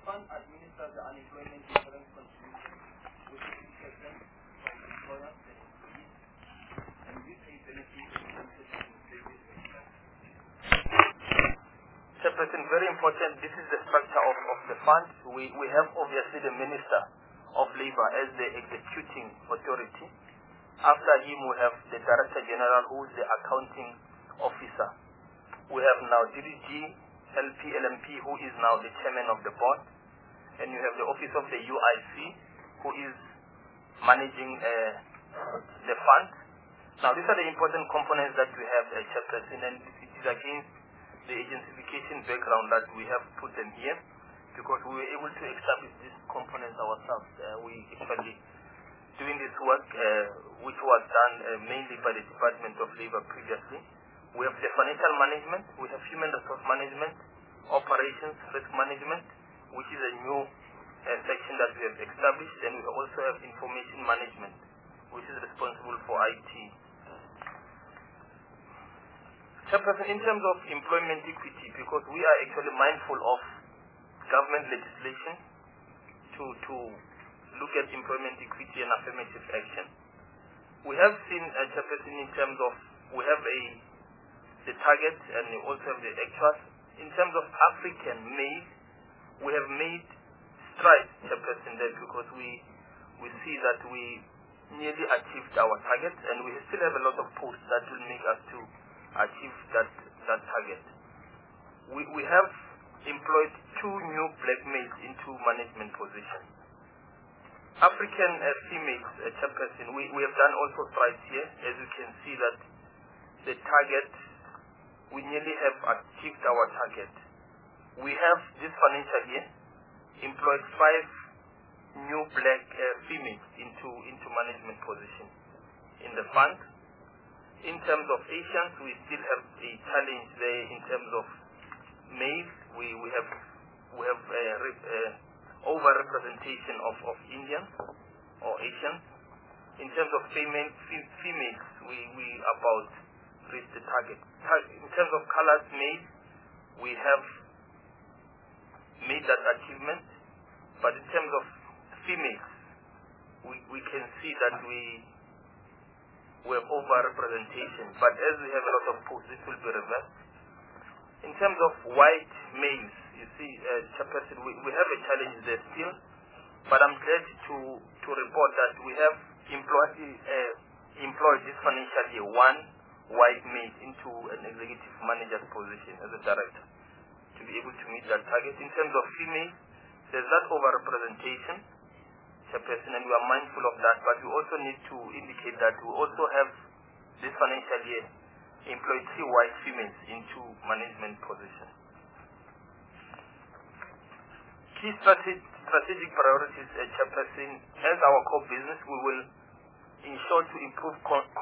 fund administers the unemployment insurance contribution, which is 6% from employers and employees, and this a benefit implemented in previous expenses. Chairperson, very important, this is the structure of the fund. We have obviously the Minister of Labour as the executing authority. After him we have the Director General, who is the accounting officer. We have now DDG, LP, LMP, who is now the chairman of the board. And you have the office of the UIC, who is managing the fund. Now these are the important components that we have, Chairperson, and it is against the agencyfication background that we have put them here, because we were able to establish these components ourselves. We actually doing this work, which was done mainly by the Department of Labour previously. We have the financial management, we have human resource management, operations, risk management, which is a new section that we have established, and we also have information management, which is responsible for IT. Chairperson, in terms of employment equity, because we are actually mindful of government legislation to look at employment equity and affirmative action. We have seen, Chairperson, in terms of, we have the target and we also have the actual. In terms of African made, we have made strides, Chairperson, there, because we see that we nearly achieved our target, and we still have a lot of posts that will make us to achieve that target. We have employed 2 new black males into management positions. African females, Chairperson, we have done also strides here. As you can see that the target, we nearly have achieved our target. We have this financial year employed 5 new black females into management positions in the fund. In terms of Asians, we still have a challenge there. In terms of males, we have over-representation of Indians or Asians. In terms of females, we about reached the target. In terms of colors made, we have made that achievement. But in terms of females, we can see that we have over-representation. But as we have a lot of posts, this will be reversed. In terms of white males, you see, Chairperson, we have a challenge there still, but I'm glad to report that we have employed this financial year 1 white male into an executive manager's position as a director to be able to meet that target. In terms of females, there's that over-representation, Chairperson, and we are mindful of that, but we also need to indicate that we also have this financial year employed 3 white females into management positions. Key strategic priorities, Chairperson, as our core business, we will ensure to improve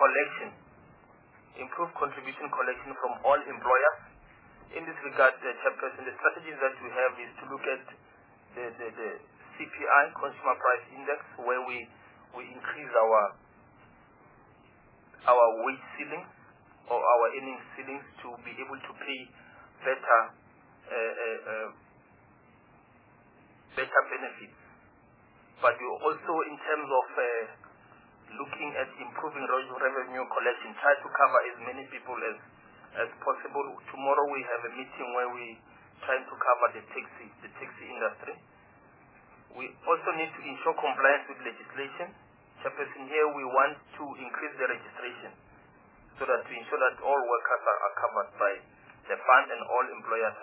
contribution collection from all employers. In this regard, Chairperson, the strategies that we have is to look at the CPI, Consumer Price Index, where we increase our wage ceilings or our earning ceilings to be able to pay better benefits. But we also, in terms of looking at improving revenue collection, try to cover as many people as possible. Tomorrow we have a meeting where we trying to cover the taxi industry. We also need to ensure compliance with legislation. Chairperson, here we want to increase the registration so that to ensure that all workers are covered by the fund and all employers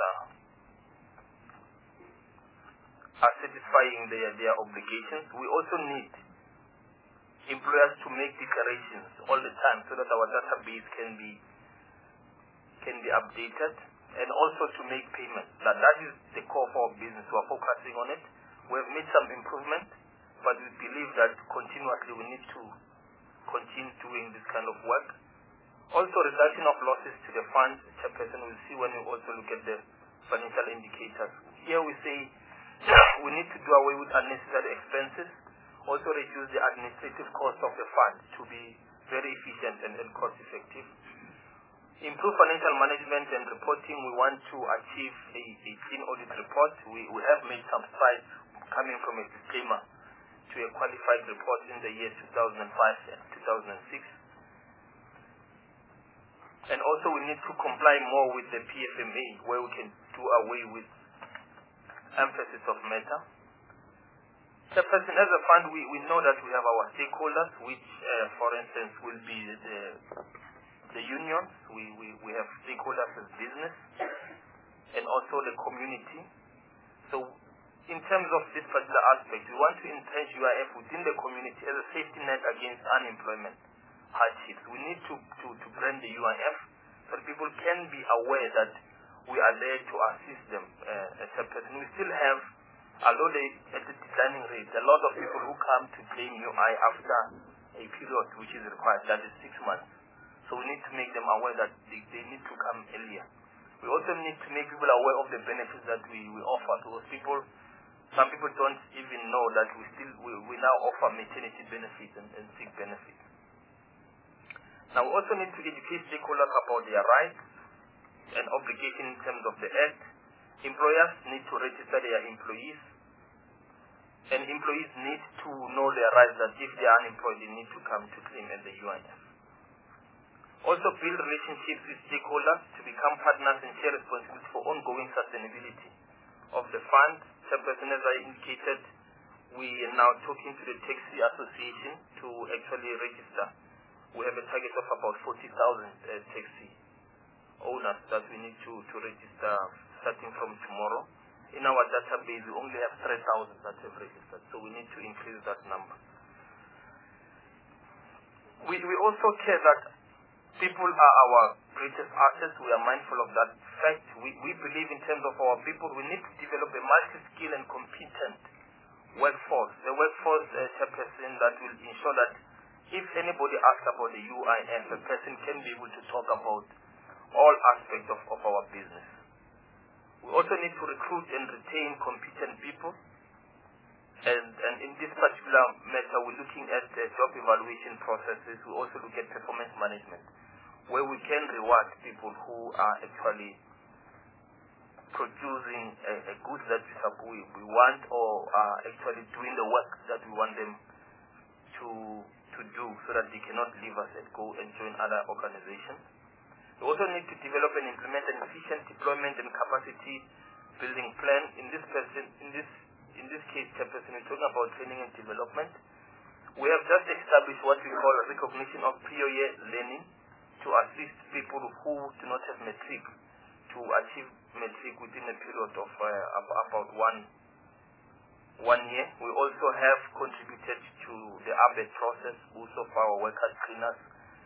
are satisfying their obligations. We also need employers to make declarations all the time so that our database can be updated, and also to make payments. That is the core of our business. We are focusing on it. We have made some improvement, but we believe that continuously we need to continue doing this kind of work. Also, reduction of losses to the fund, Chairperson, we'll see when we also look at the financial indicators. Here we say we need to do away with unnecessary expenses, also reduce the administrative cost of the fund to be very efficient and cost effective. Improve financial management and reporting. We want to achieve a clean audit report. We have made some strides coming from a disclaimer to a qualified report in the years 2005 and 2006. And also we need to comply more with the PFMA, where we can do away with emphasis of matter. Chairperson, as a fund, we know that we have our stakeholders, which, for instance, will be the unions. We have stakeholders as business, and also the community. So, in terms of this particular aspect, we want to entrench UIF within the community as a safety net against unemployment hardships. We need to brand the UIF so that people can be aware that we are there to assist them. Chairperson, we still have, although at the declining rate, a lot of people who come to claim UI after a period which is required, that is 6 months. So we need to make them aware that they need to come earlier. We also need to make people aware of the benefits that we offer to those people. Some people don't even know that we now offer maternity benefits and sick benefits. Now we also need to educate stakeholders about their rights and obligation in terms of the Act. Employers need to register their employees, and employees need to know their rights, that if they are unemployed, they need to come to claim at the UIF. Also build relationships with stakeholders to become partners and share responsibility for ongoing sustainability of the fund. Chairperson, as I indicated, we are now talking to the Taxi Association to actually register. We have a target of about 40,000 taxi owners that we need to register starting from tomorrow. In our database, we only have 3,000 that have registered, so we need to increase that number. We also care that people are our greatest assets. We are mindful of that fact. We believe in terms of our people, we need to develop a multi-skilled and competent workforce. The workforce, Chairperson, that will ensure that if anybody asks about the UIF, a person can be able to talk about all aspects of our business. We also need to recruit and retain competent people. And in this particular matter, we're looking at job evaluation processes. We also look at performance management, where we can reward people who are actually producing a goods that we want, or are actually doing the work that we want them to do, so that they cannot leave us and go and join other organizations. We also need to develop and implement an efficient deployment and capacity building plan. In this case, Chairperson, we're talking about training and development. We have just established what we call a recognition of prior year learning to assist people who do not have matric to achieve matric within a period of about one year. We also have contributed to the ABET process, also for our workers, cleaners,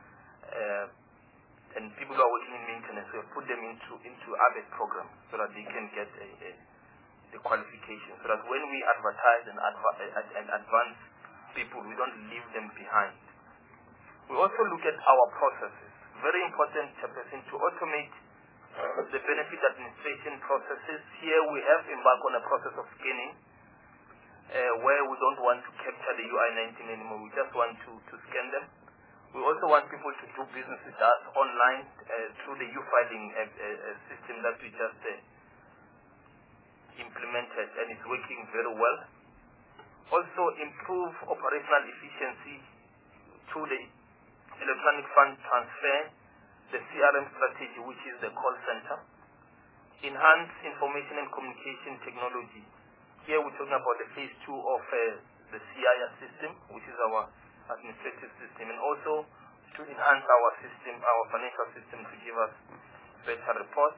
and people who are working in maintenance. We have put them into ABET program so that they can get the qualification, so that when we advertise and advance people, we don't leave them behind. We also look at our processes. Very important, Chairperson, to automate the benefit administration processes. Here we have embarked on a process of scanning, where we don't want to capture the UI-19 anymore. We just want to scan them. We also want people to do business with us online through the U-filing system that we just implemented, and it's working very well. Also improve operational efficiency through the electronic fund transfer, the CRM strategy, which is the call center. Enhance information and communication technology. Here we're talking about the phase 2 of the CIR system, which is our administrative system, and also to enhance our system, our financial system, to give us better reports.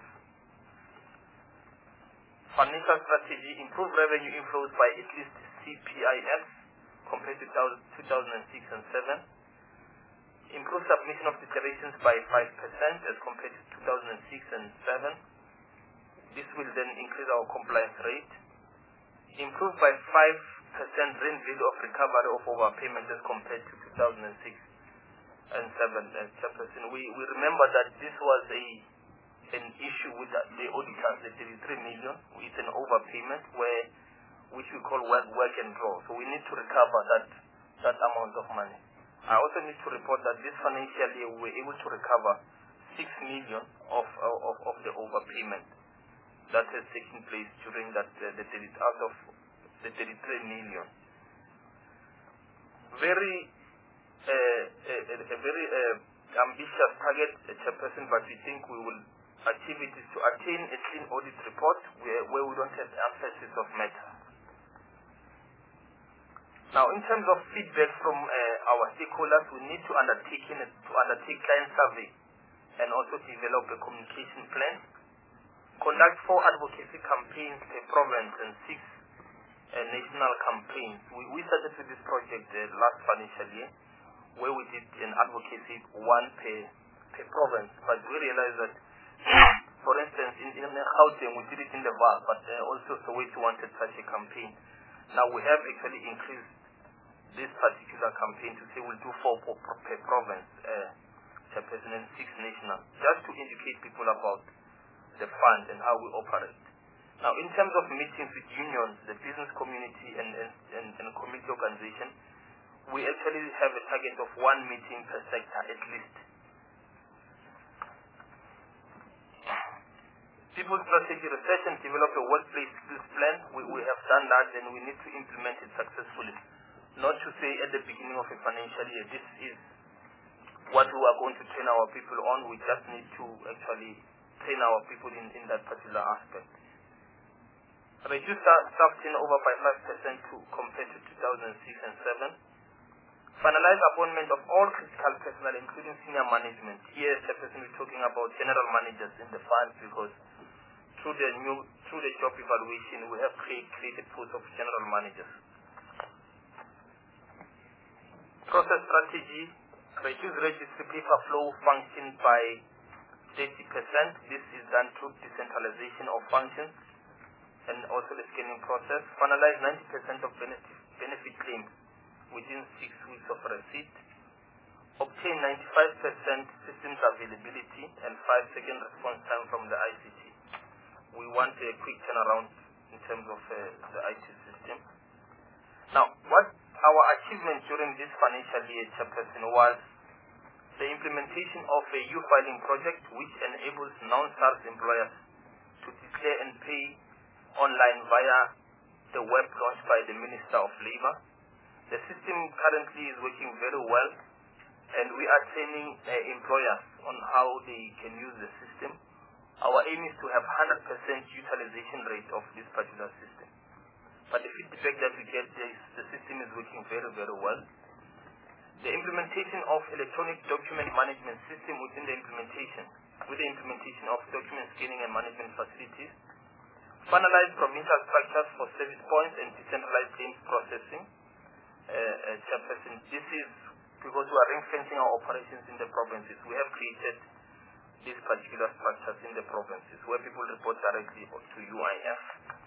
Financial strategy, improve revenue inflows by at least CPIF compared to 2006 and 7. Improve submission of declarations by 5% as compared to 2006 and 7. This will then increase our compliance rate. Improve by 5% rent value of recovery of overpayment as compared to 2006 and 7. Chairperson, we remember that this was an issue with the auditors, the 33 million. It's an overpayment which we call work and draw. So we need to recover that amount of money. I also need to report that this financial year we were able to recover 6 million of the overpayment that has taken place during that out of the 33 million. Very a very ambitious target, Chairperson, but we think we will achieve it, is to attain a clean audit report where we don't have emphasis of matter. Now, in terms of feedback from our stakeholders, we need to undertake client survey and also develop a communication plan, conduct 4 advocacy campaigns per province and 6 national campaigns. We started with this project last financial year, where we did an advocacy 1 per province, but we realized that, for instance, in Gauteng, we did it in the VAR, but also Soweto wanted such a campaign. Now we have actually increased this particular campaign to say we'll do 4 per province, Chairperson, and 6 national, just to educate people about the fund and how we operate. Now, in terms of meetings with unions, the business community and community organization, we actually have a target of 1 meeting per sector at least. People strategy research and develop a workplace skills plan. We have done that, and we need to implement it successfully. Not to say at the beginning of a financial year, this is what we are going to train our people on. We just need to actually train our people in that particular aspect. Reduce staff turnover by 5% compared to 2006 and 7. Finalize appointment of all critical personnel, including senior management. Here, Chairperson, we're talking about general managers in the fund, because through the job evaluation, we have created posts of general managers. Process strategy: reduce registry paper flow function by 30%. This is done through decentralization of functions and also the scanning process. Finalize 90% of benefit claims within 6 weeks of receipt. Obtain 95% systems availability and 5-second response time from the ICT. We want a quick turnaround in terms of the IT system. Now, what our achievement during this financial year, Chairperson, was the implementation of a U-filing project which enables non-SARS employers to declare and pay online via the web launched by the Minister of Labour. The system currently is working very well, and we are training employers on how they can use the system. Our aim is to have 100% utilization rate of this particular system. But the feedback that we get is the system is working very, very well. The implementation of electronic document management system with the implementation of document scanning and management facilities. Finalize provincial structures for service points and decentralized claims processing. Chairperson, this is because we are ring-fencing our operations in the provinces. We have created these particular structures in the provinces where people report directly to UIF.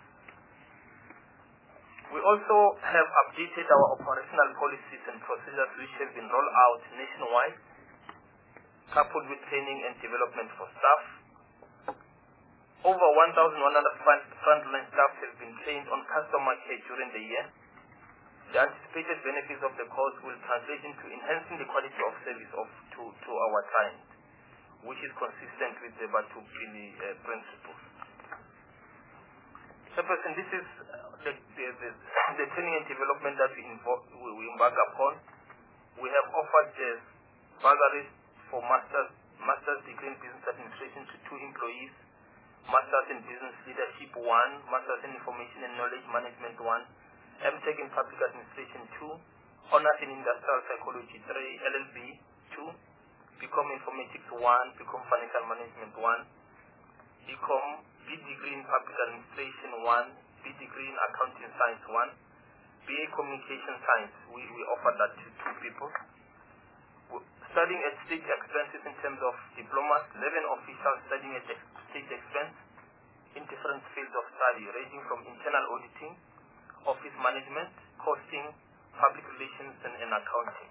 We also have updated our operational policies and procedures which have been rolled out nationwide, coupled with training and development for staff. Over 1,100 frontline staff have been trained on customer care during the year. The anticipated benefits of the course will translate into enhancing the quality of service to our clients, which is consistent with the Batupili principles. Chairperson, this is the training and development that we embark upon. We have offered bursaries for master's degree in business administration to 2 employees, master's in business leadership 1, master's in information and knowledge management 1, MTech in public administration 2, honors in industrial psychology 3, LLB 2, BCom informatics 1, BCom financial management 1, BCom B degree in public administration 1, B degree in accounting science 1, BA communication science. We offer that to 2 people. Studying at state expenses in terms of diplomas, 11 officials studying at state expense in different fields of study, ranging from internal auditing, office management, costing, public relations, and accounting.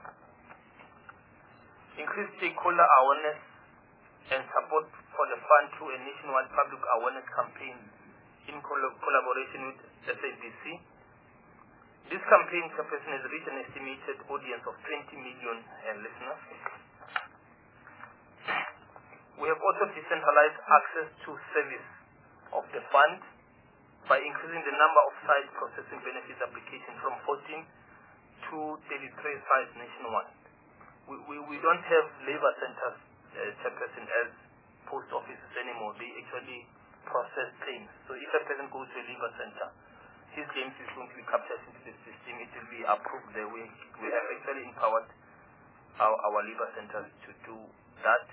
Increased stakeholder awareness and support for the fund through a nationwide public awareness campaign in collaboration with SABC. This campaign, Chairperson, has reached an estimated audience of 20 million listeners. We have also decentralized access to service of the fund by increasing the number of sites processing benefits applications from 14 to 33 sites nationwide. We don't have labor centers, chairperson, as post offices anymore. They actually process claims. So if a person goes to a labor center, his claims is going to be captured into the system. It will be approved there. We have actually empowered our labor centers to do that.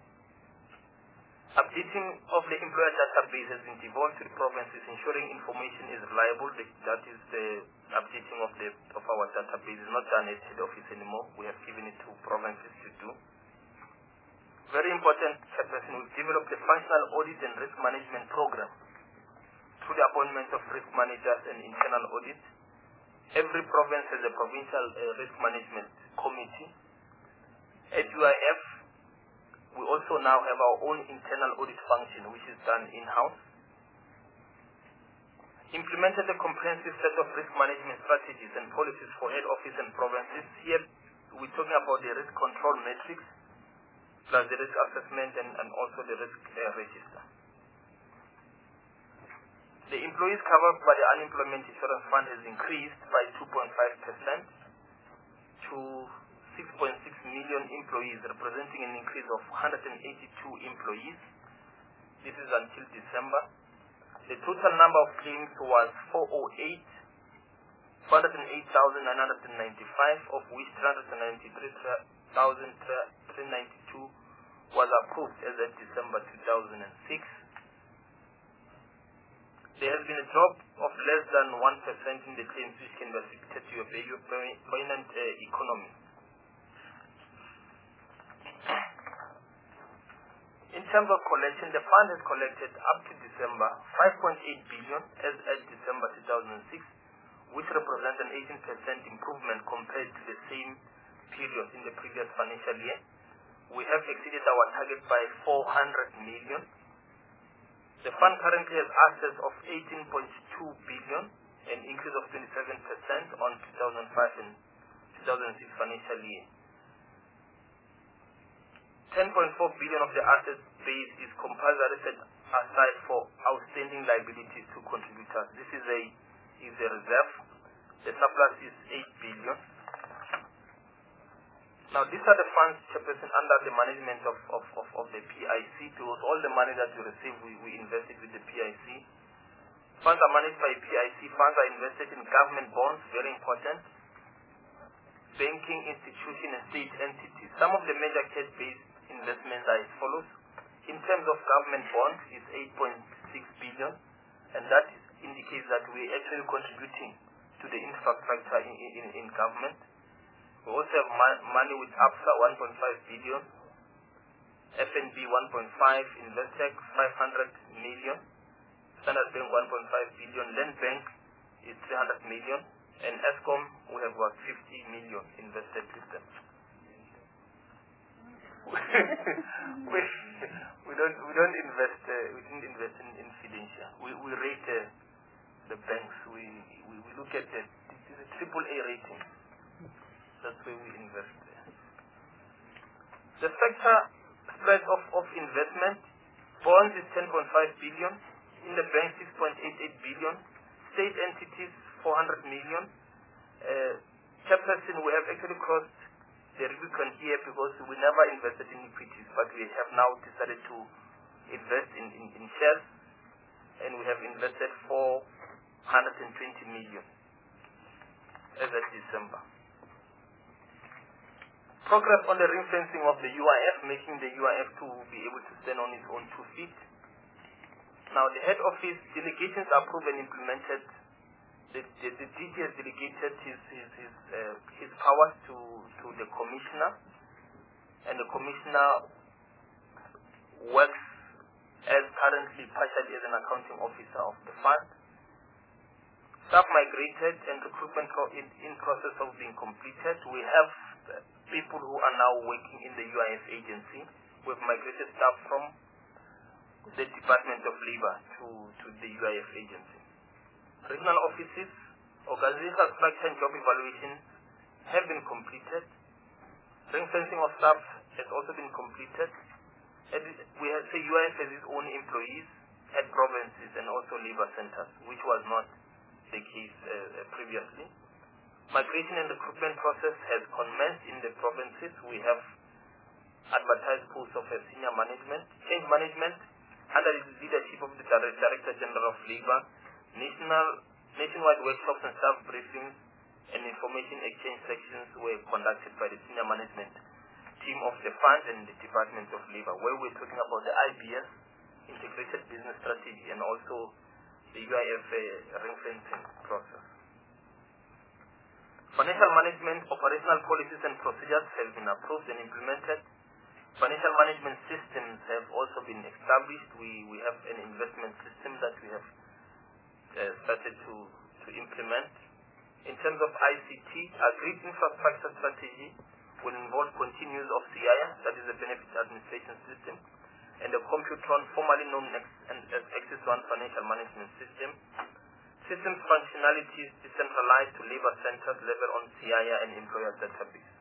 Updating of the employer database has been devolved to the provinces, ensuring information is reliable. That is the updating of our database. It's not done at head office anymore. We have given it to provinces to do. Very important, chairperson, we've developed a functional audit and risk management program through the appointment of risk managers and internal audit. Every province has a provincial risk management committee. At UIF, we also now have our own internal audit function, which is done in-house. Implemented a comprehensive set of risk management strategies and policies for head office and provinces. Here, we're talking about the risk control matrix, plus the risk assessment and also the risk register. The employees covered by the unemployment insurance fund has increased by 2.5% to 6.6 million employees, representing an increase of 182 employees. This is until December. The total number of claims was 408,995, of which 393,392 was approved as of December 2006. There has been a drop of less than 1% in the claims, which can be attributed to a very buoyant economy. In terms of collection, the fund has collected up to December 5.8 billion as at December 2006, which represents an 18% improvement compared to the same period in the previous financial year. We have exceeded our target by 400 million. The fund currently has assets of 18.2 billion, an increase of 27% on 2005 and 2006 financial year. 10.4 billion of the asset base is compulsory set aside for outstanding liabilities to contributors. This is a reserve. The surplus is 8 billion. Now, these are the funds, chairperson, under the management of the PIC. Because all the money that we receive, we invest it with the PIC. Funds are managed by PIC. Funds are invested in government bonds, very important, banking institution and state entities. Some of the major cash-based investments are as follows. In terms of government bonds, it's 8.6 billion, and that indicates that we're actually contributing to the infrastructure in government. We also have money with ABSA, 1.5 billion, FNB 1.5, Investec 500 million, Standard Bank 1.5 billion, Land Bank is 300 million, and Eskom we have about 50 million invested with them. we didn't invest in Fidentia. We rate the banks. We look at it is a AAA rating. That's where we invest there. The sector spread of investment, bonds is 10.5 billion, in the bank 6.88 billion, state entities 400 million. Chairperson, we have actually crossed the Rubicon here because we never invested in equities, but we have now decided to invest in shares, and we have invested 420 million as of December. Progress on the ring fencing of the UIF, making the UIF to be able to stand on its own 2 feet. Now, the head office delegations approved and implemented. The DG has delegated his powers to the commissioner, and the commissioner works as currently partially as an accounting officer of the fund. Staff migrated and recruitment in process of being completed. We have people who are now working in the UIF agency. We've migrated staff from the Department of Labor to the UIF agency. Regional offices, organizational structure and job evaluation have been completed. Ring fencing of staff has also been completed. We have, so UIF has its own employees at provinces and also labor centers, which was not the case previously. Migration and recruitment process has commenced in the provinces. We have advertised posts of senior management, change management, under the leadership of the Director General of Labor. Nationwide workshops and staff briefings and information exchange sections were conducted by the senior management team of the fund and the Department of Labor, where we're talking about the IBS, Integrated Business Strategy, and also the UIF ring-fencing process. Financial management, operational policies and procedures have been approved and implemented. Financial management systems have also been established. We have an investment system that we have started to implement. In terms of ICT, agreed infrastructure strategy will involve continuous of CIA, that is the Benefit Administration System, and the Computron, formerly known as Axis One Financial Management System. Systems functionalities decentralized to labor centers level on CIA and employer database.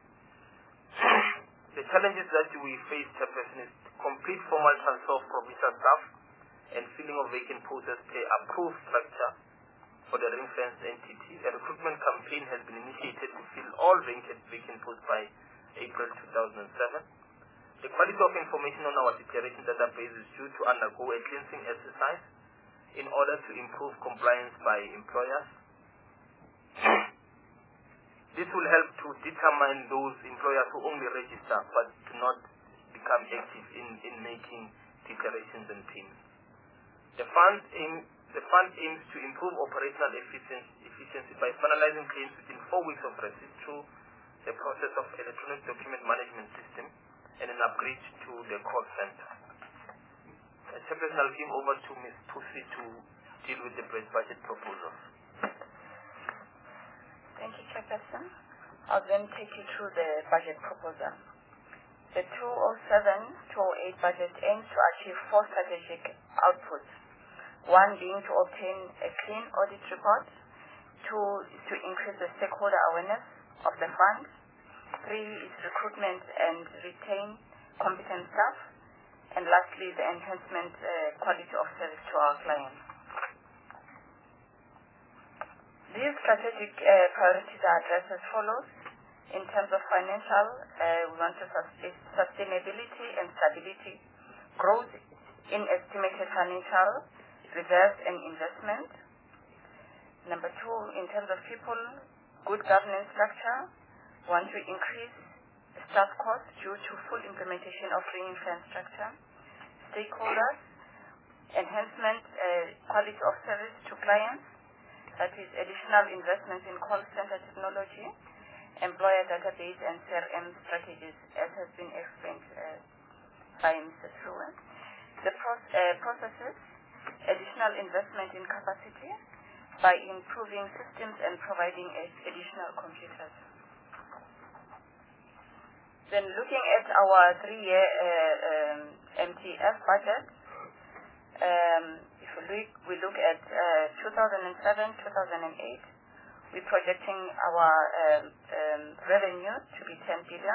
The challenges that we face, Chairperson, is complete formal transfer of provincial staff and filling of vacant posts as per approved structure for the ring-fenced entity. A recruitment campaign has been initiated to fill all vacant posts by April 2007. The quality of information on our declaration database is due to undergo a cleansing exercise in order to improve compliance by employers. This will help to determine those employers who only register but do not become active in making declarations and payments. The fund aims to improve operational efficiency by finalizing claims within 4 weeks of receipt through the process of electronic document management system and an upgrade to the call center. Chairperson, I'll give over to Ms. Pusi to deal with the budget proposals. Thank you, Chairperson. I'll then take you through the budget proposal. The 2007-2008 budget aims to achieve 4 strategic outputs. 1 being to obtain a clean audit report. 2 is to increase the stakeholder awareness of the fund. 3 is recruitment and retain competent staff. And lastly, the enhancement quality of service to our clients. These strategic priorities are addressed as follows. In terms of financial, we want to sustainability and stability, growth in estimated financial reserves and investment. Number 2, in terms of people, good governance structure. We want to increase staff costs due to full implementation of ring-fence structure. Stakeholders, enhancement quality of service to clients. That is additional investments in call center technology, employer database and CRM strategies, as has been explained by Mr. Truman. The processes, additional investment in capacity by improving systems and providing additional computers. Then looking at our 3-year MTF budget, if we look at 2007-2008, we're projecting our revenue to be 10 billion,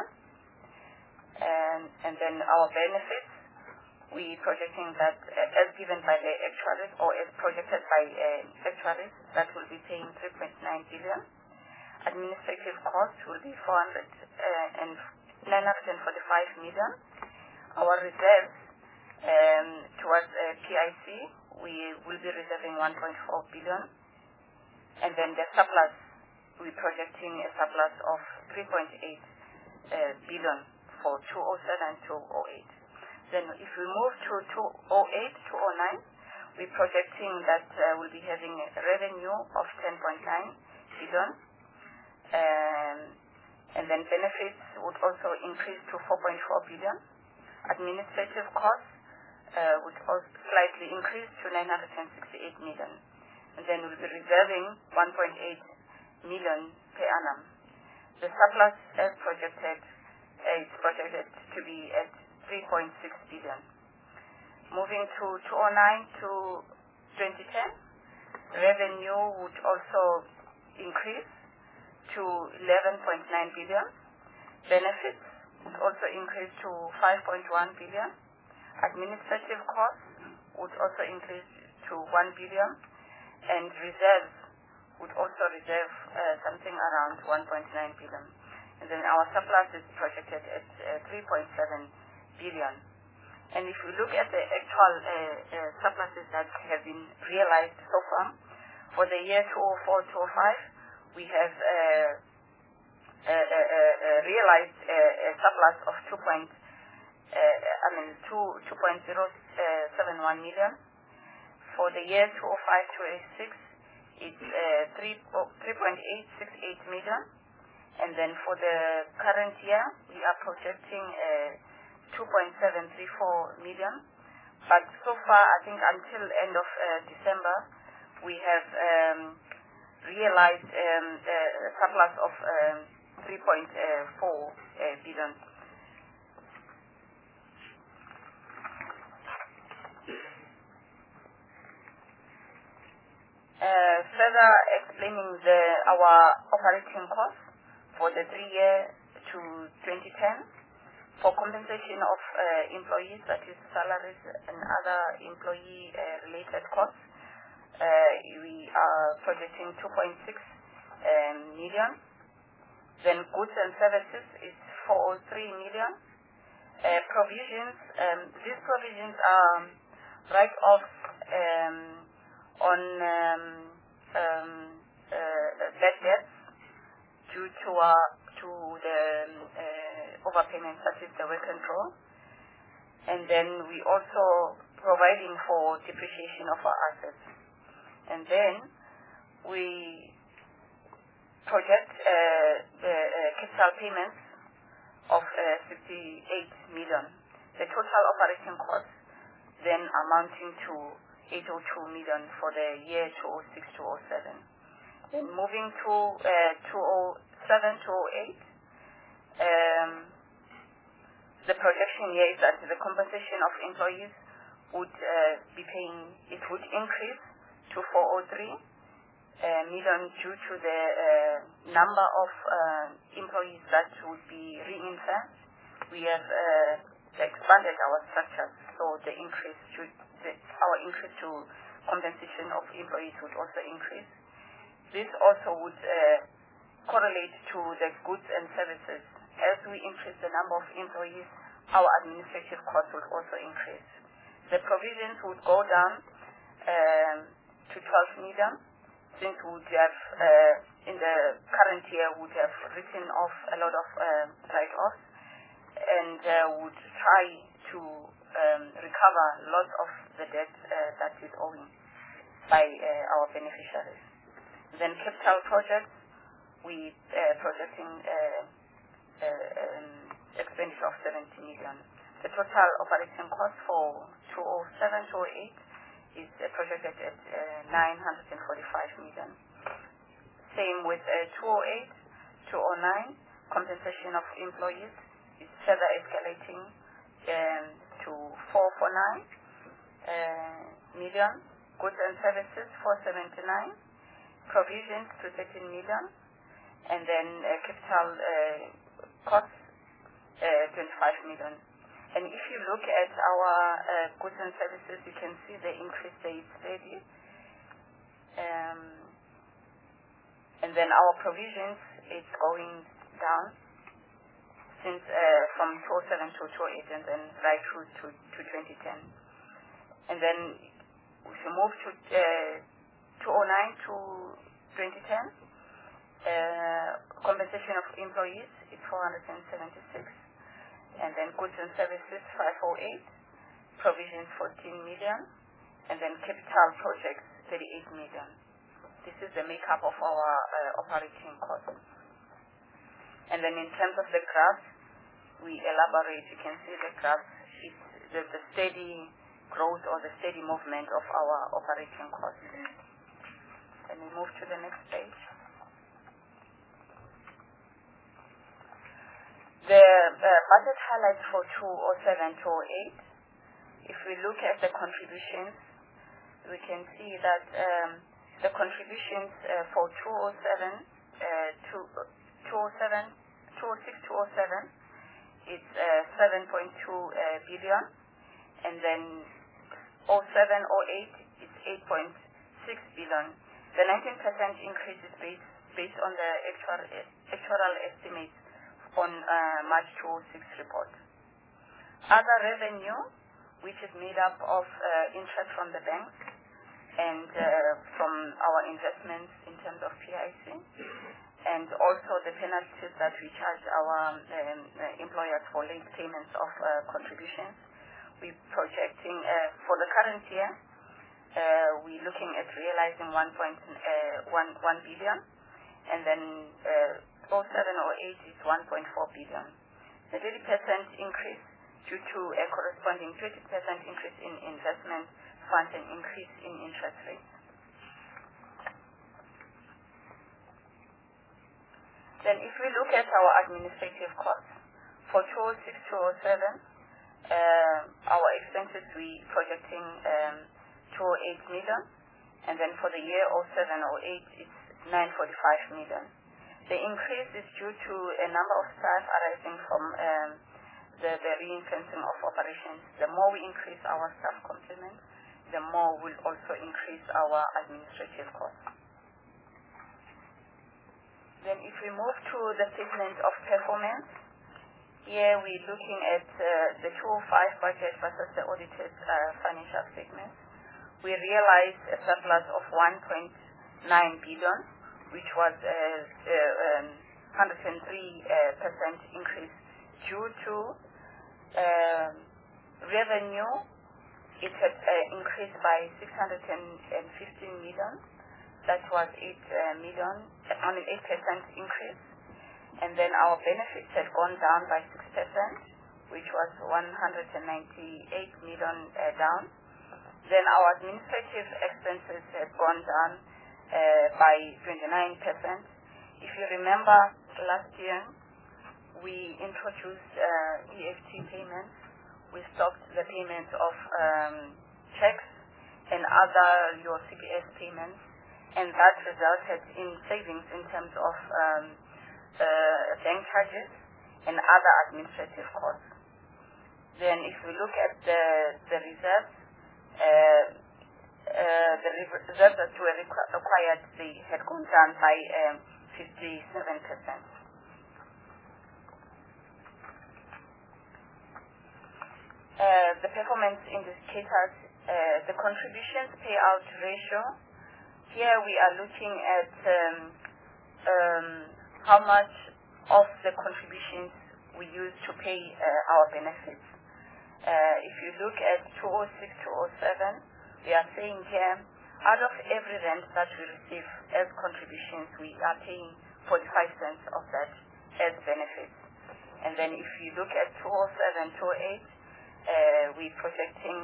and then our benefits, we're projecting that as given by the actuaries or as projected by actuaries, that will be paying 3.9 billion. Administrative costs will be 945 million. Our reserves towards PIC, we will be reserving 1.4 billion. And then the surplus, we're projecting a surplus of 3.8 billion for 2007-2008. Then if we move to 2008-2009, we're projecting that we'll be having a revenue of 10.9 billion. And then benefits would also increase to 4.4 billion. Administrative costs would also slightly increase to 968 million. And then we'll be reserving 1.8 million per annum. The surplus as projected is projected to be at 3.6 billion. Moving to 2009 to 2010, revenue would also increase to 11.9 billion. Benefits would also increase to 5.1 billion. Administrative costs would also increase to 1 billion, and reserves would also reserve something around 1.9 billion. And then our surplus is projected at 3.7 billion. And if we look at the actual surpluses that have been realized so far, for the year 2004-2005, we have realized a surplus of 2.071 million. For the year 2005-2006, it's 3.868 million. And then for the current year, we are projecting 2.734 million. But so far, I think until end of December, we have realized a surplus of 3.4 billion. Further explaining our operating costs for the 3-year to 2010, for compensation of employees, that is salaries and other employee-related costs, we are projecting 2.6 million. Then goods and services is 403 million. Provisions, these provisions are write-offs on bad debts due to the overpayment, such as the work control. And then we also providing for depreciation of our assets. And then we project the capital payments of 58 million. The total operating costs then amounting to 802 million for the year 2006-2007. Then moving to 2007-2008, the projection here is that the compensation of employees would be paying, it would increase to 403 million due to the number of employees that would be reinforced. We have expanded our structures, so the increase our increase to compensation of employees would also increase. This also would correlate to the goods and services. As we increase the number of employees, our administrative costs would also increase. The provisions would go down to 12 million, since we would have, in the current year, would have written off a lot of write-offs, and would try to recover lots of the debt that is owing by our beneficiaries. Then capital projects, we projecting expenditure of 70 million. The total operating cost for 2007-2008 is projected at 945 million. Same with 2008-2009, compensation of employees is further escalating to 449 million. Goods and services 479, provisions to 13 million, and then capital costs 25 million. And if you look at our goods and services, you can see the increase there is steady. And then our provisions is going down since from 2007 to 2008, and then right through to 2010. And then if you move to 2009 to 2010, compensation of employees is 476, and then goods and services 508, provisions 14 million, and then capital projects 38 million. This is the makeup of our operating costs. And then in terms of the graphs, we elaborate. You can see the graphs, the steady growth or the steady movement of our operating costs. Then we move to the next page. The budget highlights for 2007-2008. If we look at the contributions, we can see that the contributions for 2006-2007 is 7.2 billion, and then 07-08 is 8.6 billion. The 19% increase is based on the actual estimates on March 2006 report. Other revenue, which is made up of interest from the banks and from our investments in terms of PIC, and also the penalties that we charge our employers for late payments of contributions. We're projecting for the current year, we're looking at realizing 1 billion, and then 07-08 is 1.4 billion. The 30% increase due to a corresponding 20% increase in investment funds and increase in interest rates. Then if we look at our administrative costs, for 2006-2007, our expenses we projecting 208 million, and then for the year 07-08 it's 945 million. The increase is due to a number of staff arising from the ring-fencing of operations. The more we increase our staff complement, the more we'll also increase our administrative costs. Then if we move to the statement of performance, here we're looking at the 2005 budget versus the audited financial statements. We realized a surplus of 1.9 billion, which was a 103% increase due to revenue. It had increased by 615 million. That was 8 million, on an 8% increase. And then our benefits had gone down by 6%, which was 198 million down. Then our administrative expenses had gone down by 29%. If you remember, last year we introduced EFT payments. We stopped the payment of checks and other your CPS payments, and that resulted in savings in terms of bank charges and other administrative costs. Then if we look at the reserves, the reserves that were acquired, they had gone down by 57%. The performance indicators, the contributions payout ratio. Here we are looking at how much of the contributions we use to pay our benefits. If you look at 2006-2007, we are saying here, out of every rent that we receive as contributions, we are paying 45 cents of that as benefits. And then if you look at 2007-2008, we're projecting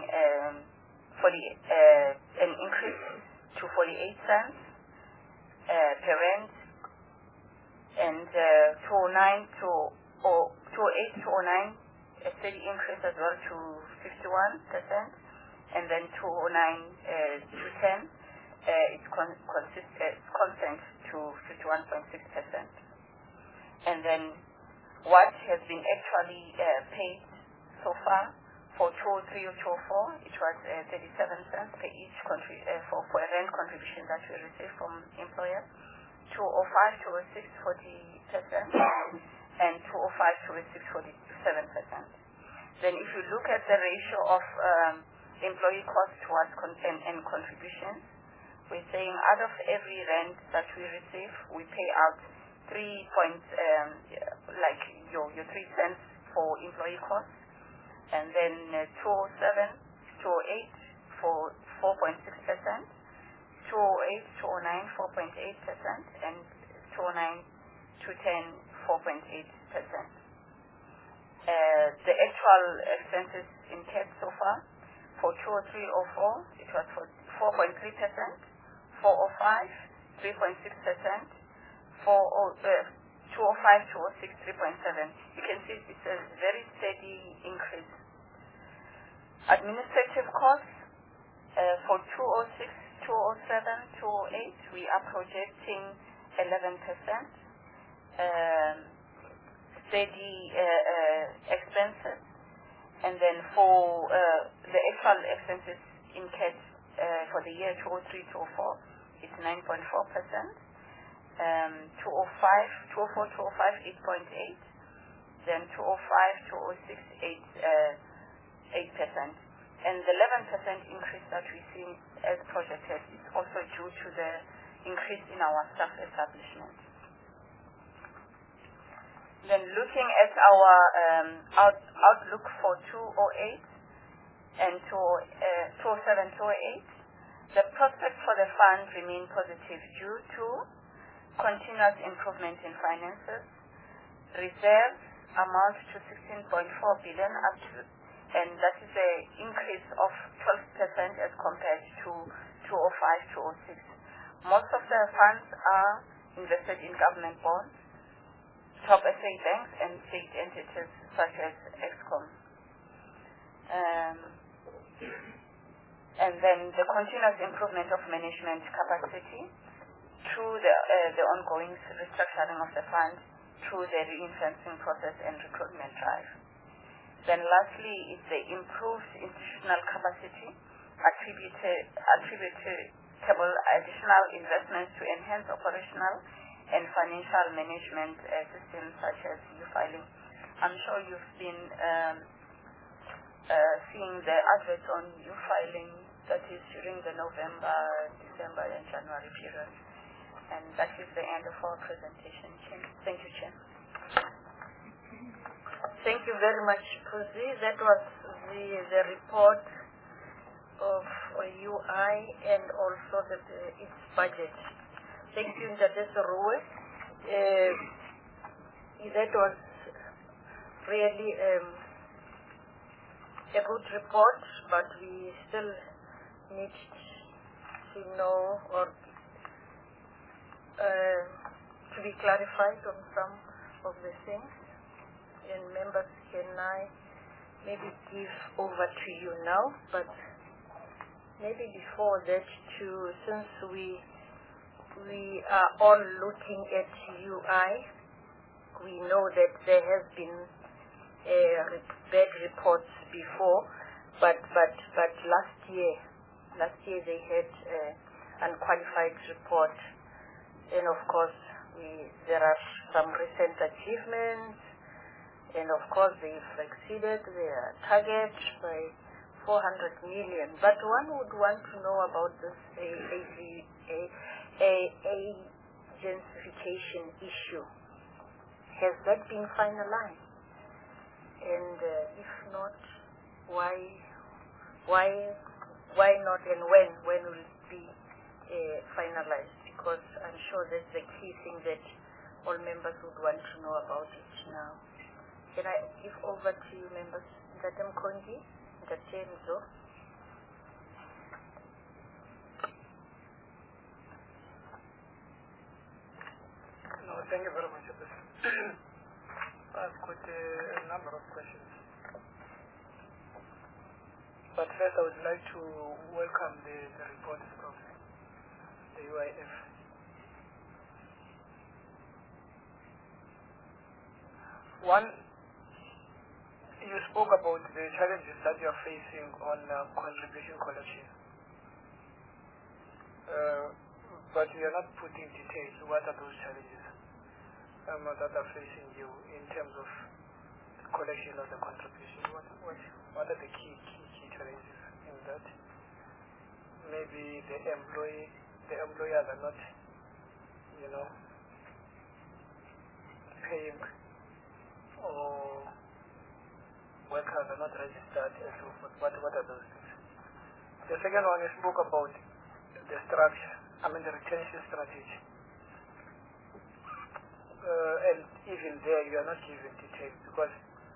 an increase to 48 cents per rent, and 2008-2009, a steady increase as well to 51%, and then 2009-2010, it's constant to 51.6%. And then what has been actually paid so far for 2003-2004, it was 37 cents per each for a rent contribution that we receive from employers. 2005-2006, 40%, and 2005-2006, 47%. Then if you look at the ratio of employee cost towards contributions, we're saying out of every rent that we receive, we pay out 3 points, like your 3 cents for employee costs, and then 2007-2008 for 4.6%, 2008-2009 4.8%, and 2009-2010 4.8%. The actual expenses incurred so far for 2003-04, it was for 4.3%, 405, 3.6%, 2005-06, 3.7%. You can see it's a very steady increase. Administrative costs for 2006, 2007, 2008, we are projecting 11%. Steady expenses, And then for the actual expenses incurred for the year 2003-2004, it's 9.4%. 2004-2005, 8.8. Then 2005-2006, 8%. And the 11% increase that we see as projected is also due to the increase in our staff establishment. Then looking at our outlook for 2008 and 2007-2008, the prospects for the fund remain positive due to continuous improvement in finances. Reserves amount to 16.4 billion and that is an increase of 12% as compared to 2005-2006. Most of the funds are invested in government bonds, top SA banks and state entities such as Excom. And then the continuous improvement of management capacity through the ongoing restructuring of the fund through the ring-fencing process and recruitment drive. Then lastly is the improved institutional capacity attributable additional investments to enhance operational and financial management systems such as e-filing. I'm sure you've been seeing the adverts on e-filing that is during the November, December and January period. And that is the end of our presentation, Chair. Thank you, Chair. Thank you very much, Puzi. That was the report of UI and also its budget. Thank you, Ndadese Rowe. That was really a good report, but we still need to know or to be clarified on some of the things. And members, can I maybe give over to you now, but maybe before that too, since we are all looking at UI, we know that there has been bad reports before, but last year they had unqualified report, and of course there are some recent achievements. And of course, they've exceeded their target by 400 million. But one would want to know about this agentsification issue. Has that been finalized? And if not, why not? And when will it be finalized? Because I'm sure that's the key thing that all members would want to know about it now. Can I give over to you, members? Ndatem Kongi, Ndatem Zo. No, thank you very much. I've got a number of questions. But first, I would like to welcome the report from the UIF. One, you spoke about the challenges that you are facing on contribution collection, but you are not putting details. What are those challenges that are facing you in terms of collection of the contribution? What are the key challenges in that? Maybe the employers are not, paying, or workers are not registered and so forth. What are those things? The second one, you spoke about the structure, the retention strategy. And even there, you are not giving details, because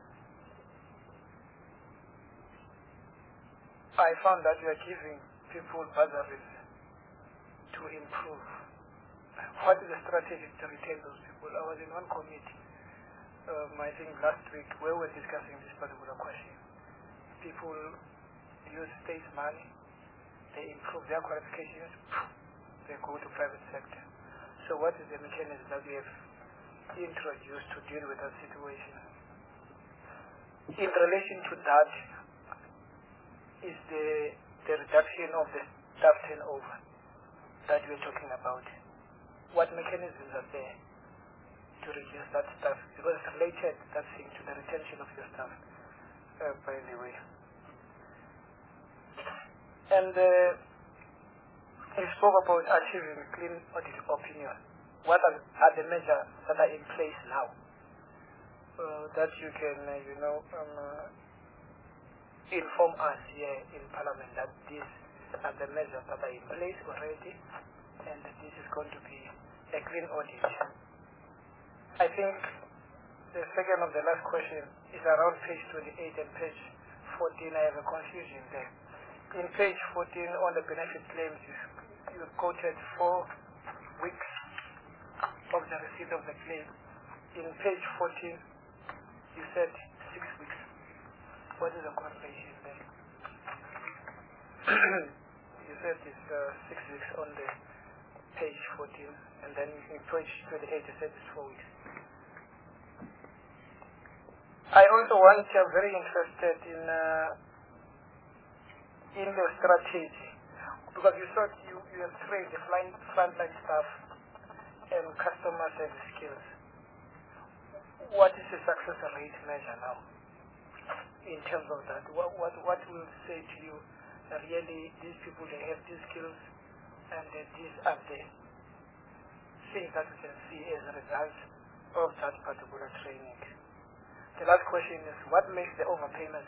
I found that you are giving people bursaries to improve. What is the strategy to retain those people? I was in one committee, I think last week, where we were discussing this particular question. People use state money, they improve their qualifications, they go to private sector. So what is the mechanism that we have introduced to deal with that situation? in relation to that is the reduction of the staff turnover that we're talking about. What mechanisms are there to reduce that staff? Because it's related, that thing, to the retention of your staff, by the way. And you spoke about achieving clean audit opinion. What are the measures that are in place now that you can, inform us here in Parliament that these are the measures that are in place already, and that this is going to be a clean audit? I think the second of the last question is around page 28 and page 14. I have a confusion there. In page 14 on the benefit claims, you quoted 4 weeks of the receipt of the claim. In page 14, you said 6 weeks. What is the correlation there? You said it's 6 weeks on the page 14, and then in page 28 you said it's 4 weeks. I also I'm very interested in the strategy, because you thought you have trained the frontline staff and customer service skills. What is the success rate measure now in terms of that? What will say to you that really these people, they have these skills and these are the things that we can see as a result of that particular training? The last question is, what makes the overpayments?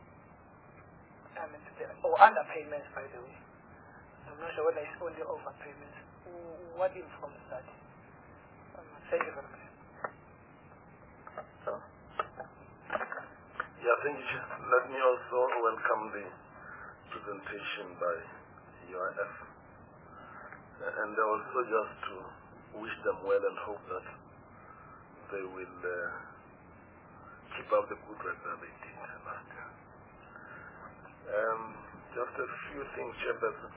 Or underpayments, by the way. I'm not sure whether it's only overpayments. What informs that? Thank you very much. Yeah, thank you. Let me also welcome the presentation by UIF, and also just to wish them well and hope that they will keep up the good work that they did last year. Just a few things, Chairperson.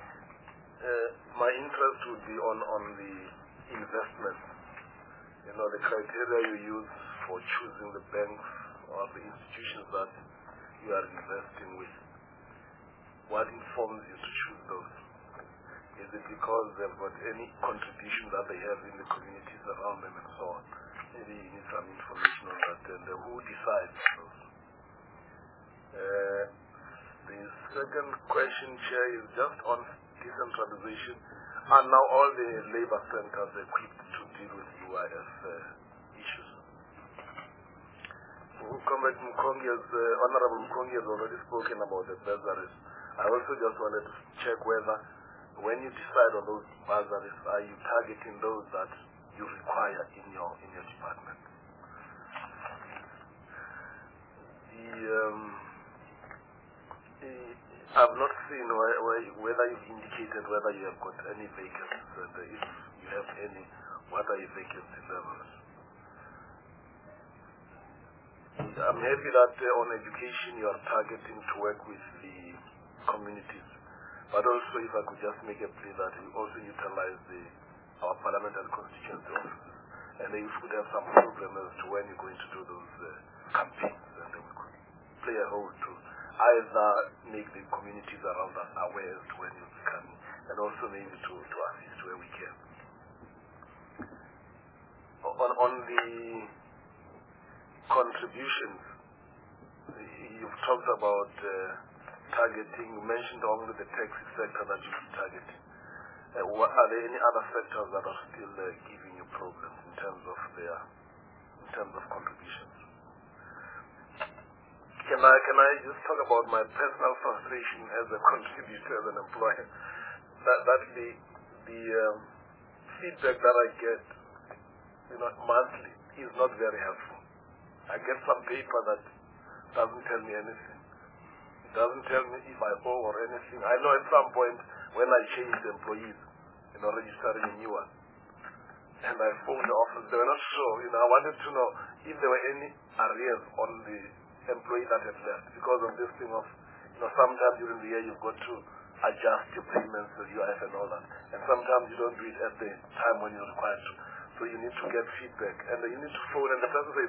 My interest would be on the investment. The criteria you use for choosing the banks or the institutions that you are investing with. What informs you to choose those? Is it because they've got any contribution that they have in the communities around them and so on? Maybe you need some information on that. And who decides those? The second question, Chair, is just on decentralization. Are now all the labor centers equipped to deal with UIF issues? Comrade Mukongi, Honorable Mukongi has already spoken about the bursaries. I also just wanted to check whether, when you decide on those bursaries, are you targeting those that you require in your department? I've not seen whether you've indicated whether you have got any vacancies, and if you have any, what are your vacancy levels? I'm happy that on education you are targeting to work with the communities, but also if I could just make a plea that you also utilize our parliamentary constituency offices, and if we could have some program as to when you're going to do those campaigns, and then we could play a role to either make the communities around us aware as to when you'll be coming, and also maybe to assist where we can. On the contributions, you've talked about targeting. You mentioned only the taxi sector that you should target. Are there any other sectors that are still giving you problems in terms of contributions? Can I just talk about my personal frustration as a contributor, as an employer? That the feedback that I get, monthly is not very helpful. I get some paper that doesn't tell me anything. It doesn't tell me if I owe or anything. I know at some point when I changed employees, registering a new one, and I phoned the office, they were not sure. I wanted to know if there were any arrears on the employee that had left, because of this thing of, sometimes during the year you've got to adjust your payments with UIF and all that, and sometimes you don't do it at the time when you're required to. So you need to get feedback, and you need to phone, and the person says,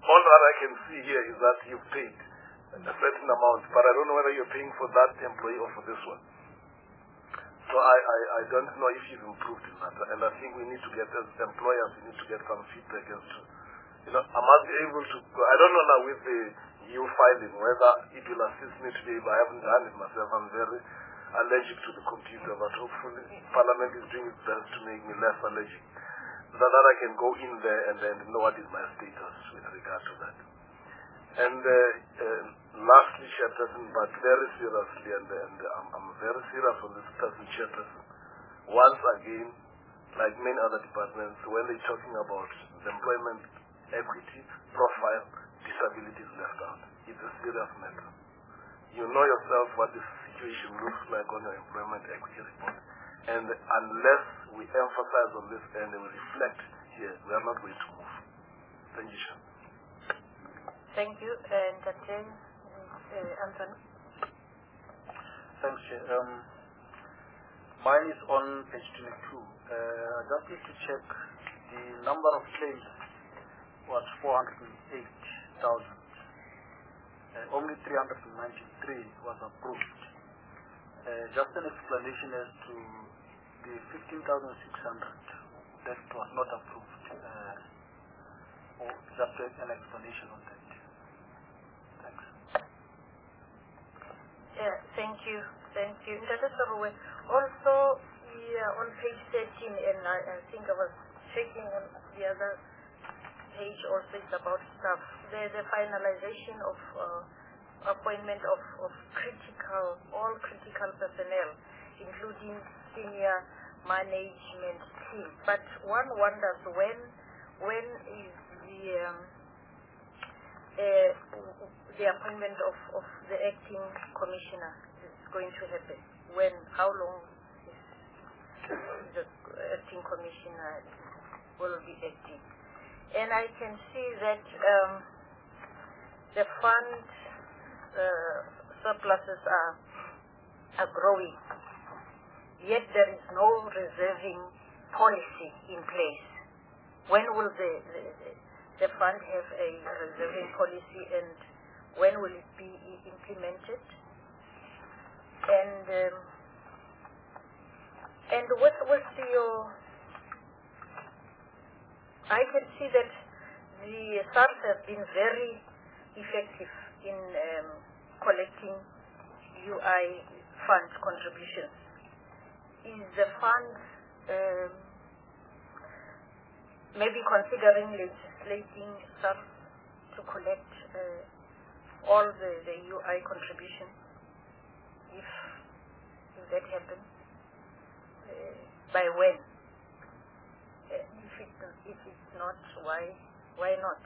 all that I can see here is that you've paid a certain amount, but I don't know whether you're paying for that employee or for this one. So I don't know if you've improved in that, and I think we need to get, as employers, we need to get some feedback as to, I must be able to, I don't know now with the EU filing whether it will assist me to be able, I haven't done it myself, I'm very allergic to the computer, but hopefully Parliament is doing its best to make me less allergic, so that I can go in there and then know what is my status with regard to that. And lastly, Chairperson, but very seriously, and I'm very serious on this person, Chairperson, once again, like many other departments, when they're talking about the employment equity profile, disability is left out. It's a serious matter. You know yourself what the situation looks like on your employment equity report. And unless we emphasize on this and we reflect here, we are not going to move. Thank you, Chair. Thank you. And then, Anthony. Thanks, Chair. Mine is on page 22. I just need to check the number of claims was 408,000. Only 393 was approved. Just an explanation as to the 15,600 that was not approved. Or just an explanation on that. Thanks. Yeah, thank you. Thank you. Also, on page 13, and I think I was checking on the other page also, it's about staff. The finalization of appointment of all critical personnel, including senior management team. But one wonders when is the appointment of the acting commissioner is going to happen? When? How long is the acting commissioner will be acting? And I can see that the fund surpluses are growing, yet there is no reserving policy in place. When will the fund have a reserving policy, and when will it be implemented? And with your, I can see that the SARS have been very effective in collecting UI fund contributions. Is the fund maybe considering legislating SARS to collect all the UI contributions? If that happens, by when? If it's not, why not?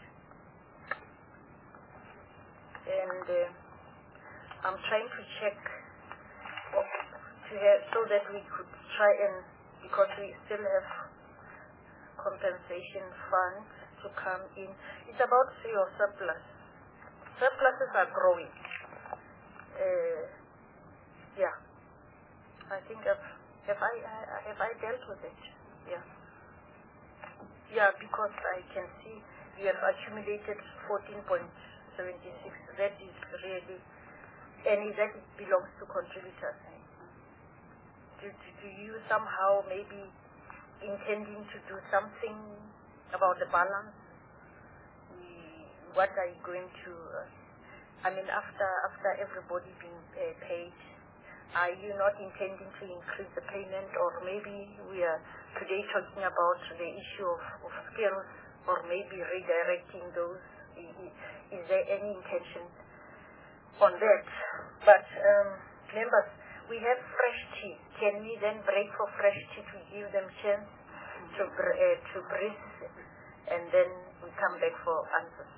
And I'm trying to check so that we could try and, because we still have compensation funds to come in. It's about your surplus. Surpluses are growing. Yeah. I think have I dealt with it? Yeah. Yeah, because I can see we have accumulated 14.76. That is really, and that belongs to contributors. Do you somehow maybe intending to do something about the balance? What are you going to? After everybody being paid, are you not intending to increase the payment, or maybe we are today talking about the issue of skills, or maybe redirecting those? Is there any intention on that? But members, we have fresh tea. Can we then break for fresh tea to give them chance to breathe, and then we come back for answers?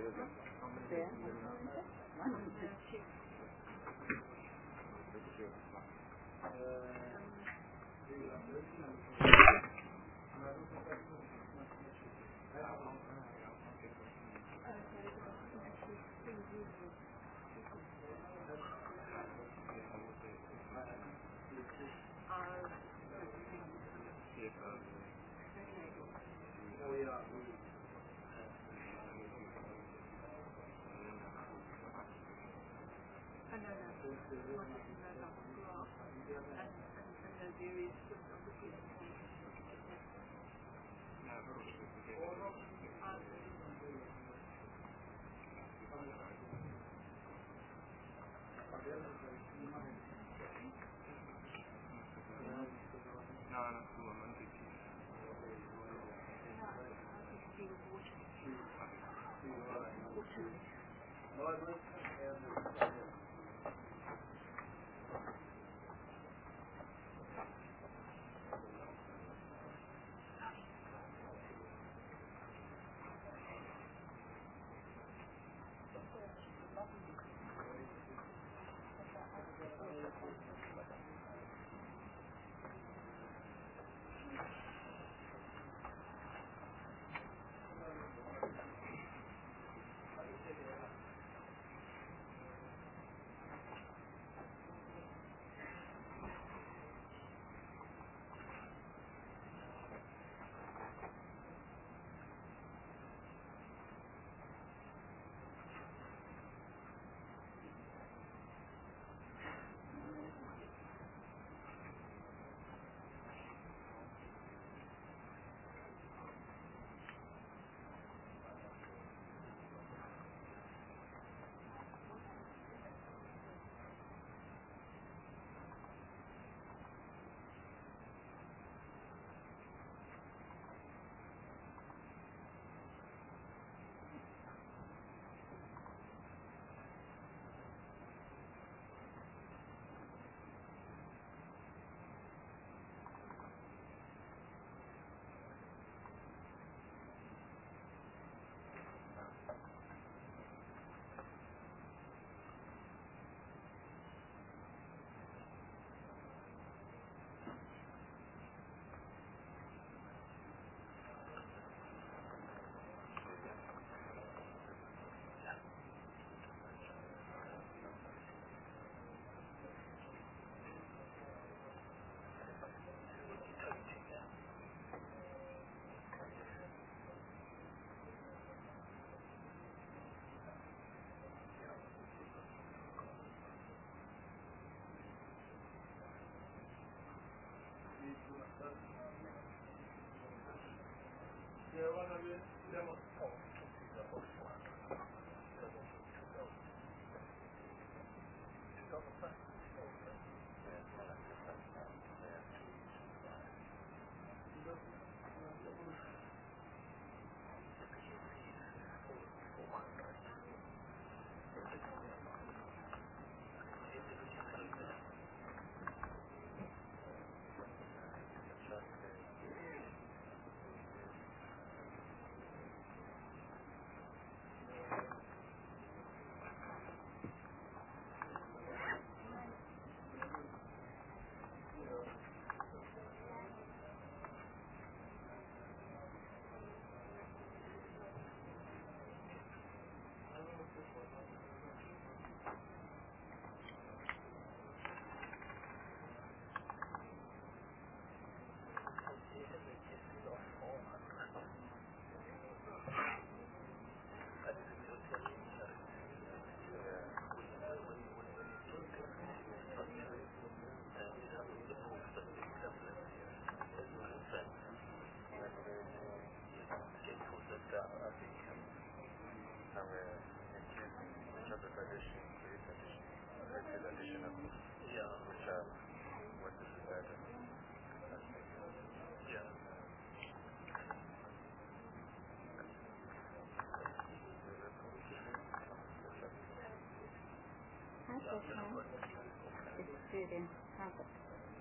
Student Harvard.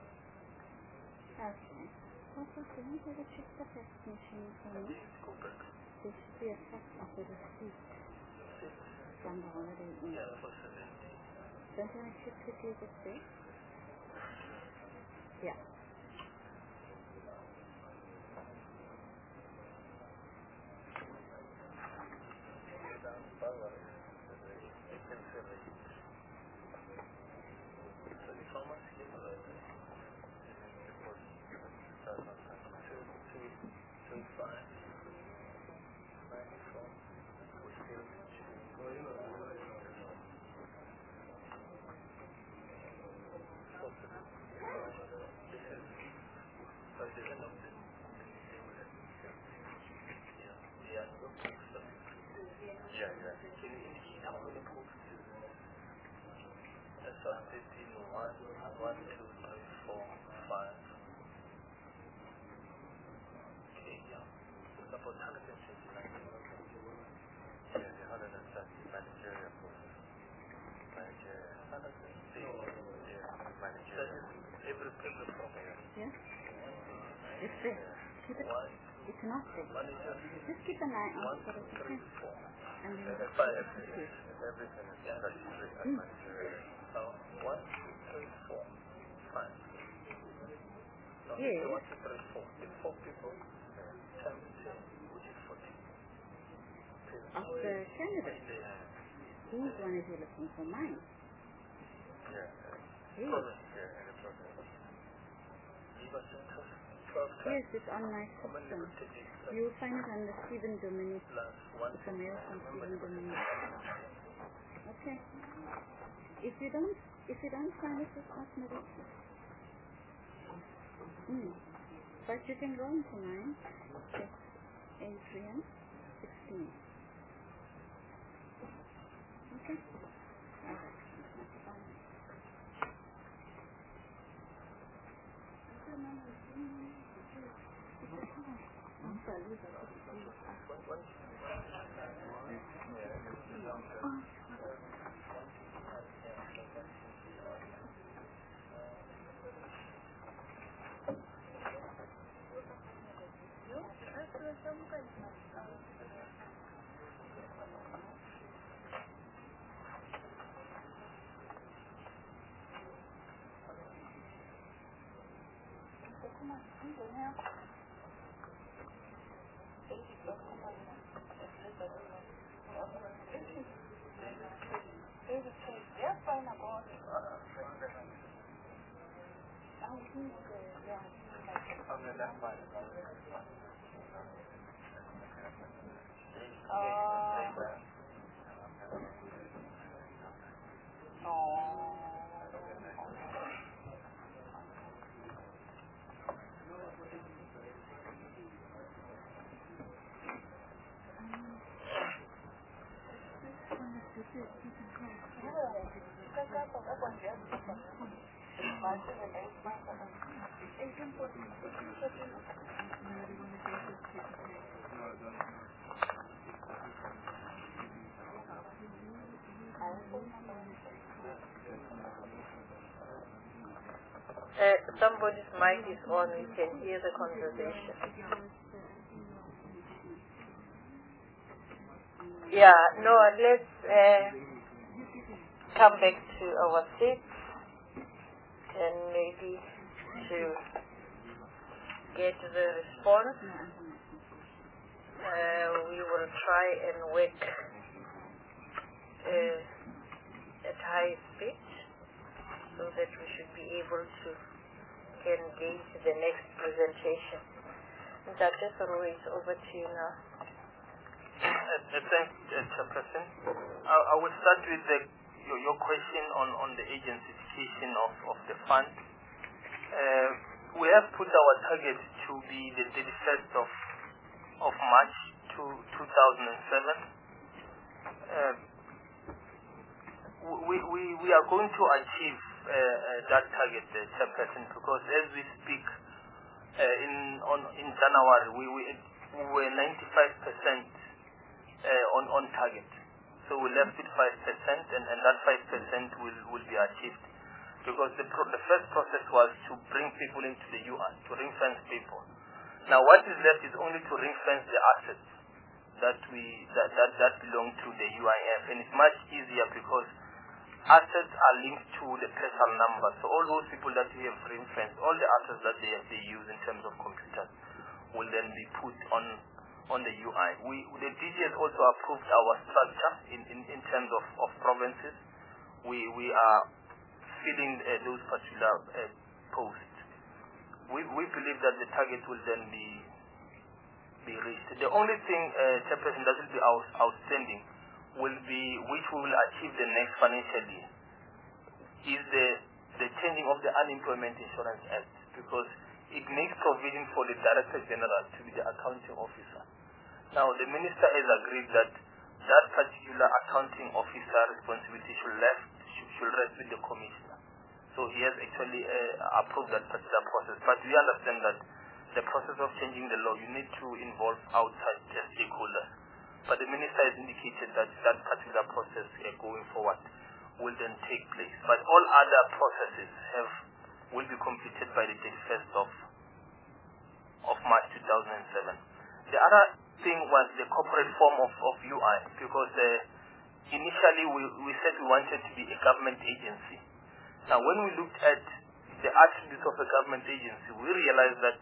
Okay. Also, can you have a check the definition for me? This should be a fact of the receipt. from the holiday inn. Yeah, for 70. Don't you want to shift with you this day? Yeah. It's there. Keep it. It's not there. Just keep an eye on it. Okay. And then Everything is statutory and managerial. 1, 2, 3, 4, 5. Yes. 1, 2, 3, 4. It's 4 people. 10, which is 14. Of the candidate. Whose one is he looking for? Mine. Yeah. Yes. Yeah, and Yes, it's on my system. You will find it under Stephen Dominic. It's a mail from Stephen Dominic. Okay. If you don't find it, it's not medical. But you can go into mine. Check Adrian 16. Okay. All right. Somebody's mic is on, we can hear the conversation. Yeah, no, let's come back to our seats and maybe to get the response. We will try and work at high speed so that we should be able to engage the next presentation. Dr. Sorowe, it's over to you now. Thanks, Chairperson. I will start with your question on the agencyfication of the fund. We have put our target to be the 31st of March 2007. We are going to achieve that target, Chairperson, because as we speak, in January we were 95% on target. So we left with 5%, and that 5% will be achieved, because the first process was to bring people into the UN, to ring-fence people. Now what is left is only to ring-fence the assets. that belong to the UIF, and it's much easier because assets are linked to the personal number. So all those people that we have ring-fenced, all the assets that they use in terms of computers will then be put on the UI. The DG has also approved our structure in terms of provinces. We are filling those particular posts. We believe that the target will then be reached. The only thing, Chairperson, that will be outstanding will be, which we will achieve the next financial year, is the changing of the Unemployment Insurance Act, because it makes provision for the Director General to be the accounting officer. Now, the Minister has agreed that that particular accounting officer responsibility should rest with the Commissioner. So he has actually approved that particular process. But we understand that the process of changing the law, you need to involve outside stakeholders. But the Minister has indicated that that particular process going forward will then take place. But all other processes will be completed by the 31st of March 2007. The other thing was the corporate form of UI, because initially we said we wanted to be a government agency. Now, when we looked at the attributes of a government agency, we realized that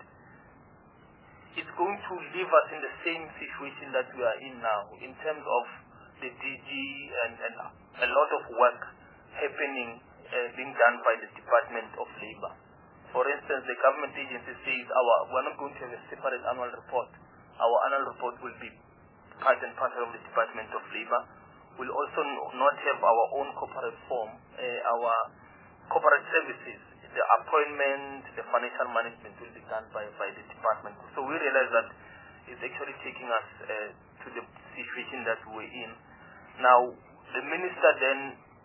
it's going to leave us in the same situation that we are in now, in terms of the DG and a lot of work happening, being done by the Department of Labor. For instance, the government agency says we're not going to have a separate annual report. Our annual report will be part and parcel of the Department of Labor. We'll also not have our own corporate form, our corporate services. The appointment, the financial management will be done by the department. So we realize that it's actually taking us to the situation that we're in. Now, the Minister then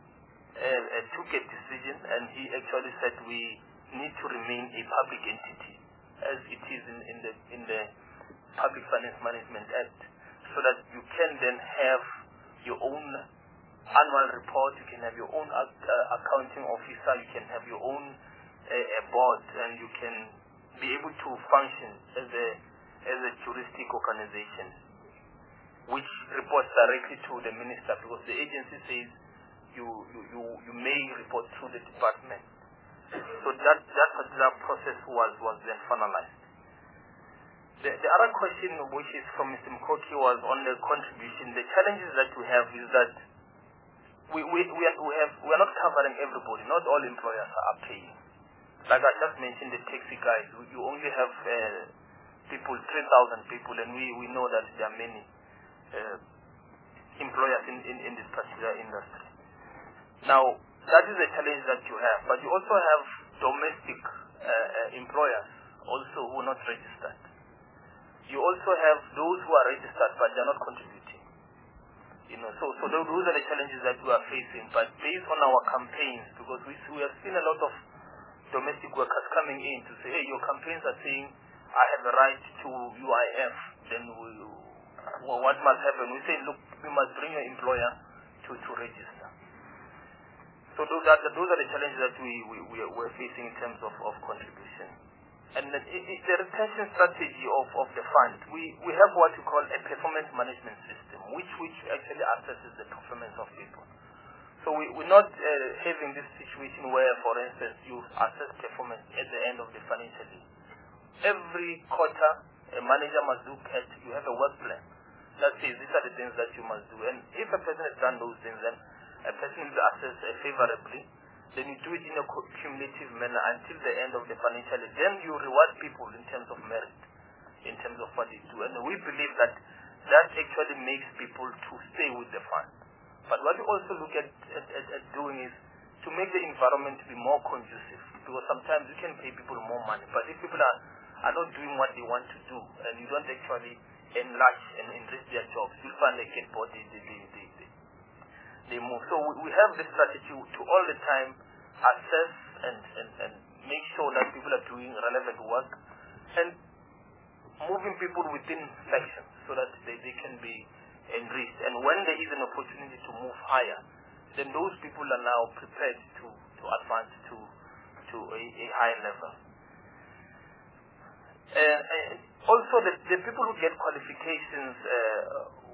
took a decision, and he actually said we need to remain a public entity, as it is in the Public Finance Management Act, so that you can then have your own annual report, you can have your own accounting officer, you can have your own a board, and you can be able to function as a juristic organization which reports directly to the Minister, because the agency says you may report through the department. So that particular process was then finalized. The other question, which is from Mr. Mkoki, was on the contribution. The challenges that we have is that we are not covering everybody. Not all employers are paying. Like I just mentioned, the taxi guys, you only have 3,000 people, and we know that there are many employers in this particular industry. Now, that is a challenge that you have, but you also have domestic employers also who are not registered. You also have those who are registered but they are not contributing. So those are the challenges that we are facing. But based on our campaigns, because we have seen a lot of domestic workers coming in to say, hey, your campaigns are saying I have a right to UIF, then what must happen? We say, look, we must bring your employer to register. So those are the challenges that we're facing in terms of contribution. And it's the retention strategy of the fund. We have what we call a performance management system, which actually assesses the performance of people. So we're not having this situation where, for instance, you assess performance at the end of the financial year. Every quarter, a manager must look at, you have a work plan that says these are the things that you must do. And if a person has done those things, then a person will be assessed favorably. Then you do it in a cumulative manner until the end of the financial year. Then you reward people in terms of merit, in terms of what they do. And we believe that actually makes people to stay with the fund. But what we also look at doing is to make the environment be more conducive, because sometimes you can pay people more money, but if people are not doing what they want to do, and you don't actually enlarge and enrich their jobs, you'll find they get bored, they move. So we have this strategy to all the time assess and make sure that people are doing relevant work, and moving people within sections so that they can be enriched. And when there is an opportunity to move higher, then those people are now prepared to advance to a higher level. Also, the people who get qualifications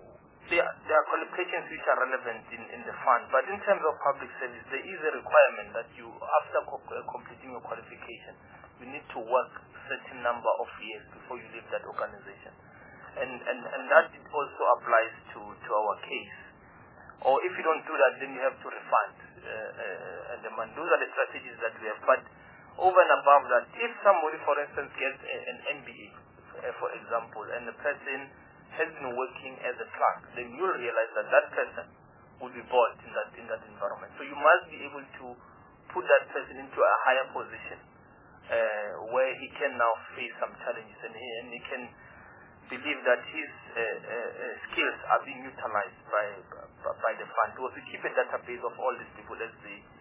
there are qualifications which are relevant in the fund, but in terms of public service, there is a requirement that you, after completing your qualification, you need to work a certain number of years before you leave that organization. And that also applies to our case. Or if you don't do that, then you have to refund the money. Those are the strategies that we have. But over and above that, if somebody, for instance, gets an MBA, for example, and the person has been working as a clerk, then you'll realize that that person will be bored in that environment. So you must be able to put that person into a higher position where he can now face some challenges and he can believe that his skills are being utilized by the fund. So we keep a database of all these people as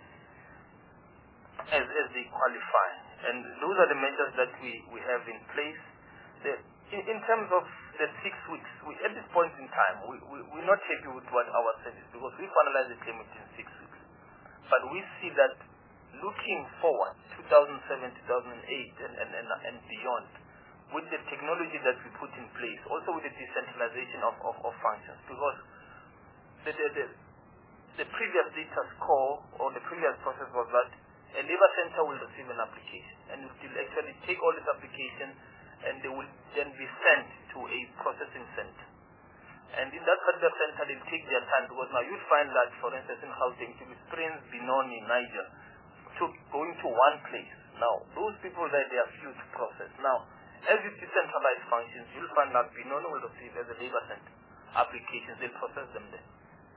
they qualify. And those are the measures that we have in place. In terms of the 6 weeks, at this point in time, we're not happy with what our service, because we've analyzed the claim within 6 weeks. But we see that looking forward, 2007, 2008, and beyond, with the technology that we put in place, also with the decentralization of functions, because the previous data score or the previous process was that a labor center will receive an application, and it will actually take all these applications and they will then be sent to a processing center. And in that particular center, they'll take their time, because now you'll find that, for instance, in Gauteng, to be Springs, Benoni, Niger, going to one place. Now, those people there, they are few to process. Now, as you decentralize functions, you'll find that Benoni will receive as a labor center applications, they'll process them there.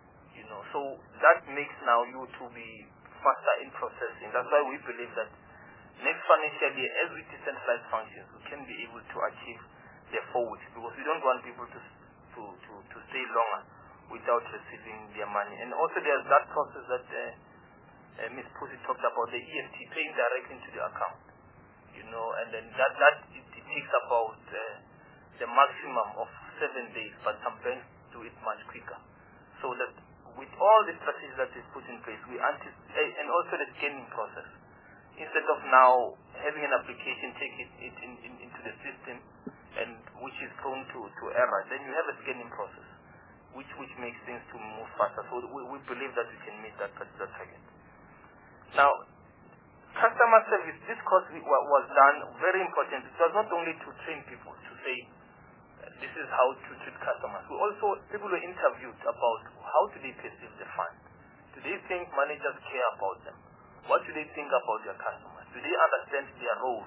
So that makes now you to be faster in processing. That's why we believe that next financial year, as we decentralize functions, we can be able to achieve the 4 weeks, because we don't want people to stay longer without receiving their money. And also there's that process that Ms. Pussy talked about, the EFT, paying directly into the account. And then it takes about the maximum of 7 days, but some banks do it much quicker. So that with all the strategies that is put in place, we anticipate, and also the scanning process. Instead of now having an application take it into the system, and which is prone to error, then you have a scanning process, which makes things to move faster. So we believe that we can meet that particular target. Now, customer service, this course was done very important. It was not only to train people to say this is how to treat customers. People were interviewed about how do they perceive the fund. Do they think managers care about them? What do they think about their customers? Do they understand their role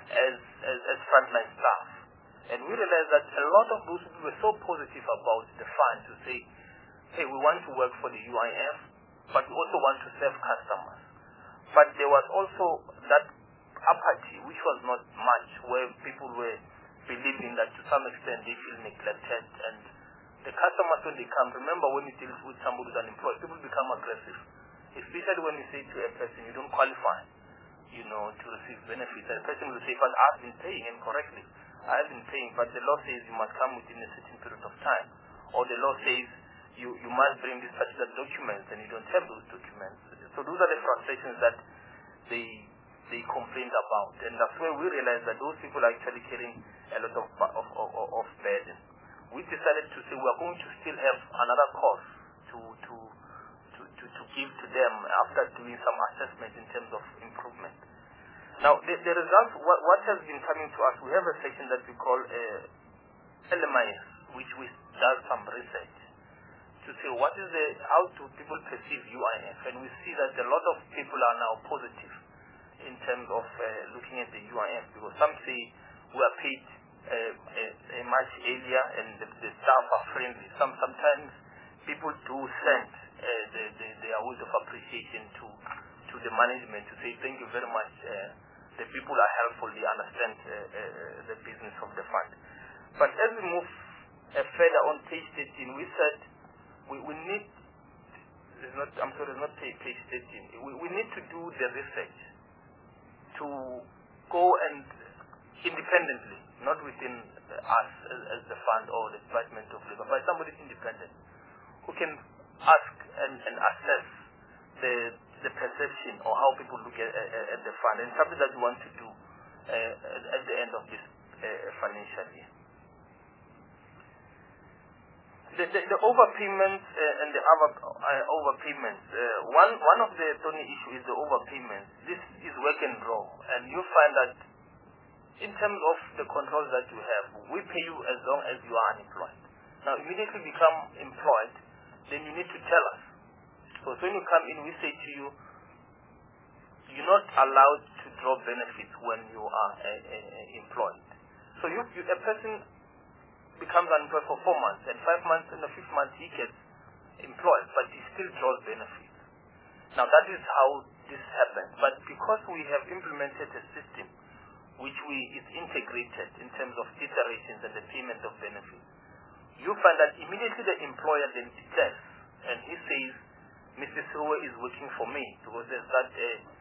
as frontline staff? And we realized that a lot of those people were so positive about the fund to say, hey, we want to work for the UIF, but we also want to serve customers. But there was also that apathy, which was not much, where people were believing that to some extent they feel neglected. And the customers, when they come, remember when you deal with somebody who's unemployed, people become aggressive. Especially when you say to a person, you don't qualify, to receive benefits. And the person will say, but I've been paying, and correctly, I've been paying, but the law says you must come within a certain period of time. Or the law says you must bring these particular documents, and you don't have those documents. So those are the frustrations that they complained about. And that's where we realized that those people are actually carrying a lot of burden. We decided to say we are going to still have another course to give to them after doing some assessment in terms of improvement. Now, the results, what has been coming to us, we have a section that we call LMIS, which does some research to say how do people perceive UIF. And we see that a lot of people are now positive in terms of looking at the UIF, because some say we are paid much earlier and the staff are friendly. Sometimes people do send their words of appreciation to the management to say thank you very much. The people are helpful. They understand the business of the fund. But as we move further on page 13, we said we need. Not page 13. We need to do the research to go and independently, not within us as the fund or the Department of Labor, but somebody independent who can ask and assess the perception or how people look at the fund, and something that we want to do at the end of this financial year. The overpayments and the other overpayments. One of the thorny issue is the overpayments. This is work and draw, and you find that in terms of the controls that you have, we pay you as long as you are unemployed. Now, immediately become employed, then you need to tell us. So when you come in, we say to you, you're not allowed to draw benefits when you are employed. So a person becomes unemployed for 4 months, and 5 months, and the 5th month he gets employed, but he still draws benefits. Now that is how this happens. But because we have implemented a system which is integrated in terms of iterations and the payment of benefits, you find that immediately the employer then declares, and he says, Mrs. Huwe is working for me, because there's that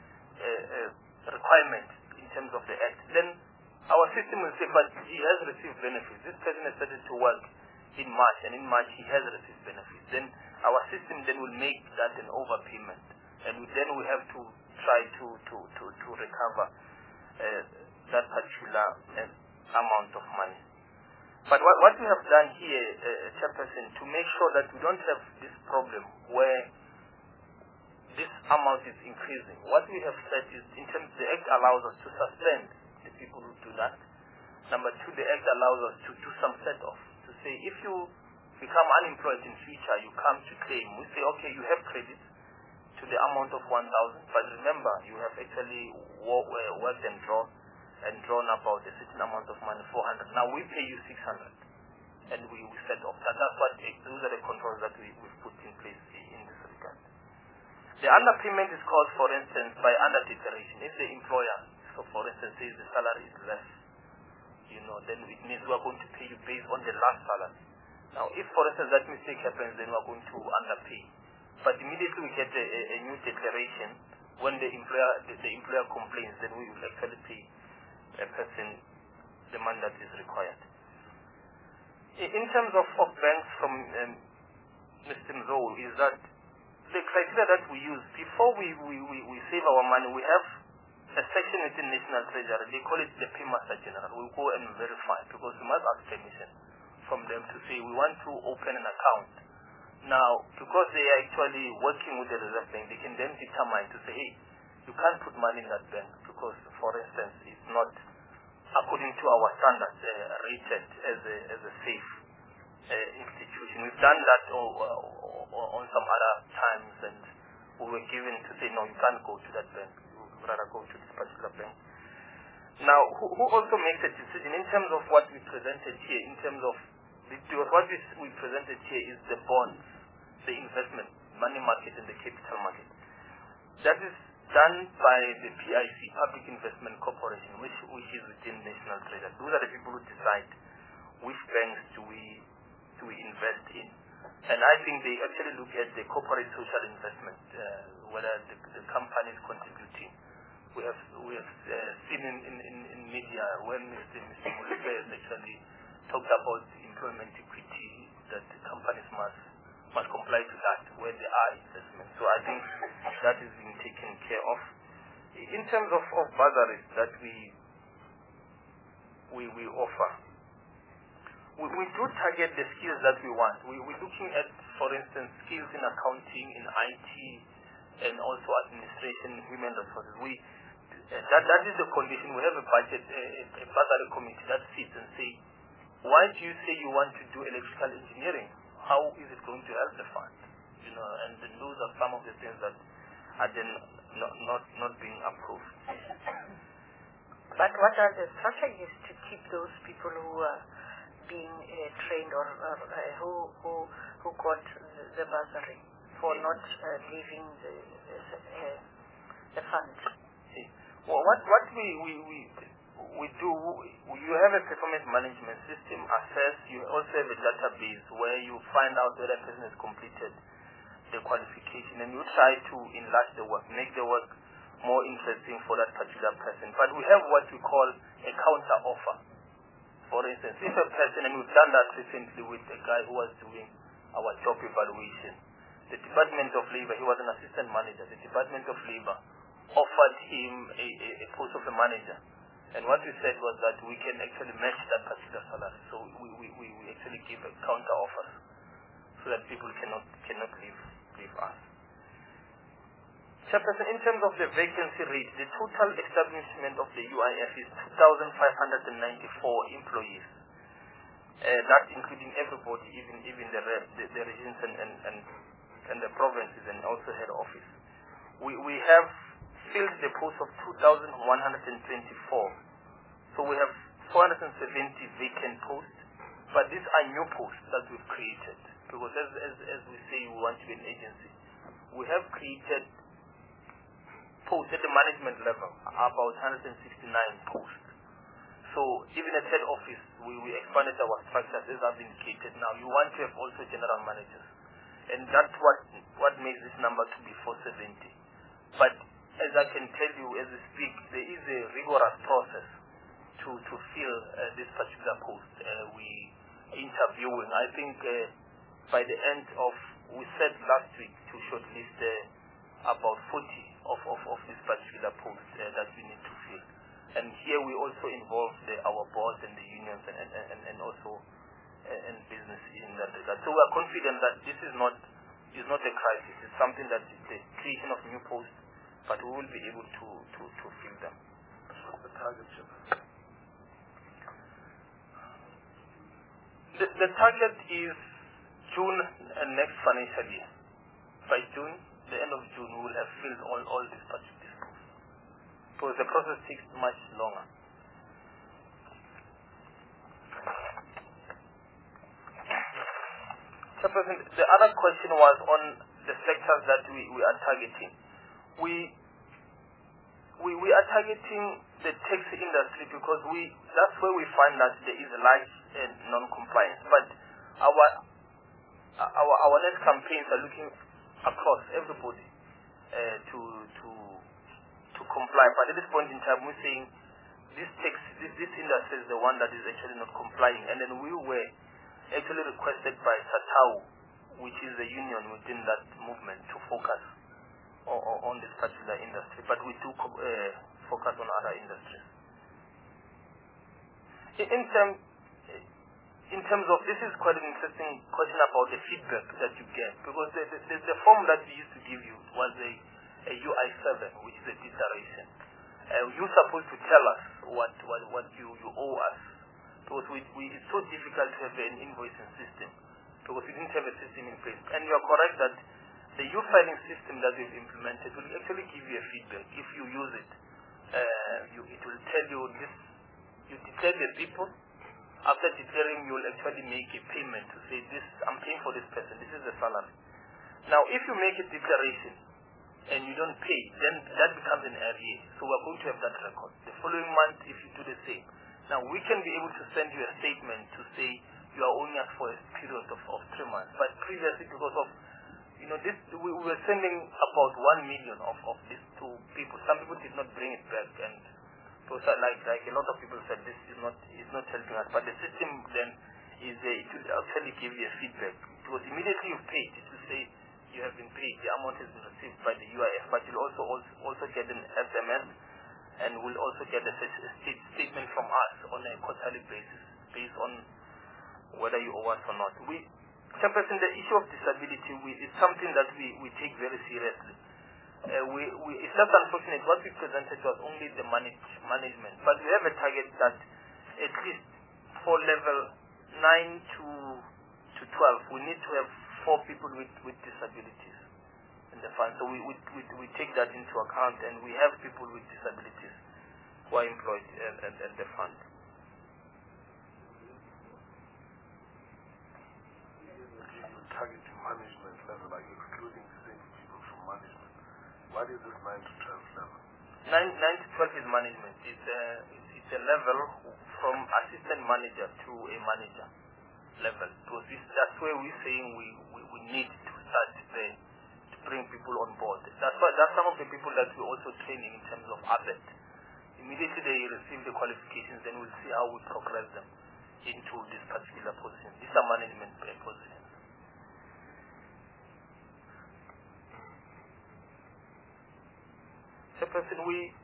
requirement in terms of the act. Then our system will say, but he has received benefits. This person has started to work in March, and in March he has received benefits. Then our system then will make that an overpayment, and then we have to try to recover that particular amount of money. But what we have done here, Chairperson, to make sure that we don't have this problem where this amount is increasing, what we have said is, in terms, the Act allows us to suspend the people who do that. Number 2, the Act allows us to do some set-off, to say if you become unemployed in future, you come to claim. We say, okay, you have credit to the amount of 1,000, but remember, you have actually worked and drawn about a certain amount of money, 400. Now we pay you 600, and we set off. That's what those are the controls that we've put in place in this regard. The underpayment is called, for instance, by under-declaration. If the employer, so for instance, says the salary is less, then it means we are going to pay you based on the last salary. Now, if, for instance, that mistake happens, then we are going to underpay. But immediately we get a new declaration. When the employer complains, then we will actually pay a person the money that is required. In terms of banks, from Mr. Mzo, is that the criteria that we use before we save our money, we have a section within National Treasury. They call it the Paymaster General. We go and verify, because we must ask permission from them to say we want to open an account. Now, because they are actually working with the Reserve Bank, they can then determine to say, hey, you can't put money in that bank because, for instance, it's not according to our standards rated as a safe institution. We've done that on some other times, and we were given to say, no, you can't go to that bank. You would rather go to this particular bank. Now, who also makes a decision in terms of what we presented here, in terms of what we presented here is the bonds, the investment, money market and the capital market. That is done by the PIC, Public Investment Corporation, which is within National Treasury. Those are the people who decide which banks do we invest in. And I think they actually look at the corporate social investment, whether the company is contributing. We have seen in media when Mr. Moleke has actually talked about employment equity, that the companies must comply to that where there are investments. So I think that is being taken care of. In terms of bursaries that we offer, we do target the skills that we want. We're looking at, for instance, skills in accounting, in IT, and also administration, human resources. That is the condition. We have a budget, a bursary committee that sits and say, why do you say you want to do electrical engineering? How is it going to help the fund? And those are some of the things that are then not being approved. But what are the strategies to keep those people who are being trained or who got the bursary for not leaving the fund? Well, what we do, you have a performance management system, assess, you also have a database where you find out whether a person has completed the qualification, and you try to enlarge the work, make the work more interesting for that particular person. But we have what we call a counter offer. For instance, if a person, and we've done that recently with a guy who was doing our job evaluation, the Department of Labor, he was an assistant manager, the Department of Labor offered him a post of a manager. And what we said was that we can actually match that particular salary. So we actually give a counter offer. so that people cannot leave us. Chairperson, in terms of the vacancy rate, the total establishment of the UIF is 2,594 employees. That's including everybody, even the regions and the provinces, and also head office. We have filled the post of 2,124. So we have 470 vacant posts, but these are new posts that we've created. Because as we say, we want to be an agency. We have created posts at the management level, about 169 posts. So even at head office, we expanded our structures as I've indicated. Now you want to have also general managers, and that's what makes this number to be 470. But as I can tell you, as we speak, there is a rigorous process to fill this particular post. We interviewing. I think by the end of, we said last week to shortlist about 40 of this particular post that we need to fill. And here we also involve our board and the unions and also and business in that regard. So we are confident that this is not a crisis. It's something that is the creation of new posts, but we will be able to fill them. What's the target, The target is June next financial year. By June, the end of June, we will have filled all these posts. Because the process takes much longer. Chairperson, the other question was on the sectors that we are targeting. We are targeting the taxi industry because that's where we find that there is a large non-compliance. But our next campaigns are looking across everybody to comply. But at this point in time, we're saying this industry is the one that is actually not complying. And then we were actually requested by SATAU, which is the union within that movement, to focus on this particular industry. But we do focus on other industries. In terms of, this is quite an interesting question about the feedback that you get, because the form that we used to give you was a UI7, which is a declaration. You're supposed to tell us what you owe us, because it's so difficult to have an invoicing system, because we didn't have a system in place. And you are correct that the U-filing system that we've implemented will actually give you a feedback. If you use it, it will tell you this. You declare the people. After declaring, you will actually make a payment to say, this, I'm paying for this person, this is the salary. Now, if you make a declaration and you don't pay, then that becomes an arrear. So we're going to have that record. The following month, if you do the same. Now, we can be able to send you a statement to say you are owing us for a period of 3 months. But previously, because of, we were sending about 1 million of this to people. Some people did not bring it back, and so like a lot of people said, this is not helping us. But the system then it will actually give you a feedback, because immediately you paid, it will say you have been paid, the amount has been received by the UIF. But you'll also get an SMS, and we'll also get a statement from us on a quarterly basis based on whether you owe us or not. Chairperson, the issue of disability is something that we take very seriously. It's just unfortunate what we presented was only the management, but we have a target that at least for level 9 to 12, we need to have 4 people with disabilities in the fund. So we take that into account, and we have people with disabilities who are employed at the fund. Targeting management level, like excluding same people from management. What is this 9 to 12 level? 9 to 12 is management. It's a level from assistant manager to a manager level. So that's where we're saying we need to start there to bring people on board. That's some of the people that we're also training in terms of ABET. Immediately they receive the qualifications, then we'll see how we progress them into this particular position. These are management positions. Chairperson,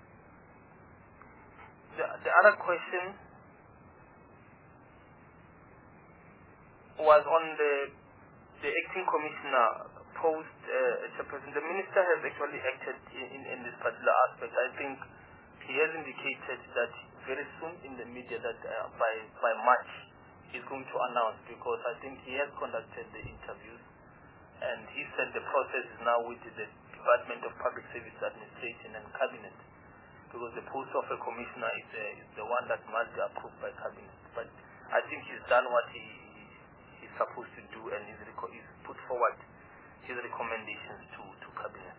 the other question was on the the acting commissioner posed chairperson, the minister has actually acted in this particular aspect. I think he has indicated that very soon in the media that by March he's going to announce, because I think he has conducted the interviews, and he said the process is now with the Department of Public Service Administration and Cabinet, because the post of a commissioner is the one that must be approved by Cabinet. But I think he's done what he's supposed to do, and he's put forward his recommendations to Cabinet.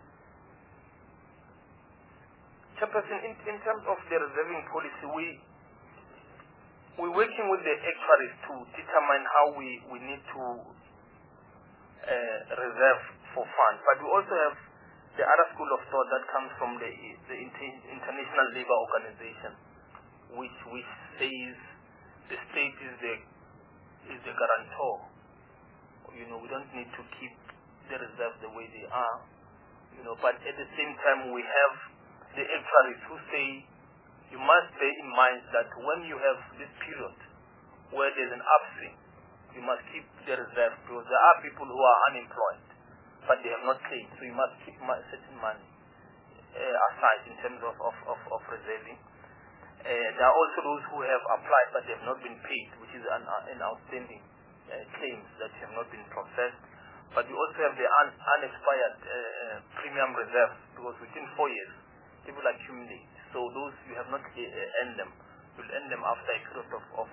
Chairperson, in terms of the reserving policy, we're working with the actuaries to determine how we need to reserve for funds. But we also have the other school of thought that comes from the International Labour Organization, which says the state is the guarantor. You know, we don't need to keep the reserves the way they are. You know, but at the same time, we have the actuaries who say you must bear in mind that when you have this period where there's an upswing, you must keep the reserve, because there are people who are unemployed but they have not claimed, so you must keep certain money aside in terms of reserving. There are also those who have applied but they have not been paid, which is an outstanding claims that have not been processed. But we also have the unexpired premium reserves, because within 4 years people accumulate. So those you have not earned them, you'll earn them after a period of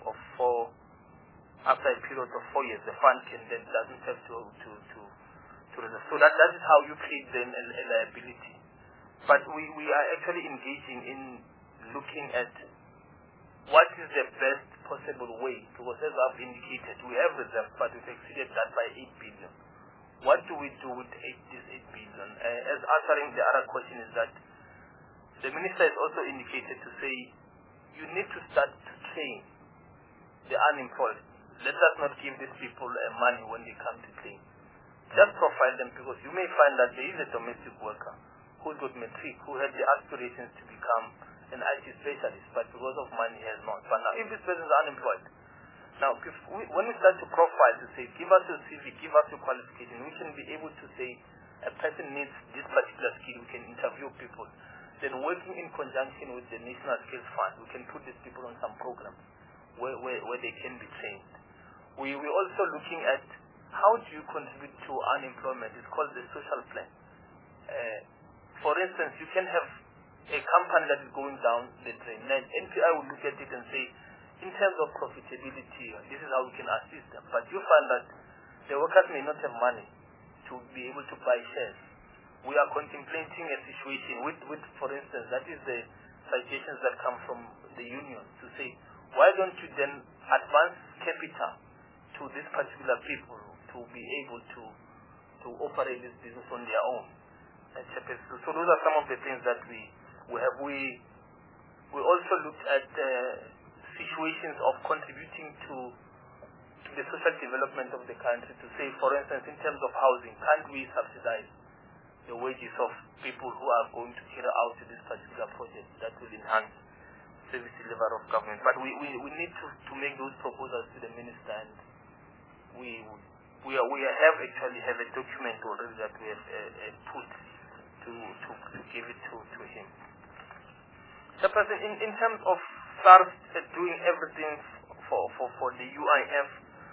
4 years. The fund doesn't have to reserve. So that is how you create then a liability. But we are actually engaging in looking at what is the best possible way, because as I've indicated, we have reserves, but we've exceeded that by 8 billion. What do we do with this 8 billion? As answering the other question is that the minister has also indicated to say you need to start to train the unemployed. Let us not give these people money when they come to claim. Just profile them, because you may find that there is a domestic worker who's got matric, who had the aspirations to become an IT specialist, but because of money he has not. But now if this person is unemployed, now when we start to profile to say give us your CV, give us your qualification, we can be able to say a person needs this particular skill, we can interview people. Then working in conjunction with the National Skills Fund, we can put these people on some programs where they can be trained. We're also looking at how do you contribute to unemployment. It's called the social plan. For instance, you can have a company that is going down the drain. Then NPI will look at it and say, in terms of profitability, this is how we can assist them. But you find that the workers may not have money to be able to buy shares. We are contemplating a situation with for instance, that is the suggestions that come from the union to say, why don't you then advance capital to these particular people to be able to operate this business on their own. So those are some of the things that we have. We also looked at situations of contributing to the social development of the country, to say, for instance, in terms of housing, can't we subsidize the wages of people who are going to carry out this particular project that will enhance service delivery of government? But we need to make those proposals to the minister, and we have a document already that we have put to give it to him. So, in terms of SARS doing everything for the UIF,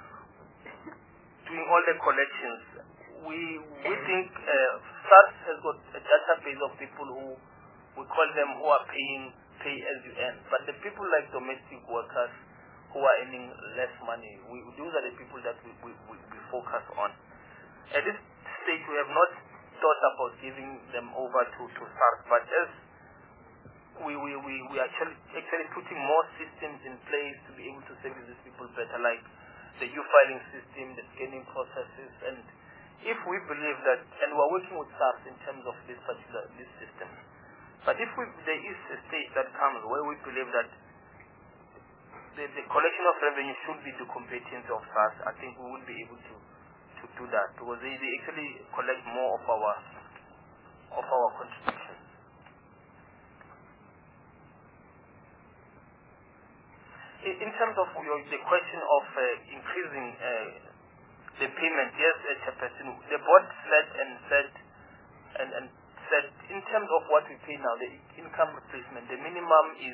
doing all the collections, we think SARS has got a database of people who we call them who are pay as you earn. But the people like domestic workers who are earning less money, those are the people that we focus on. At this stage, we have not thought about giving them over to SARS, but as we are actually putting more systems in place to be able to service these people better, like the U-filing system, the scanning processes, and if we believe that, and we're working with SARS in terms of this system, but if there is a stage that comes where we believe that the collection of revenue should be the competence of SARS, I think we will be able to do that, because they actually collect more of our contributions. In terms of the question of increasing the payment, yes, Chairperson, the board slept and said, in terms of what we pay now, the income replacement, the minimum is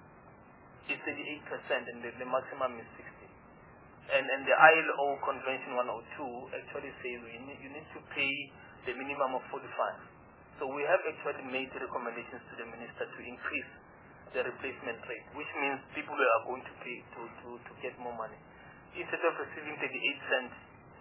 38% and the maximum is 60%. And the ILO Convention 102 actually says you need to pay the minimum of 45%. So we have actually made recommendations to the minister to increase the replacement rate, which means people are going to pay to get more money. Instead of receiving 38 cents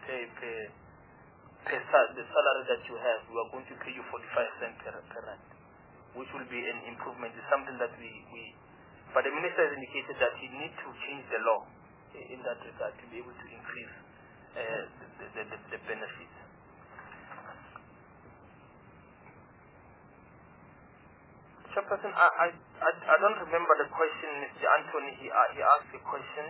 per the salary that you have, we are going to pay you 45 cents per rand, which will be an improvement. It's something that but the minister has indicated that he needs to change the law in that regard to be able to increase the benefits. Chairperson, I don't remember the question, Mr. Anthony. He asked a question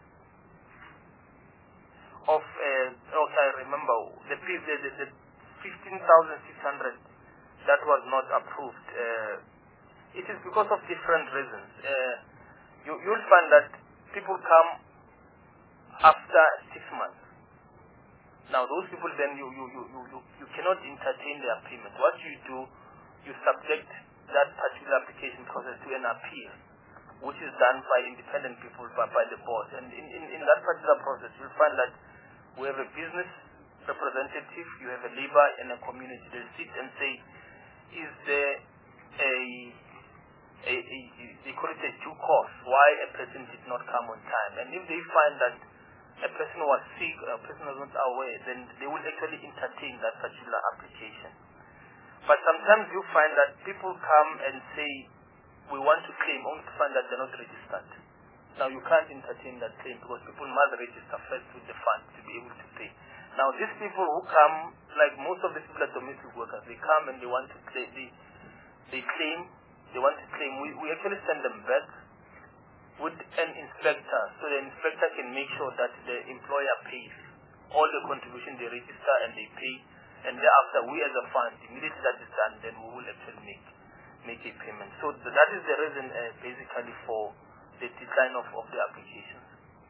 of I remember the 15,600 that was not approved. It is because of different reasons. You'll find that people come after 6 months. Now those people, then you cannot entertain their payment. What you do, you subject that particular application process to an appeal, which is done by independent people, by the board. And in that particular process, you'll find that we have a business representative, you have a labor and a community. They sit and say, is there they call it a due course, why a person did not come on time? And if they find that a person was sick, a person was not aware, then they will actually entertain that particular application. But sometimes you find that people come and say, we want to claim, only to find that they're not registered. Now you can't entertain that claim because people must register first with the fund to be able to pay. Now these people who come, like most of these people are domestic workers, they come and they want to claim, they want to claim. We actually send them back with an inspector, so the inspector can make sure that the employer pays all the contribution they register and they pay, and thereafter we as a fund, immediately that is done, then we will actually make a payment. So that is the reason basically for the decline of the applications.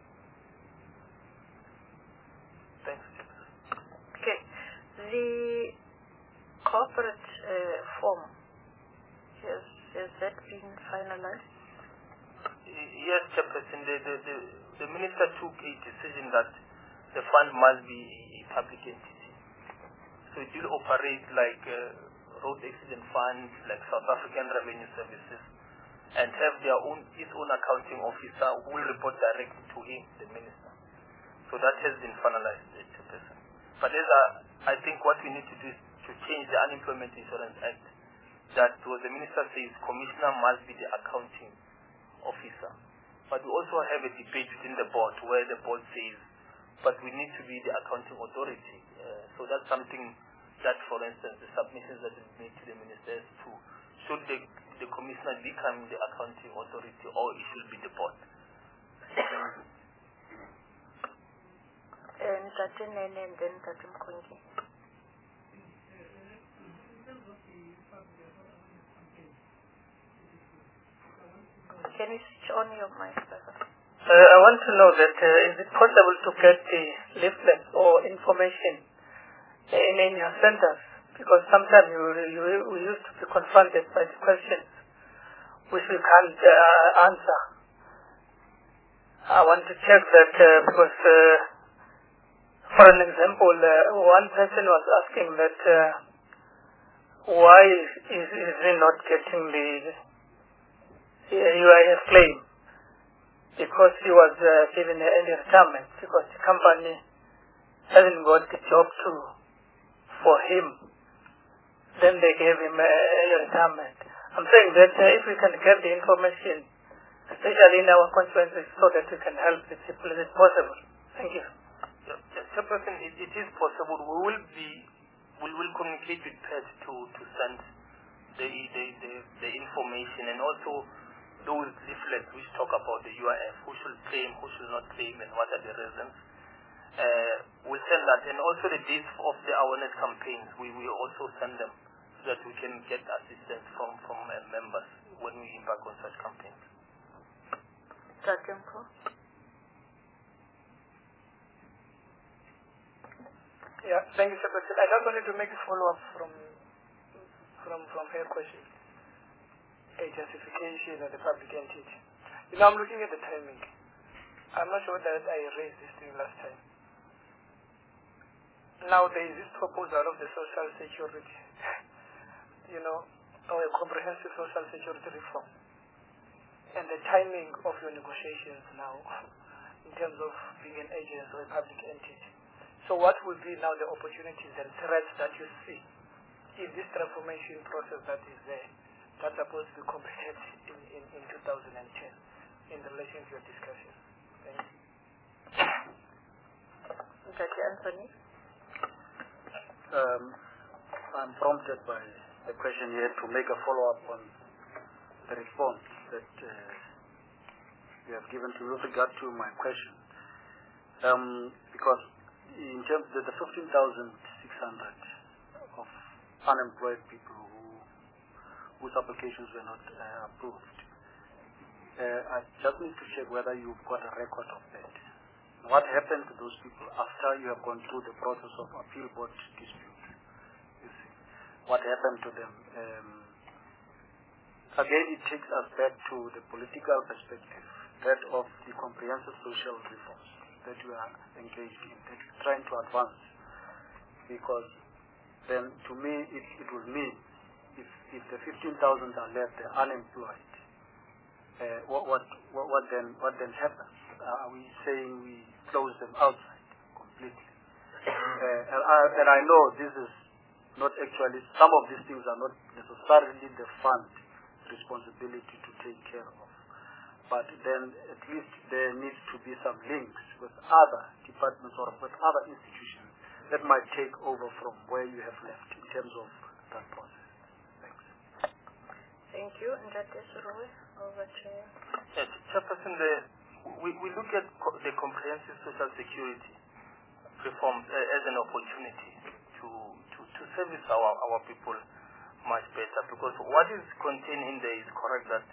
Thanks. Okay. The corporate form, has that been finalized? Yes, Chairperson. The minister took a decision that the fund must be a public entity. So it will operate like road accident funds, like South African Revenue Services, and have its own accounting officer who will report directly to him, the minister. So that has been finalized, Chairperson. But I think what we need to do is to change the Unemployment Insurance Act, that what the minister says, commissioner must be the accounting officer. But we also have a debate within the board where the board says, but we need to be the accounting authority. So that's something that, for instance, the submissions that we made to the ministers to, should the commissioner become the accounting authority, or it should be the board? And then Tatum Kongi. Can you switch on your mic, brother? I want to know that is it possible to get the leaflets or information in your centers? Because sometimes we used to be confronted by the questions which we can't answer. I want to check that because, for an example, one person was asking that why is he not getting the UIF claim? Because he was given an early retirement, because the company hasn't got the job for him. Then they gave him an early retirement. I'm saying that if we can get the information, especially in our constituencies, so that we can help the people, is it possible? Thank you. Chairperson, it is possible. We will communicate with PET to send the information, and also those leaflets which talk about the UIF, who should claim, who should not claim, and what are the reasons. We'll send that, and also the dates of the awareness campaigns. We will also send them so that we can get assistance from members when we embark on such campaigns. Yeah, thank you, Chairperson. I just wanted to make a follow-up from her question. Agencyfication of the public entity. I'm looking at the timing. I'm not sure that I raised this to you last time. Now there is this proposal of the social security, or a comprehensive social security reform. And the timing of your negotiations now, in terms of being an agency or a public entity. So what will be now the opportunities and threats that you see in this transformation process that is there, that's supposed to be completed in 2010 in relation to your discussion? Thank you. Judge Anthony? I'm prompted by the question here to make a follow-up on the response that you have given to me with regard to my question. Because in terms of the 15,600 of unemployed people whose applications were not approved, I just need to check whether you've got a record of that. What happened to those people after you have gone through the process of appeal board dispute? You see, what happened to them? Again, it takes us back to the political perspective, that of the comprehensive social reforms that we are engaged in, that we're trying to advance. Because then, to me, it will mean if the 15,000 are left unemployed, what then happens? Are we saying we close them outside completely? And I know this is not actually, some of these things are not necessarily the fund responsibility to take care of. But then at least there needs to be some links with other departments or with other institutions that might take over from where you have left in terms of that process. Thanks. Thank you. And that is Roy, over to you. Yes, Chairperson, we look at the comprehensive social security reforms as an opportunity to service our people much better, because what is contained in there is correct. That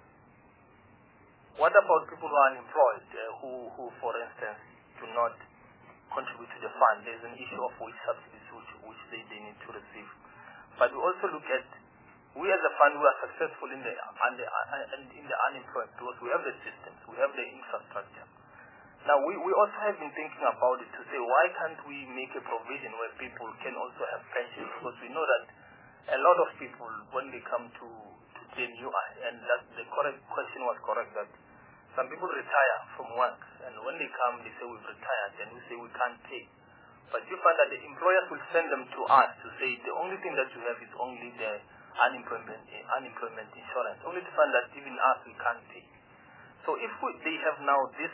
what about people who are unemployed, who for instance do not contribute to the fund? There's an issue of wage subsidies which they need to receive. But we also look at, we as a fund, we are successful in the unemployed because we have the systems, we have the infrastructure. Now we also have been thinking about it to say, why can't we make a provision where people can also have pensions? Because we know that a lot of people, when they come to claim UI, and that the correct question was correct, that some people retire from work, and when they come, they say we've retired, and we say we can't pay. But you find that the employers will send them to us to say the only thing that you have is only the unemployment insurance, only to find that even us we can't pay. So if they have now this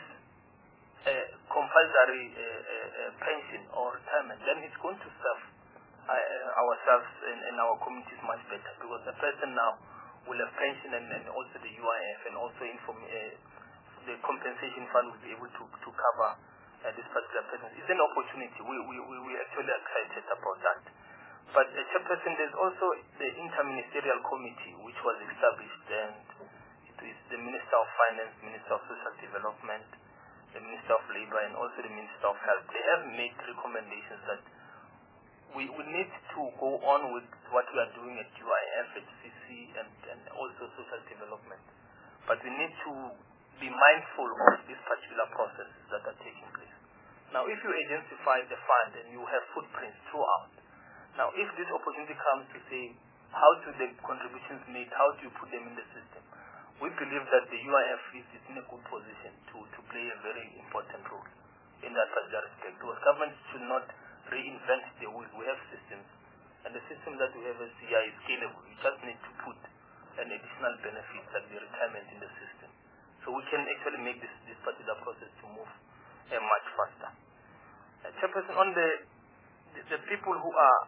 compulsory pension or retirement, then it's going to serve ourselves and our communities much better, because the person now will have pension and also the UIF, and also the compensation fund will be able to cover this particular person. It's an opportunity. We're actually excited about that. But Chairperson, there's also the interministerial committee which was established, and it is the Minister of Finance, Minister of Social Development, the Minister of Labour, and also the Minister of Health. They have made recommendations that we need to go on with what we are doing at UIF, HCC, and also social development. But we need to be mindful of these particular processes that are taking place. Now, if you agentify the fund and you have footprints throughout, now if this opportunity comes to say, how do the contributions made, how do you put them in the system, we believe that the UIF is in a good position to play a very important role in that particular respect. Because government should not reinvent the wheel. We have systems, and the system that we have as CI is scalable. We just need to put an additional benefit like the retirement in the system, so we can actually make this particular process to move much faster. Chairperson, on the people who are,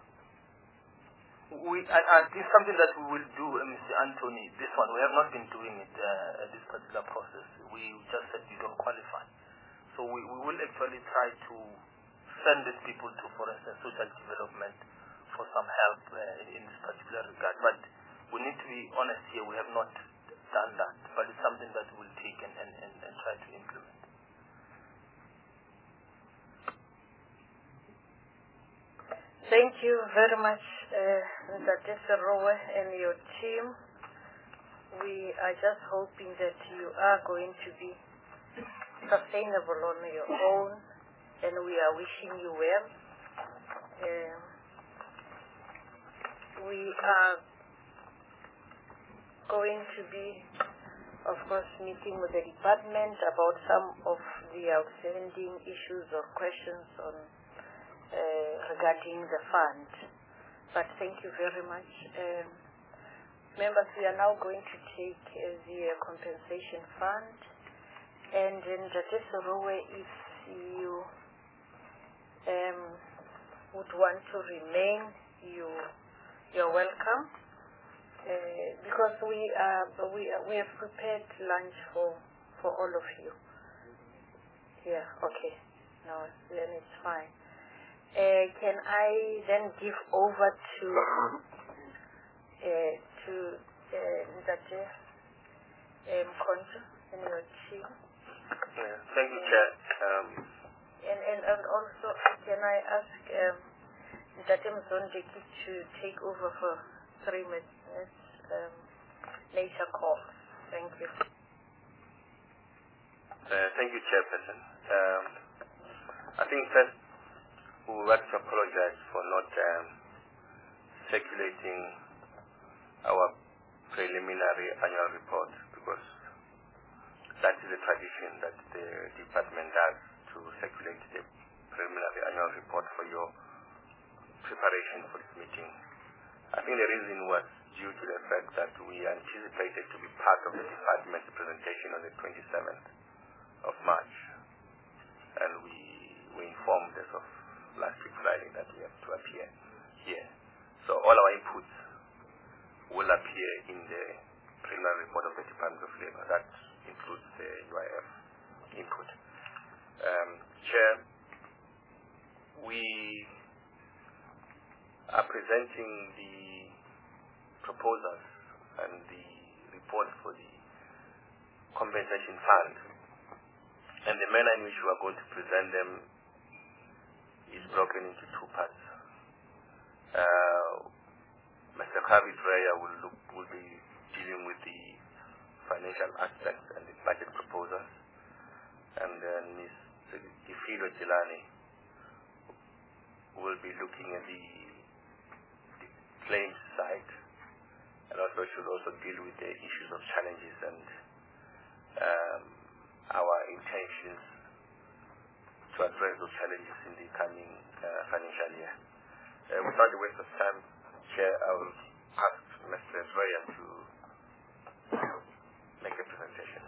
this is something that we will do, Mr. Anthony. This one we have not been doing it this particular process. We just said you don't qualify, so we will actually try to send these people to, for instance, social development for some help in this particular regard. But we need to be honest here, we have not done that. But it's something that we'll take and try to implement. Thank you very much, Mr. Rowe and your team. We are just hoping that you are going to be sustainable on your own, and we are wishing you well. We are going to be, of course, meeting with the department about some of the outstanding issues or questions on regarding the fund. But thank you very much. Members, we are now going to take the compensation fund. And in the Rowe, if you would want to remain, you're welcome. Because we have prepared lunch for all of you. Yeah, okay. No, then it's fine. Can I then give over to Mr. Konzo and your team? Thank you, Chair. And also, can I ask Mr. Mzondeki to take over for 3 minutes later call? Thank you. Thank you, Chairperson. I think first we would like to apologize for not circulating our preliminary annual report, because that is a tradition that the department does, to circulate the preliminary annual report for your preparation for this meeting. I think the reason was due to the fact that we anticipated to be part of the department's presentation on the 27th of March, and we were informed as of last week Friday that we have to appear here. So all our inputs will appear in the preliminary report of the Department of Labour. That includes the UIF input. Chair, we are presenting the proposals and the report for the compensation fund, and the manner in which we are going to present them is broken into 2 parts. Mr. Kavi Dreyer will be dealing with the financial aspects and the budget proposals, and then Ms. Ifilo Jilani will be looking at the claims side, and also should also deal with the issues of challenges and our intentions to address those challenges in the coming financial year. Without a waste of time, Chair, I will ask Mr. Dreyer to make a presentation.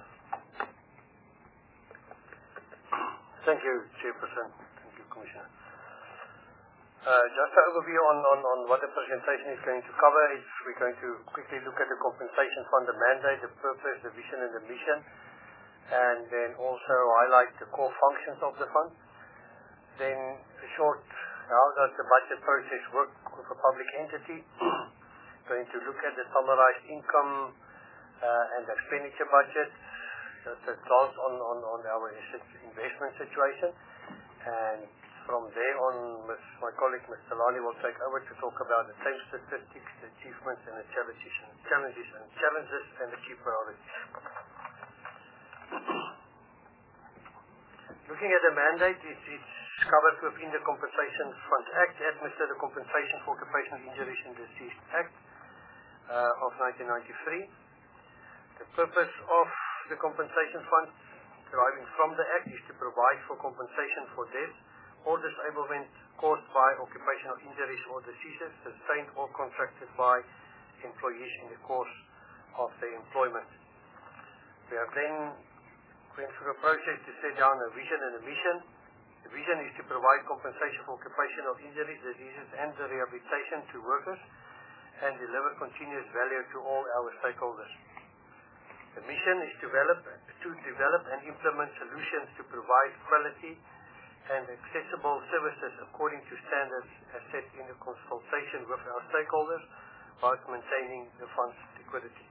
Thank you, Chairperson. Thank you, Commissioner. Just an overview on what the presentation is going to cover is we're going to quickly look at the compensation fund, the mandate, the purpose, the vision and the mission, and then also highlight the core functions of the fund. Then a short, how does the budget process work with a public entity? Going to look at the summarized income and expenditure budget, just a glance on our investment situation, and from there on, my colleague Mr. Lani will take over to talk about the same statistics, the achievements and the challenges and the key priorities. Looking at the mandate, it's covered within the Compensation Fund Act, administered the Compensation for Occupational Injuries and Disease Act of 1993. The purpose of the Compensation Fund deriving from the Act is to provide for compensation for death or disablement caused by occupational injuries or diseases sustained or contracted by employees in the course of their employment. We have then went through a process to set down a vision and a mission. The vision is to provide compensation for occupational injuries, diseases and the rehabilitation to workers and deliver continuous value to all our stakeholders. The mission is to develop and implement solutions to provide quality and accessible services according to standards as set in the consultation with our stakeholders, whilst maintaining the fund's liquidity.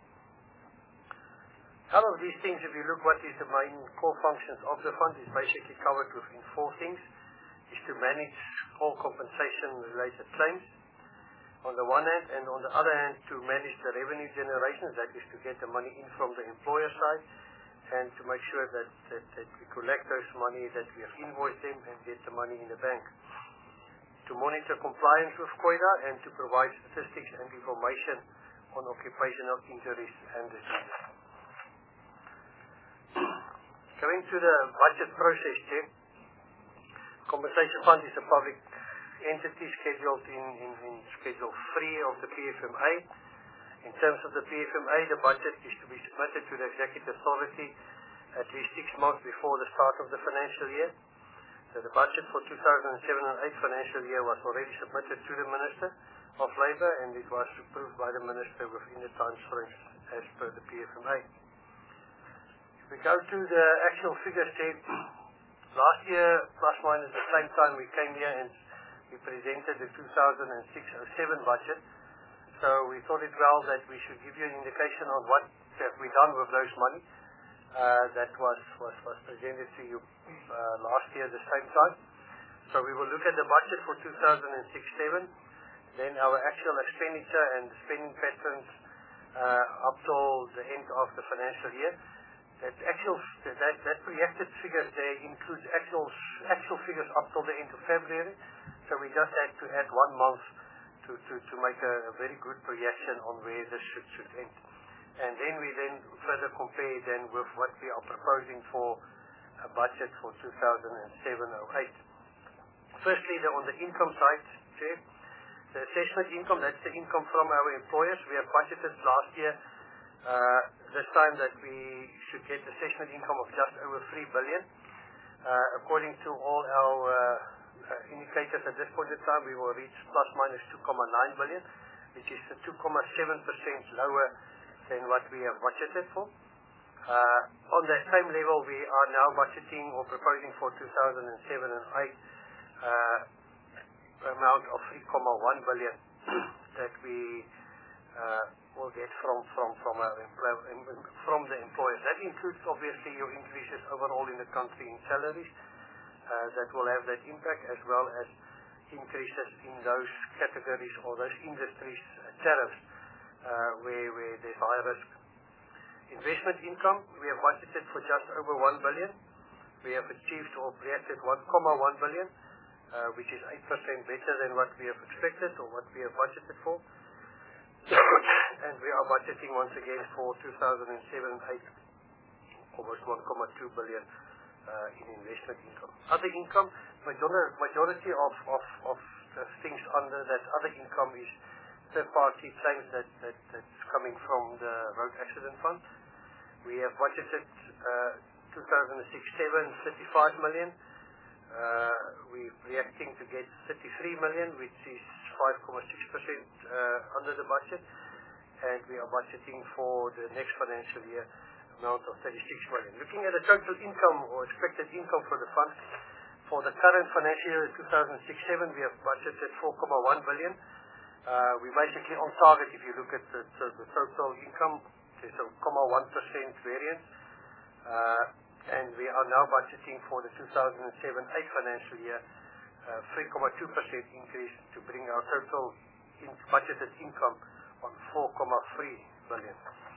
Out of these things, if you look what is the main core functions of the fund, is basically covered within 4 things. Is to manage all compensation-related claims on the one hand, and on the other hand, to manage the revenue generation, that is to get the money in from the employer side, and to make sure that we collect those money that we have invoiced them and get the money in the bank. To monitor compliance with COIDA and to provide statistics and information on occupational injuries and diseases. Going to the budget process, Chair. Compensation Fund is a public entity scheduled in Schedule 3 of the PFMA. In terms of the PFMA, the budget is to be submitted to the Executive Authority at least 6 months before the start of the financial year. So the budget for 2007 and 8 financial year was already submitted to the Minister of Labour, and it was approved by the Minister within the time frames as per the PFMA. If we go to the actual figures, last year, plus minus the same time, we came here and we presented the 2006-07 budget. So we thought it well that we should give you an indication on what have we done with those money that was presented to you last year at the same time. So we will look at the budget for 2006-07, then our actual expenditure and spending patterns up till the end of the financial year. That projected figures there includes actual figures up till the end of February. So we just had to add 1 month to make a very good projection on where this should end. And then we further compare then with what we are proposing for a budget for 2007-08. Firstly, on the income side, Chair, the assessment income, that's the income from our employers. We have budgeted last year this time that we should get assessment income of just over 3 billion. According to all our indicators at this point in time, we will reach plus minus 2.9 billion, which is 2.7% lower than what we have budgeted for. On that same level, we are now budgeting or proposing for 2007 and 8 amount of 3.1 billion that we will get from the employers. That includes obviously your increases overall in the country in salaries. That will have that impact, as well as increases in those categories or those industries tariffs where there's high risk. Investment income, we have budgeted for just over 1 billion. We have achieved or projected 1.1 billion, which is 8% better than what we have expected or what we have budgeted for. And we are budgeting once again for 2007-8 almost 1.2 billion in investment income. Other income, majority of the things under that other income is third-party claims that's coming from the Road Accident Fund. We have budgeted 2006-07 35 million. We're projecting to get 33 million, which is 5.6% under the budget, and we are budgeting for the next financial year amount of 36 million. Looking at the total income or expected income for the fund, for the current financial year 2006-07, we have budgeted 4.1 billion. We're basically on target if you look at the total income. There's a 0.1% variance. And we are now budgeting for the 2007-08 financial year 3.2% increase to bring our total budgeted income on 4.3 billion.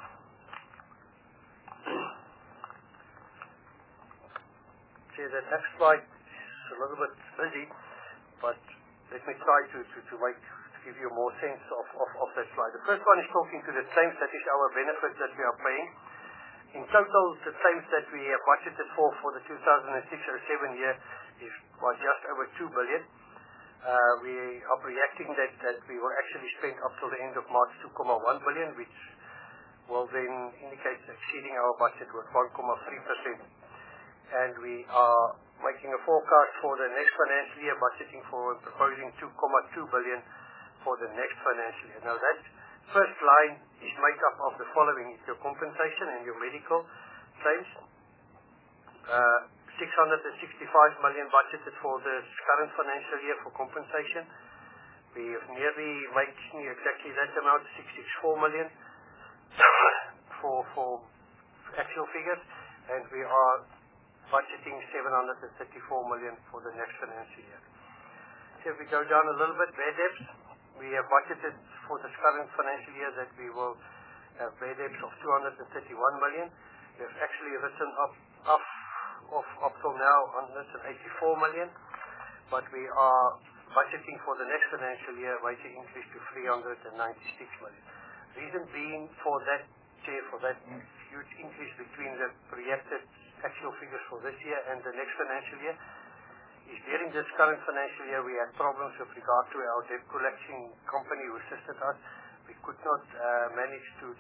See, the next slide is a little bit busy, but let me try to give you more sense of that slide. The first one is talking to the claims, that is our benefits that we are paying. In total, the claims that we have budgeted for the 2006-07 year was just over 2 billion. We are projecting that we will actually spend up till the end of March 2.1 billion, which will then indicate exceeding our budget with 1.3%. And we are making a forecast for the next financial year, budgeting for and proposing 2.2 billion for the next financial year. Now that first line is made up of the following: your compensation and your medical claims. 665 million budgeted for this current financial year for compensation. We have nearly making exactly that amount, 664 million for actual figures, and we are budgeting 734 million for the next financial year. if we go down a little bit, bad debts, we have budgeted for this current financial year that we will have bad debts of 231 million. We have actually written up till now 184 million, but we are budgeting for the next financial year wage increase to 396 million. Reason being for that, Chair, for that huge increase between the projected actual figures for this year and the next financial year is during this current financial year we had problems with regard to our debt collection company who assisted us. We could not manage to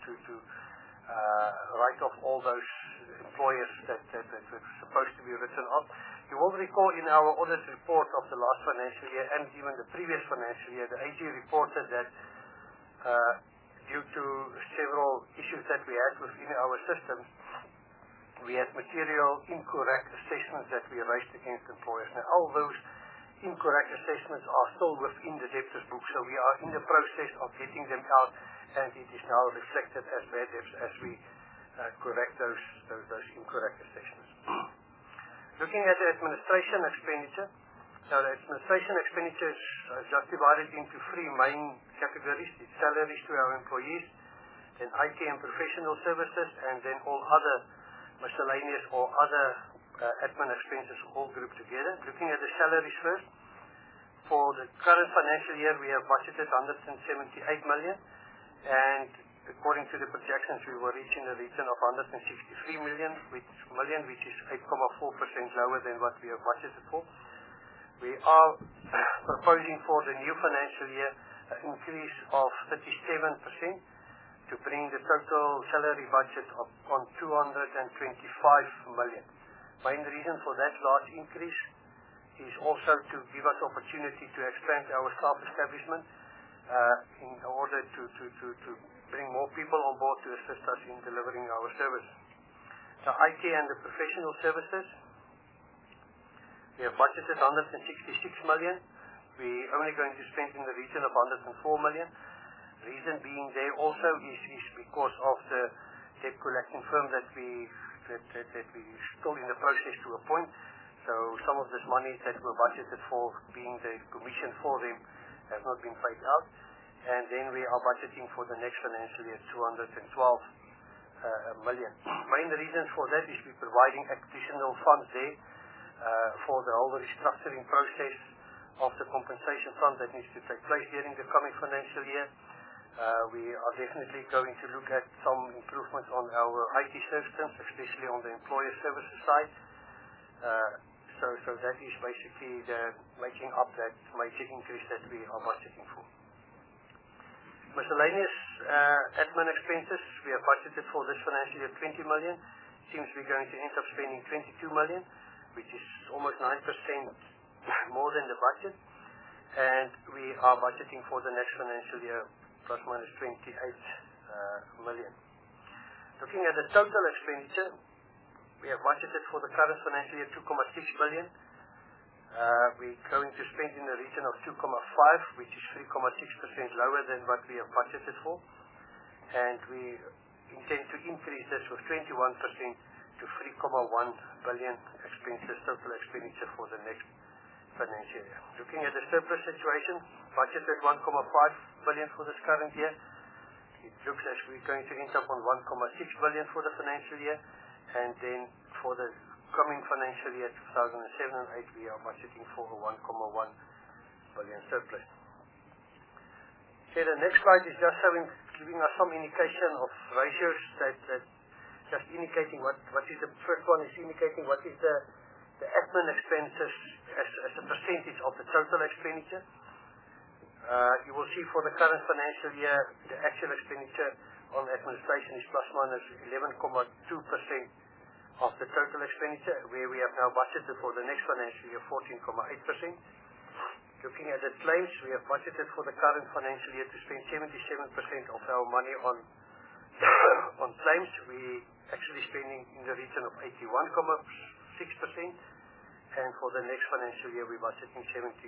write off all those employers that were supposed to be written off. You will recall in our audit report of the last financial year and even the previous financial year, the AG reported that due to several issues that we had within our systems, we had material incorrect assessments that we raised against employers. Now, all those incorrect assessments are still within the debtors book, so we are in the process of getting them out, and it is now reflected as bad debts as we correct those incorrect assessments. Looking at the administration expenditure, now the administration expenditure is just divided into three main categories. It's salaries to our employees, then IT and professional services, and then all other miscellaneous or other admin expenses all grouped together. Looking at the salaries first, for the current financial year we have budgeted 178 million, and according to the projections we will reach in the region of 163 million, which is 8.4% lower than what we have budgeted for. We are proposing for the new financial year an increase of 37% to bring the total salary budget up on 225 million. Main reason for that large increase is also to give us opportunity to expand our staff establishment in order to bring more people on board to assist us in delivering our service. The IT and the professional services, we have budgeted 166 million. We're only going to spend in the region of 104 million. Reason being there also is because of the debt collecting firm that we still in the process to appoint. So some of this money that were budgeted for being the commission for them has not been paid out. And then we are budgeting for the next financial year 212 million. Main reasons for that is we're providing additional funds there for the whole restructuring process of the compensation fund that needs to take place during the coming financial year. We are definitely going to look at some improvements on our IT systems, especially on the employer services side. So that is basically the making up that major increase that we are budgeting for. Miscellaneous admin expenses, we have budgeted for this financial year 20 million. Seems we're going to end up spending 22 million, which is almost 9% more than the budget. And we are budgeting for the next financial year plus minus 28 million. Looking at the total expenditure, we have budgeted for the current financial year 2.6 billion. We're going to spend in the region of 2.5, which is 3.6% lower than what we have budgeted for. And we intend to increase this with 21% to 3.1 billion total expenditure for the next financial year. Looking at the surplus situation, budgeted 1.5 billion for this current year. It looks as we're going to end up on 1.6 billion for the financial year, and then for the coming financial year 2007 and 8 we are budgeting for a 1.1 billion surplus. Okay, the next slide is just giving us some indication of ratios that just indicating what is the first one is indicating what is the admin expenses as a percentage of the total expenditure. You will see for the current financial year the actual expenditure on administration is plus minus 11.2% of the total expenditure, where we have now budgeted for the next financial year 14.8%. Looking at the claims, we have budgeted for the current financial year to spend 77% of our money on claims. We actually spending in the region of 81.6%, and for the next financial year we're budgeting 72%.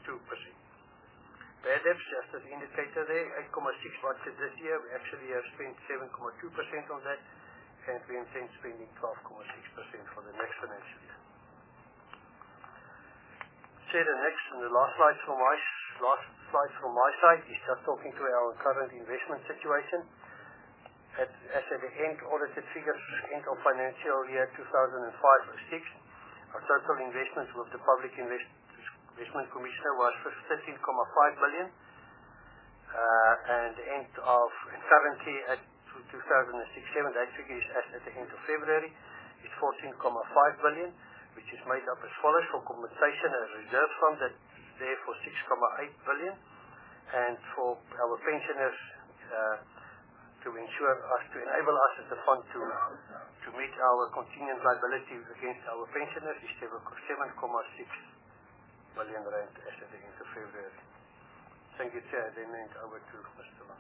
Bad debts, just as indicated there, 8.6 budget this year. We actually have spent 7.2% on that, and we intend spending 12.6% for the next financial year. Chair, the next and the last slide from my side is just talking to our current investment situation. As at the end audited figures, end of financial year 2005-06, our total investments with the Public Investment Commissioner was 13.5 billion, and currently at 2006-07, that figure is as at the end of February, is 14.5 billion, which is made up as follows: for compensation and reserve fund, that's there for 6.8 billion, and for our pensioners, to enable us as a fund to meet our contingent liability against our pensioners is 7.6 billion rand as at the end of February. Thank you, Chair. Then hand over to Mr. Lang.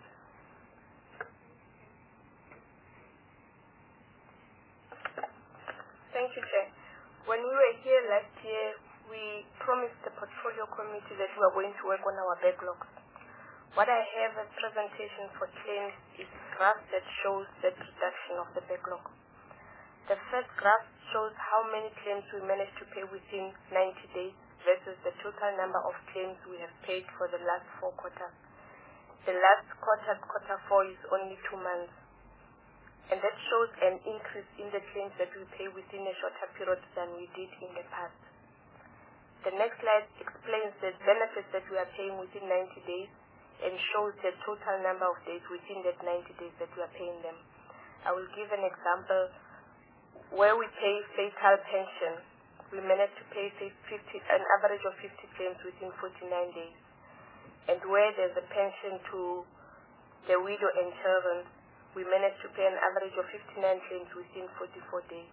Thank you, Chair. When we were here last year, we promised the portfolio committee that we are going to work on our backlogs. What I have as presentation for claims is a graph that shows the reduction of the backlog. The first graph shows how many claims we managed to pay within 90 days versus the total number of claims we have paid for the last 4 quarters. The last quarter, quarter 4, is only 2 months. And that shows an increase in the claims that we pay within a shorter period than we did in the past. The next slide explains the benefits that we are paying within 90 days and shows the total number of days within that 90 days that we are paying them. I will give an example. Where we pay fatal pension, we managed to pay an average of 50 claims within 49 days. And where there's a pension to the widow and children, we managed to pay an average of 59 claims within 44 days.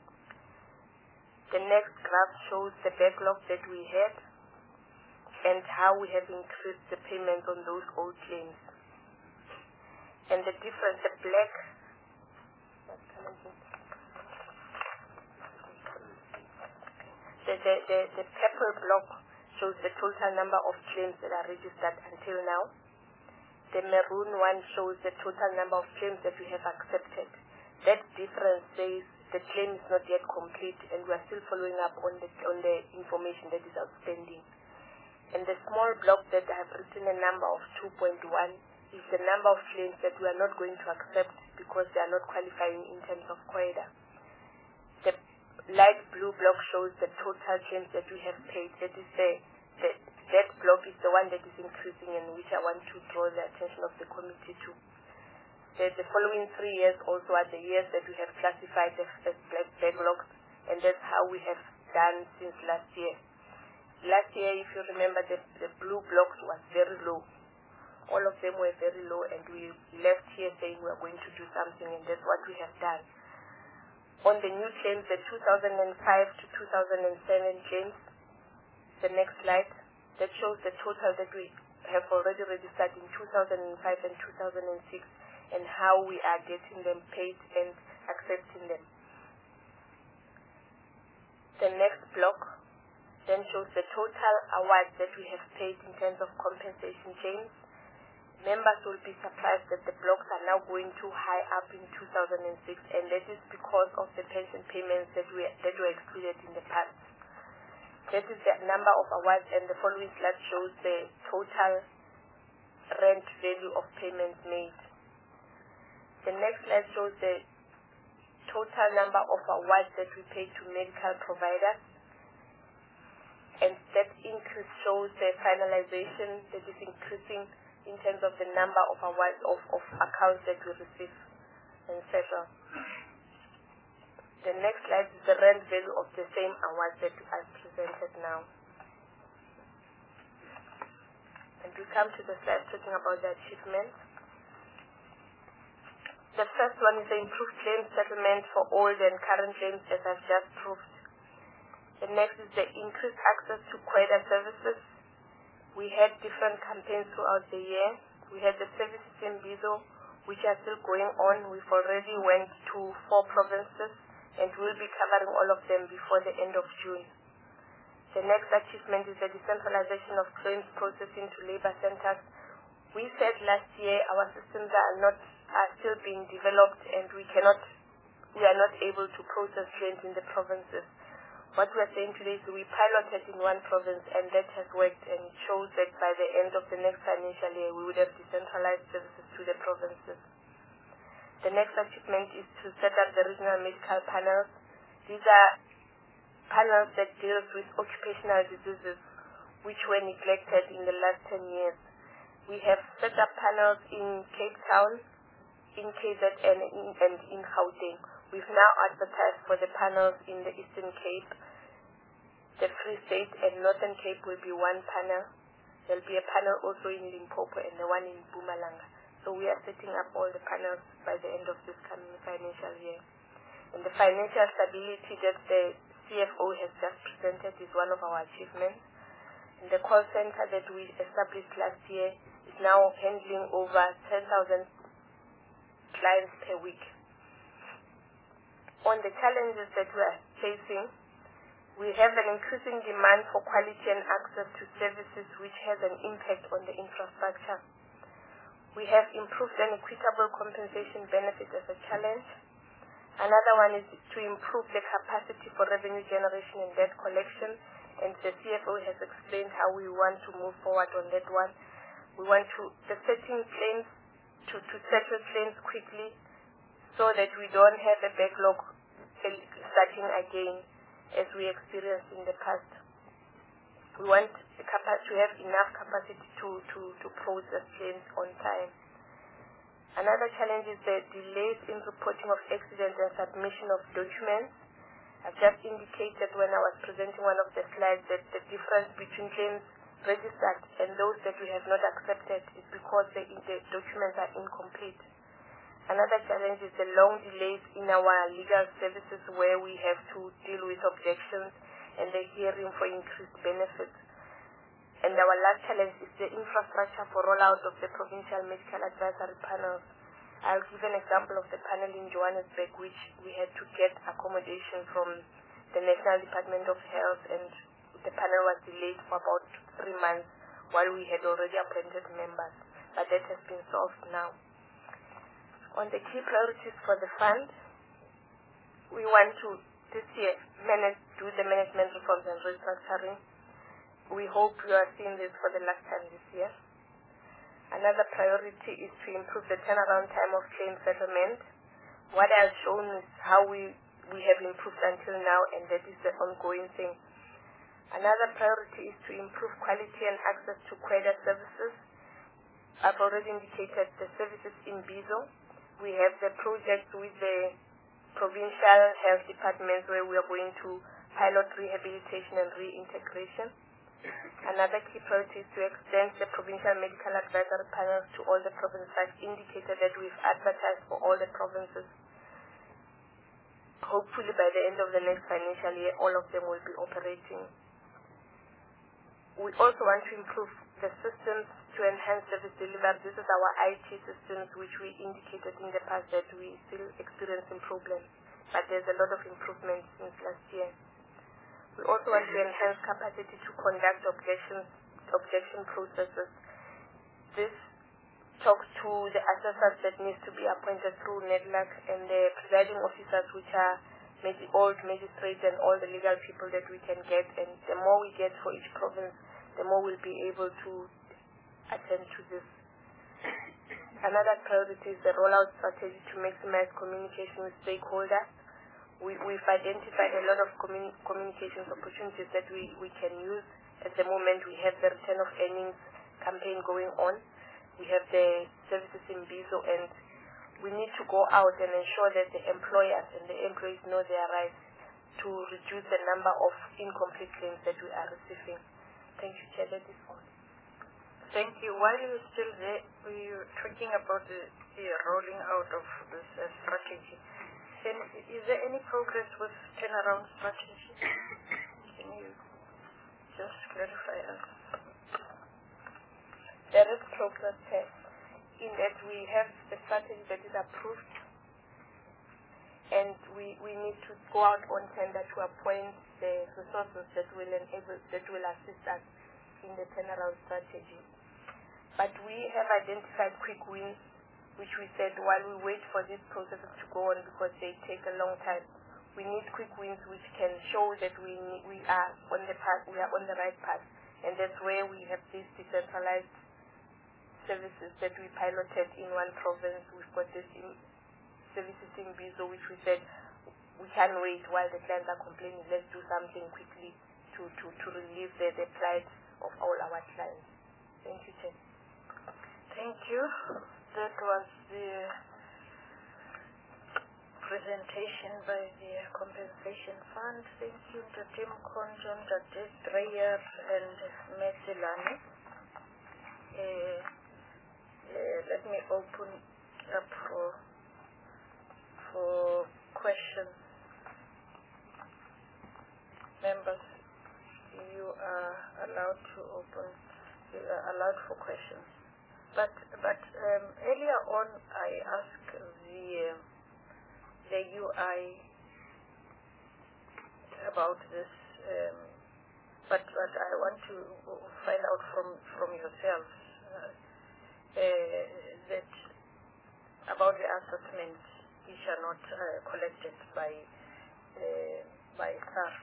The next graph shows the backlog that we had and how we have increased the payments on those old claims. And the difference, the black, the purple block shows the total number of claims that are registered until now. The maroon one shows the total number of claims that we have accepted. That difference says the claim is not yet complete and we are still following up on the information that is outstanding. And the small block that I have written a number of 2.1 is the number of claims that we are not going to accept because they are not qualifying in terms of COIDA. The light blue block shows the total claims that we have paid. That is that block is the one that is increasing and which I want to draw the attention of the committee to. The following 3 years also are the years that we have classified as black backlogs, and that's how we have done since last year. Last year, if you remember, the blue blocks was very low. All of them were very low, and we left here saying we are going to do something, and that's what we have done. On the new claims, the 2005 to 2007 claims, the next slide, that shows the total that we have already registered in 2005 and 2006, and how we are getting them paid and accepting them. The next block then shows the total awards that we have paid in terms of compensation claims. Members will be surprised that the blocks are now going too high up in 2006, and that is because of the pension payments that were excluded in the past. That is the number of awards, and the following slide shows the total rent value of payments made. The next slide shows the total number of awards that we pay to medical providers. And that increase shows the finalization that is increasing in terms of the number of awards of accounts that we receive, etc. The next slide is the rent value of the same awards that I presented now. And we come to the slide talking about the achievements. The first one is the improved claims settlement for old and current claims, as I've just proved. The next is the increased access to COIDA services. We had different campaigns throughout the year. We had the services in Bizo, which are still going on. We've already went to 4 provinces, and we'll be covering all of them before the end of June. The next achievement is the decentralization of claims processing to labor centers. We said last year our systems are still being developed, and we are not able to process claims in the provinces. what we are saying today is we piloted in one province and that has worked, and it shows that by the end of the next financial year we would have decentralized services to the provinces. The next achievement is to set up the regional medical panels. These are panels that deal with occupational diseases which were neglected in the last 10 years. We have set up panels in Cape Town, in KZN, and in Gauteng. We've now advertised for the panels in the Eastern Cape, the Free State, and Northern Cape will be one panel. There'll be a panel also in Limpopo and the one in Mpumalanga. So we are setting up all the panels by the end of this coming financial year. And the financial stability that the CFO has just presented is one of our achievements. And the call center that we established last year is now handling over 10,000 clients per week. On the challenges that we are facing, we have an increasing demand for quality and access to services which has an impact on the infrastructure. We have improved and equitable compensation benefits as a challenge. Another one is to improve the capacity for revenue generation and debt collection, and the CFO has explained how we want to move forward on that one. We want to setting claims to settle claims quickly, so that we don't have a backlog starting again as we experienced in the past. We want to have enough capacity to process claims on time. Another challenge is the delays in reporting of accidents and submission of documents. I've just indicated when I was presenting one of the slides that the difference between claims registered and those that we have not accepted is because the documents are incomplete. Another challenge is the long delays in our legal services where we have to deal with objections and the hearing for increased benefits. And our last challenge is the infrastructure for rollout of the provincial medical advisory panels. I'll give an example of the panel in Johannesburg, which we had to get accommodation from the National Department of Health, and the panel was delayed for about 3 months while we had already appointed members. But that has been solved now. On the key priorities for the fund, we want to, this year, do the management reforms and restructuring. We hope you are seeing this for the last time this year. Another priority is to improve the turnaround time of claim settlement. What I've shown is how we have improved until now, and that is the ongoing thing. Another priority is to improve quality and access to credit services. I've already indicated the services in BIZO. We have the project with the provincial health departments where we are going to pilot rehabilitation and reintegration. Another key priority is to extend the provincial medical advisory panels to all the provinces. I've indicated that we've advertised for all the provinces. Hopefully by the end of the next financial year, all of them will be operating. We also want to improve the systems to enhance service delivery. This is our IT systems, which we indicated in the past that we still experiencing problems, but there's a lot of improvements since last year. We also want to enhance capacity to conduct objection processes. This talks to the assessors that needs to be appointed through NEDLAC and the presiding officers, which are old magistrates and all the legal people that we can get. And the more we get for each province, the more we'll be able to attend to this. Another priority is the rollout strategy to maximize communication with stakeholders. We've identified a lot of communications opportunities that we can use. At the moment, we have the return of earnings campaign going on. We have the services in BIZO, and we need to go out and ensure that the employers and the employees know their rights to reduce the number of incomplete claims that we are receiving. Thank you, Chair. That is all. Thank you. While you're still there, we were talking about the rolling out of this strategy. Is there any progress with turnaround strategy? Can you just clarify us? There is progress here in that we have a strategy that is approved, and we need to go out on tender to appoint the resources that will assist us in the turnaround strategy. But we have identified quick wins, which we said while we wait for these processes to go on because they take a long time, we need quick wins which can show that we are on the path, we are on the right path. And that's where we have these decentralized services that we piloted in one province. We've got this services in Bizo, which we said we can't wait while the clients are complaining. Let's do something quickly to relieve the plight of all our clients. Thank you, Chair. Thank you. That was the presentation by the Compensation Fund. Thank you, Tim Konjon, Judge Dreyer, and Mesilani. Let me open up for questions. Members, you are allowed to open. You are allowed for questions. But earlier on, I asked the UI about this, but I want to find out from yourselves that about the assessments which are not collected by SARS.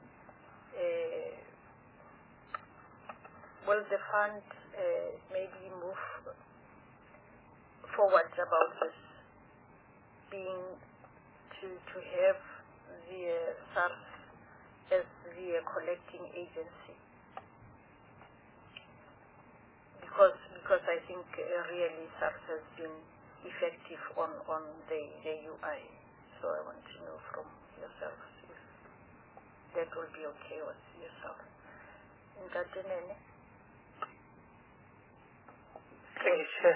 Will the fund maybe move forward about this, being to have the SARS as the collecting agency? Because I think really SARS has been effective on the UI. So I want to know from yourselves if that will be okay with yourself. Nkatenene. Thank you, Chair.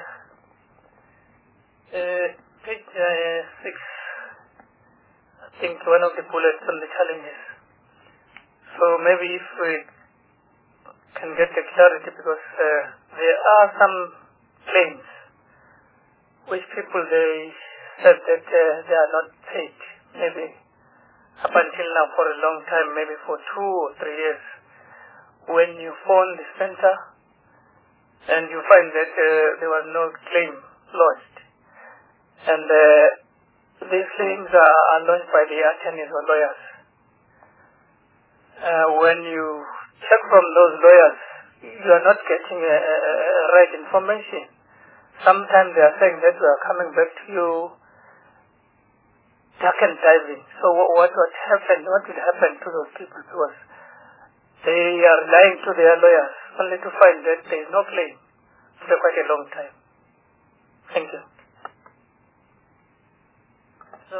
Page 6, I think one of the bullets on the challenges. So maybe if we can get the clarity, because there are some claims which people, they said that they are not paid, maybe up until now for a long time, maybe for 2 or 3 years. When you phone the center and you find that there was no claim lodged, and these claims are lodged by the attorneys or lawyers. When you check from those lawyers, you are not getting right information. Sometimes they are saying that we are coming back to you duck and diving. So what happened? What will happen to those people? Because they are lying to their lawyers only to find that there is no claim for quite a long time. Thank you. So?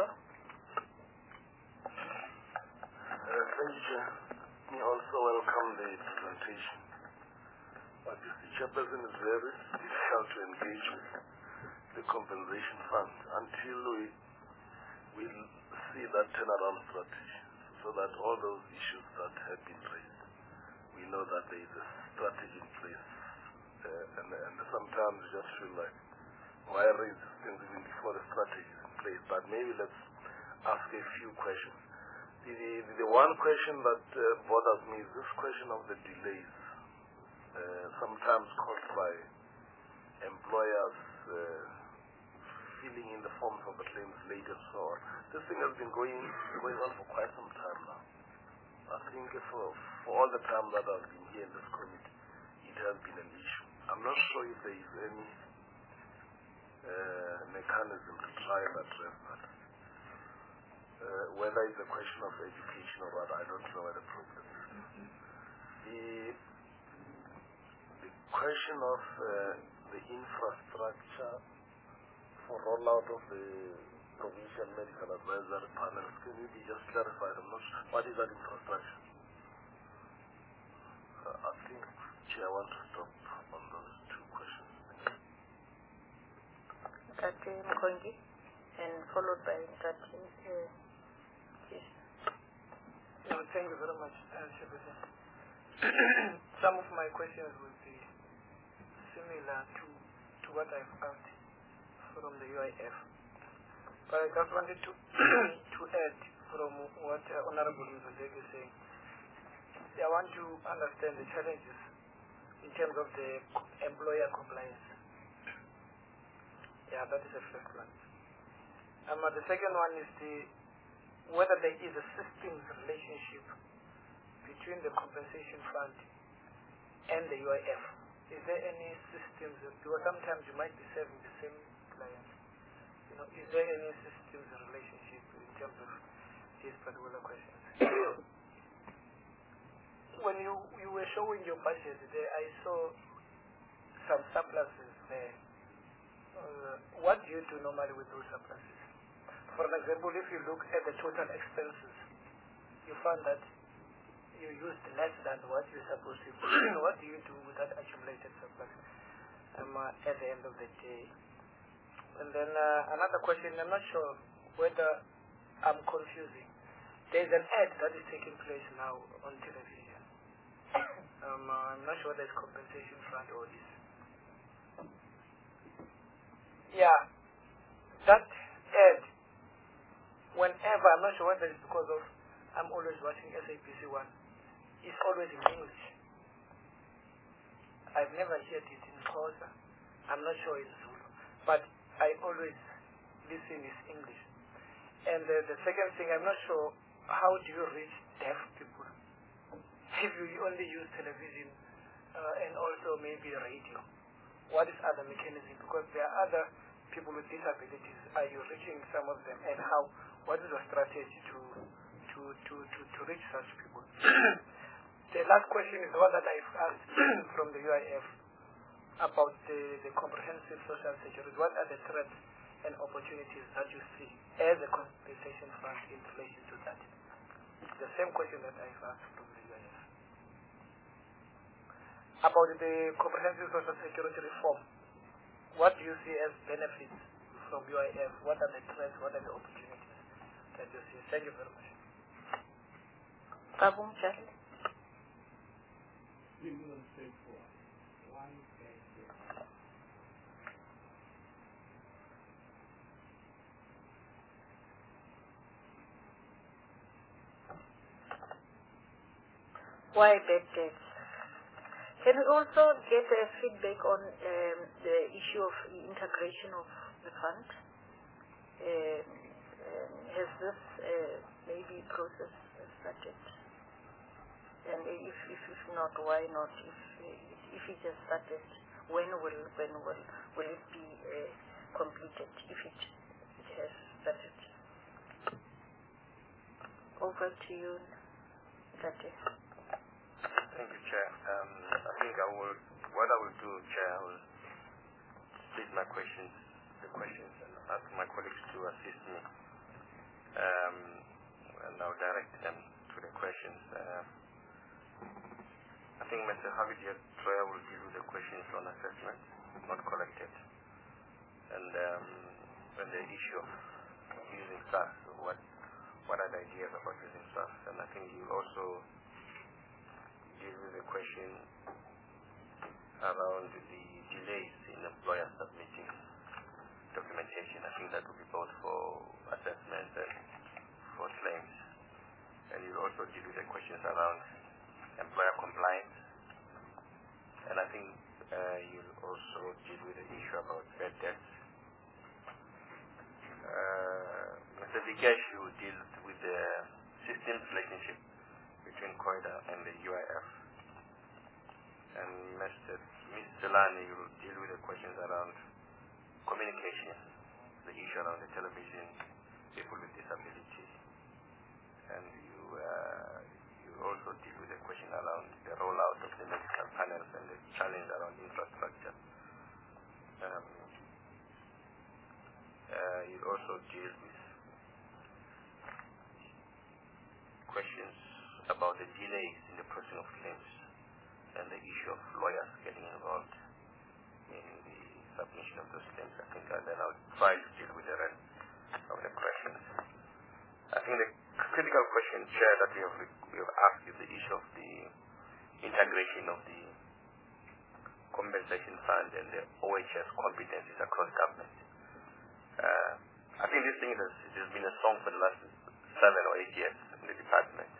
Thank you, Chair. We also welcome the presentation. But the Chairperson is very difficult to engage with the compensation fund until we see that turnaround strategy, so that all those issues that have been raised, we know that there is a strategy in place. And sometimes we just feel like, why raise these things even before the strategy is in place? But maybe let's ask a few questions. The one question that bothers me is this question of the delays, sometimes caused by employers filling in the forms of the claims late and so on. This thing has been going on for quite some time now. I think for all the time that I've been here in this committee, it has been an issue. I'm not sure if there is any mechanism to try and address that. Whether it's a question of education or what, I don't know where the problem is. The question of the infrastructure for rollout of the provincial medical advisory panels, can you be just clarified? I'm not sure. What is that infrastructure? I think, Chair, I want to stop on those 2 questions. Nkate Mkongi, and followed by Nkate. No, thank you very much, Chairperson. Some of my questions will be similar to what I've asked from the UIF. But I just wanted to add from what Honorable Mzondeki is saying. I want to understand the challenges in terms of the employer compliance. Yeah, that is the first one. The second one is whether there is a systems relationship between the compensation fund and the UIF. Is there any systems? Because sometimes you might be serving the same client. Is there any systems relationship in terms of these particular questions? When you were showing your budget there, I saw some surpluses there. What do you do normally with those surpluses? For example, if you look at the total expenses, you find that you used less than what you're supposed to. What do you do with that accumulated surplus at the end of the day? And then another question, I'm not sure whether I'm confusing. There's an ad that is taking place now on television. I'm not sure there's compensation fund or this. Yeah, that ad, whenever, I'm not sure whether it's because of I'm always watching SABC 1, it's always in English. I've never heard it in Xhosa. I'm not sure in Zulu, but I always listen is English. And the second thing, I'm not sure how do you reach deaf people if you only use television and also maybe radio. What is other mechanism? Because there are other people with disabilities. Are you reaching some of them, and how? What is your strategy to reach such people? The last question is the one that I've asked from the UIF about the comprehensive social security. What are the threats and opportunities that you see as a compensation fund in relation to that? It's the same question that I've asked from the UIF. About the comprehensive social security reform, what do you see as benefits from UIF? What are the threats? What are the opportunities that you see? Thank you very much. Kabum Charlie. Why bad debts? Can we also get a feedback on the issue of the integration of the fund? Has this maybe process started? And if not, why not? If it has started, when will it be completed? If it has started. Over to you, Tate. Thank you, Chair. I think what I will do, Chair, I will split the questions, and ask my colleagues to assist me. And I'll direct them to the questions. I think Mr. Havid Troya will deal with the questions on assessment, not collected. And the issue of using staff, so what are the ideas about using staff? And I think you also deal with the question around the delays in employers submitting documentation. I think that will be both for assessment and for claims. And you also deal with the questions around employer compliance. And I think you'll also deal with the issue about bad debts. Mr. Vikesh will deal with the systems relationship between COIDA and the UIF. And Ms. Delani will deal with the questions around communication, the issue around the television, people with disabilities. And you also deal with the question around the rollout of the medical panels and the challenge around infrastructure. You also deal with questions about the delays in the processing of claims and the issue of lawyers getting involved in the submission of those claims. I think and then I'll try to deal with the rest of the questions. I think the critical question, Chair, that we have asked is the issue of the integration of the compensation fund and the OHS competencies across government. I think this thing has been a song for the last 7 or 8 years in the department.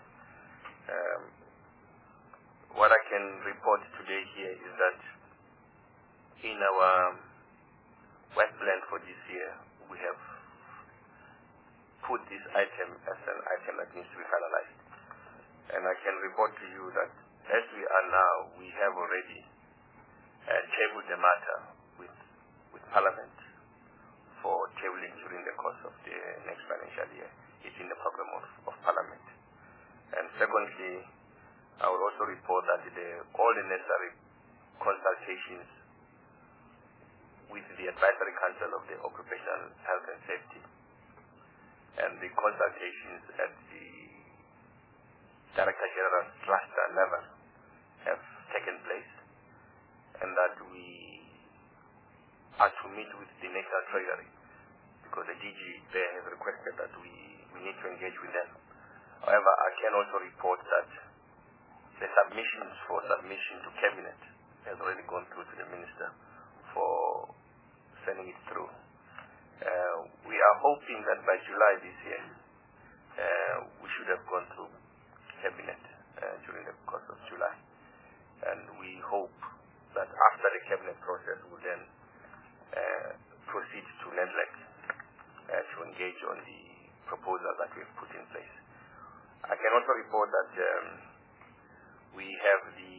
What I can report today here is that in our work plan for this year, we have put this item as an item that needs to be finalized. And I can report to you that as we are now, we have already tabled the matter with Parliament for tabling during the course of the next financial year. It's in the program of Parliament. And secondly, I will also report that all the necessary consultations with the Advisory Council of the Occupational Health and Safety and the consultations at the Director General cluster level have taken place, and that we are to meet with the National Treasury because the DG there has requested that we need to engage with them. However, I can also report that the submissions for submission to Cabinet has already gone through to the Minister for sending it through. We are hoping that by July this year, we should have gone through Cabinet during the course of July. And we hope that after the Cabinet process, we'll then proceed to NEDLAC to engage on the proposal that we've put in place. I can also report that we have the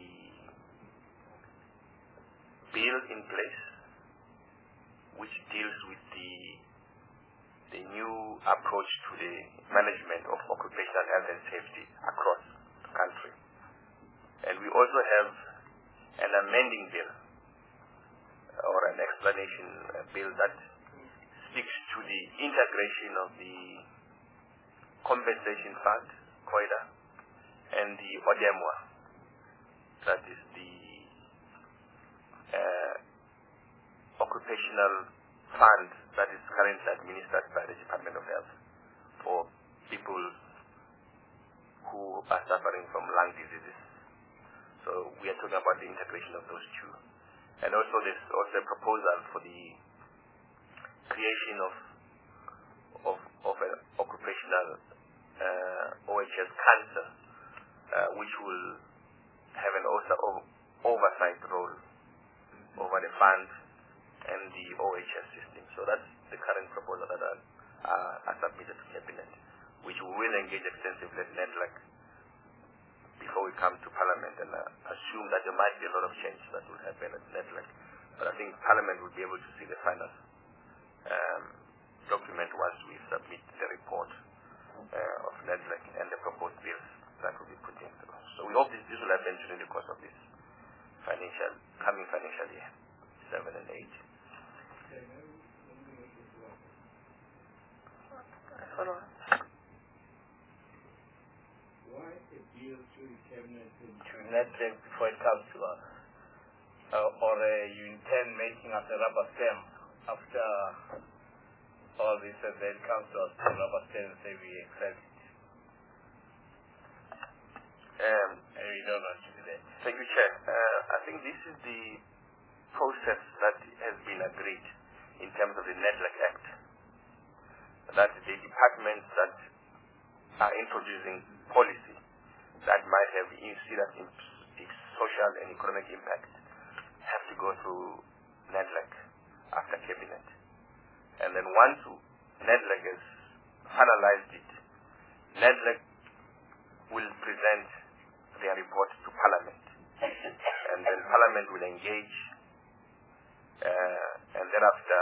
bill in place which deals with the new approach to the management of occupational health and safety across the country. And we also have an amending bill or an explanation bill that speaks to the integration of the compensation fund, COIDA, and the ODEMWA, that is the occupational fund that is currently administered by the Department of Health for people who are suffering from lung diseases. So we are talking about the integration of those two. And also there's also a proposal for the creation of an occupational OHS council, which will have an oversight role over the fund and the OHS system. So that's the current proposal that are submitted to Cabinet, which we will engage extensively at NEDLAC before we come to Parliament, and assume that there might be a lot of change that will happen at NEDLAC. But I think Parliament will be able to see the final document once we submit the report of NEDLAC and the proposed bills that will be put in through. So we hope this will happen during the course of this coming financial year, 7 and 8. Hold on. Why a deal to the Cabinet to NEDLAC before it comes to us? Or you intend making us a rubber stamp after all this, and then comes to us to rubber stamp and say we accept it? And we don't want to do that. Thank you, Chair. I think this is the process that has been agreed in terms of the NEDLAC Act, that the departments that are introducing policy that might have serious social and economic impact have to go through NEDLAC after Cabinet. And then once NEDLAC has finalized it, NEDLAC will present their report to Parliament. And then Parliament will engage, and thereafter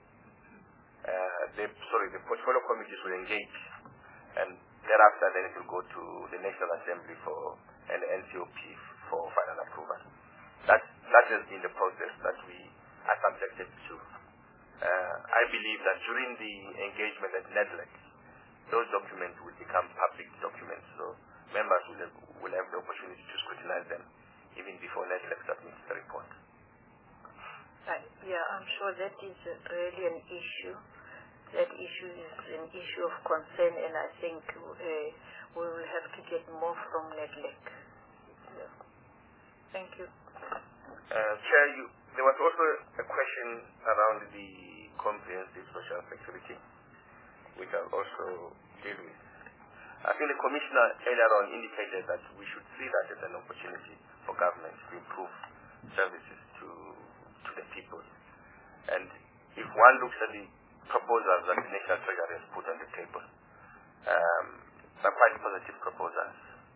the portfolio committees will engage, and thereafter then it will go to the National Assembly for an NCOP for final approval. That has been the process that we are subjected to. I believe that during the engagement at NEDLAC, those documents will become public documents, so members will have the opportunity to scrutinize them even before NEDLAC submits the report. Yeah, I'm sure that is really an issue. That issue is an issue of concern, and I think we will have to get more from NEDLAC. Yeah. Thank you. Chair, there was also a question around the comprehensive social security, which I'll also deal with. I think the Commissioner earlier on indicated that we should see that as an opportunity for government to improve services to the people. And if one looks at the proposals that the National Treasury has put on the table, some quite positive proposals.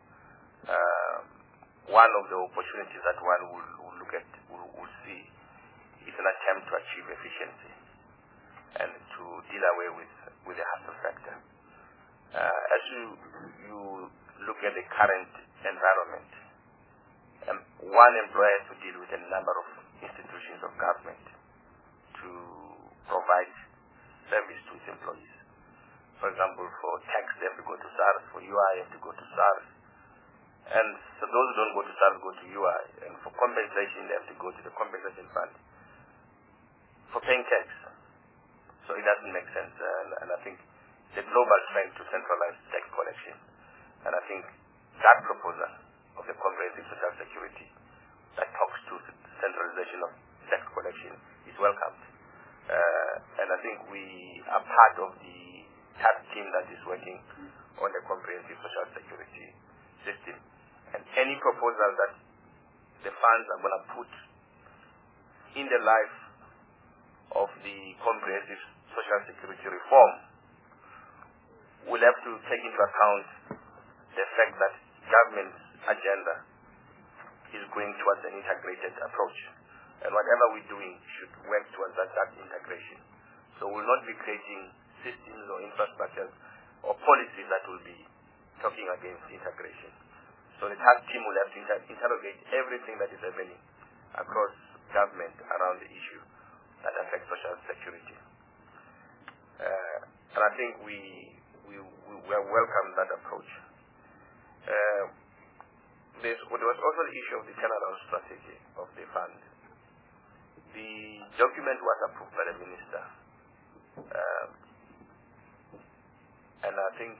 One of the opportunities that one will look at, will see, is an attempt to achieve efficiency and to deal away with the hustle factor. As you look at the current environment, one employer has to deal with a number of institutions of government to provide service to its employees. For example, for tax, they have to go to SARS. For UI, they have to go to SARS. And so those who don't go to SARS go to UI. And for compensation, they have to go to the compensation fund for paying tax. So it doesn't make sense. And I think the global trend to centralize tax collection. And I think that proposal of the comprehensive social security that talks to centralization of tax collection is welcomed. And I think we are part of the task team that is working on the comprehensive social security system. And any proposal that the funds are going to put in the life of the comprehensive social security reform will have to take into account the fact that government's agenda is going towards an integrated approach. And whatever we're doing should work towards that integration. So we'll not be creating systems or infrastructures or policies that will be talking against integration. So the task team will have to interrogate everything that is happening across government around the issue that affects social security. And I think we welcome that approach. There was also the issue of the turnaround strategy of the fund. The document was approved by the minister. And I think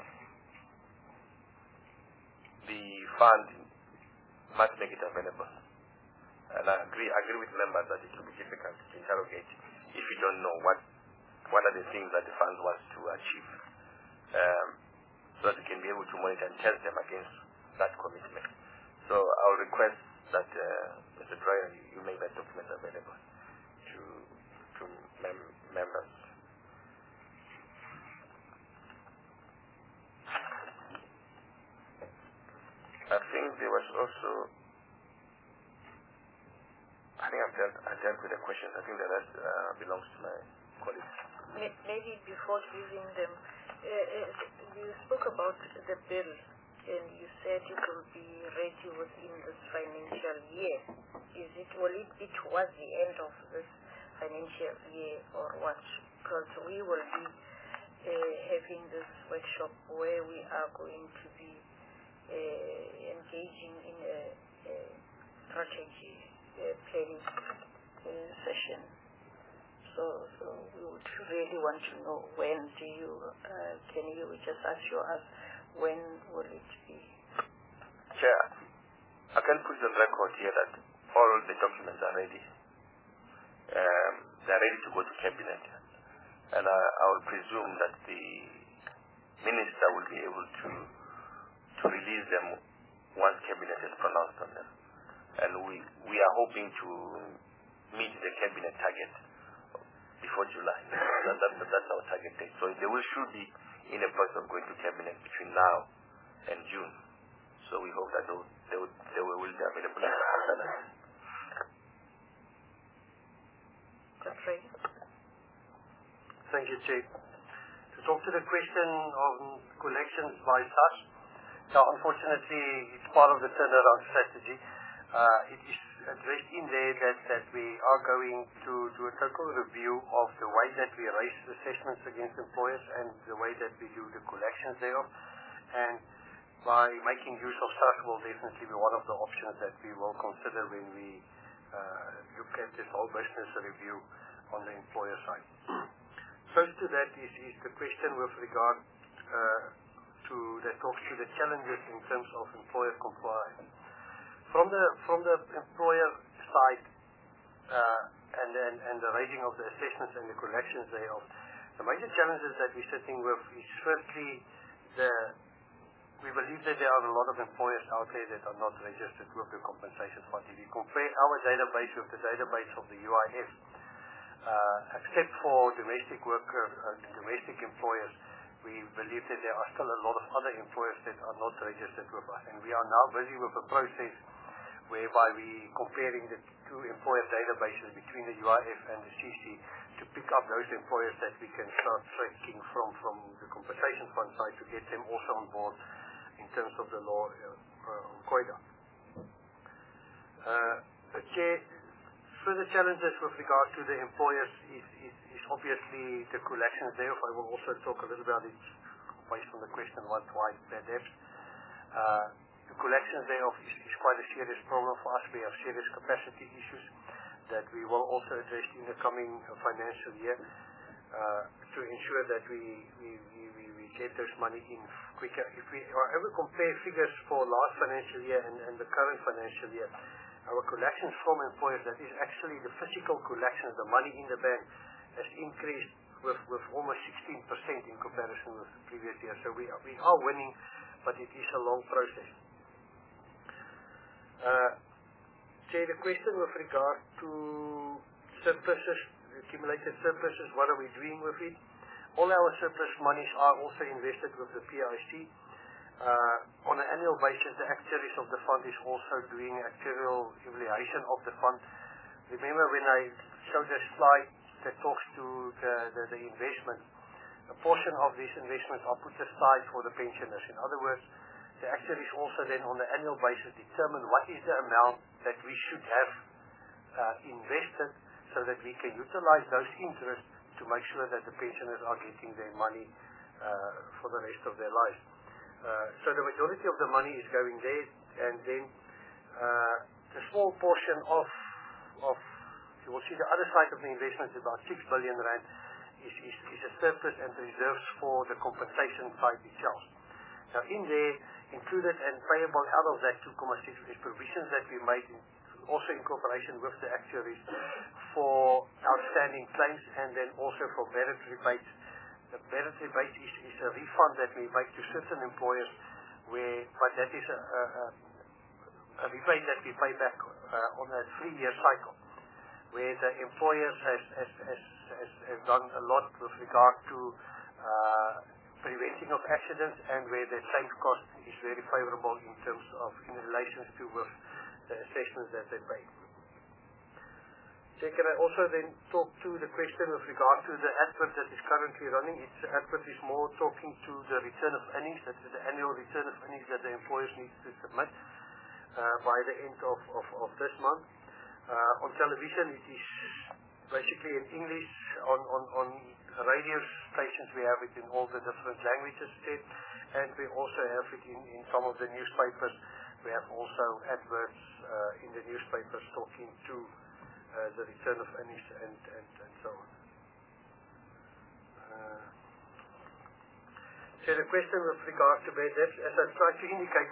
the fund must make it available. And I agree with members that it will be difficult to interrogate if you don't know what are the things that the fund wants to achieve. So that you can be able to monitor and test them against that commitment. So I'll request that Mr. Dreyer, you make that document available to members. I think there was also, I think I've dealt with the questions. I think the rest belongs to my colleagues. Maybe before giving them, you spoke about the bill and you said it will be ready within this financial year. Will it be towards the end of this financial year or what? Because we will be having this workshop where we are going to be engaging in a strategy planning session. So we would really want to know when can you just assure us when will it be? Chair, I can put on record here that all the documents are ready. They are ready to go to cabinet. And I will presume that the minister will be able to release them once cabinet is pronounced on them. And we are hoping to meet the cabinet target before July. That's our target date. So they should be in a process of going to cabinet between now and June. So we hope that they will be available after that. That's right. Thank you, Chief. To talk to the question of collections by SARS, now unfortunately it's part of the turnaround strategy. It is addressed in there that we are going to do a total review of the way that we raise assessments against employers and the way that we do the collections thereof. And by making use of SARS will definitely be one of the options that we will consider when we look at this whole business review on the employer side. Close to that is the question with regard that talks to the challenges in terms of employer compliance. From the employer side and the raising of the assessments and the collections thereof, the major challenges that we're sitting with is firstly we believe that there are a lot of employers out there that are not registered with the compensation fund. If you compare our database with the database of the UIF, except for domestic workers, domestic employers, we believe that there are still a lot of other employers that are not registered with us. And we are now busy with a process whereby we comparing the two employer databases between the UIF and the CC to pick up those employers that we can start tracking from the compensation fund side to get them also on board in terms of the law on COIDA. Chair, further challenges with regard to the employers is obviously the collections thereof. I will also talk a little about it based on the question why bad debts. The collections thereof is quite a serious problem for us. We have serious capacity issues that we will also address in the coming financial year to ensure that we get those money in quicker. If we ever compare figures for last financial year and the current financial year, our collections from employers, that is actually the physical collections, the money in the bank, has increased with almost 16% in comparison with the previous year. So we are winning, but it is a long process. Chair, the question with regard to surpluses, accumulated surpluses, what are we doing with it? All our surplus monies are also invested with the PIC. On an annual basis, the actuaries of the fund is also doing actuarial evaluation of the fund. Remember when I showed the slide that talks to the investment, a portion of these investments are put aside for the pensioners. In other words, the actuaries also then on the annual basis determine what is the amount that we should have invested so that we can utilize those interests to make sure that the pensioners are getting their money for the rest of their lives. So the majority of the money is going there, and then the small portion of you will see the other side of the investment is about 6 billion rand is a surplus and reserves for the compensation side itself. Now in there, included and payable out of that 2.6 is provisions that we made also in cooperation with the actuaries for outstanding claims and then also for merit rebates. The merit rebate is a refund that we make to certain employers, but that is a rebate that we pay back on a 3-year cycle, where the employers has done a lot with regard to preventing of accidents and where the claim cost is very favorable in terms of in relation to with the assessments that they pay. So can I also then talk to the question with regard to the advert that is currently running? Its advert is more talking to the return of earnings, that is the annual return of earnings that the employers need to submit by the end of this month. On television, it is basically in English. On radio stations, we have it in all the different languages there, and we also have it in some of the newspapers. We have also adverts in the newspapers talking to the return of earnings and so on. So the question with regard to bad debts, as I tried to indicate,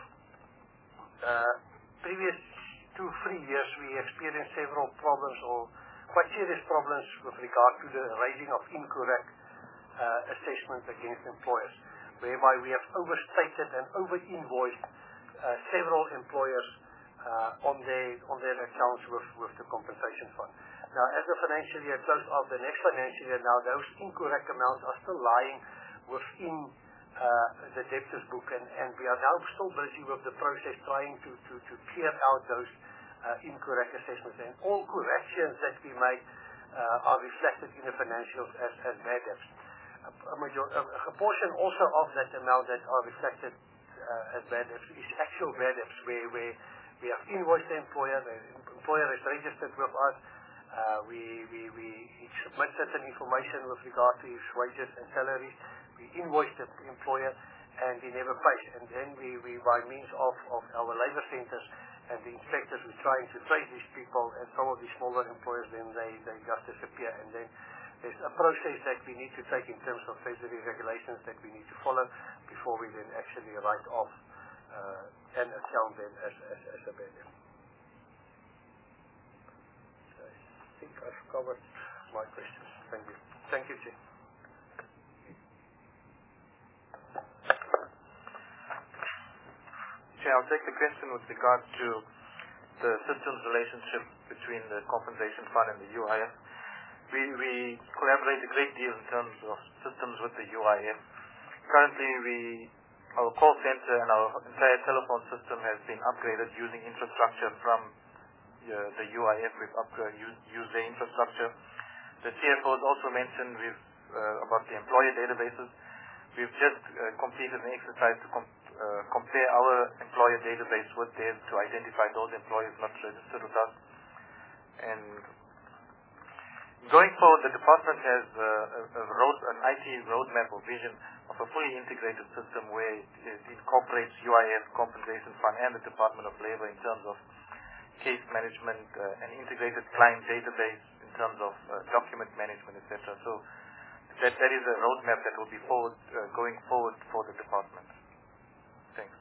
previous 2-3 years we experienced several problems or quite serious problems with regard to the raising of incorrect assessments against employers, whereby we have overstated and over-invoiced several employers on their accounts with the compensation fund. Now, as the financial year closed off, the next financial year now, those incorrect amounts are still lying within the debtors book, and we are now still busy with the process trying to clear out those incorrect assessments. And all corrections that we make are reflected in the financials as bad debts. A portion also of that amount that are reflected as bad debts is actual bad debts where we have invoiced the employer is registered with us, we submit certain information with regard to his wages and salaries, we invoice the employer and he never pays, and then we by means of our labour centres and the inspectors, we're trying to trace these people, and some of these smaller employers then they just disappear, and then there's a process that we need to take in terms of treasury regulations that we need to follow before we then actually write off and account them as a bad debt. So I think I've covered my questions. Thank you. Thank you, Chair. Chair, I'll take the question with regard to the systems relationship between the compensation fund and the UIF. We collaborate a great deal in terms of systems with the UIF. currently our call center and our entire telephone system has been upgraded using infrastructure from the UIF. We've used their infrastructure. The CFO has also mentioned about the employer databases. We've just completed an exercise to compare our employer database with theirs to identify those employers not registered with us. And going forward, the department has an IT roadmap or vision of a fully integrated system where it incorporates UIF, Compensation Fund, and the Department of Labor in terms of case management, an integrated client database in terms of document management, etc. So that is a roadmap that will be going forward for the department. Thanks.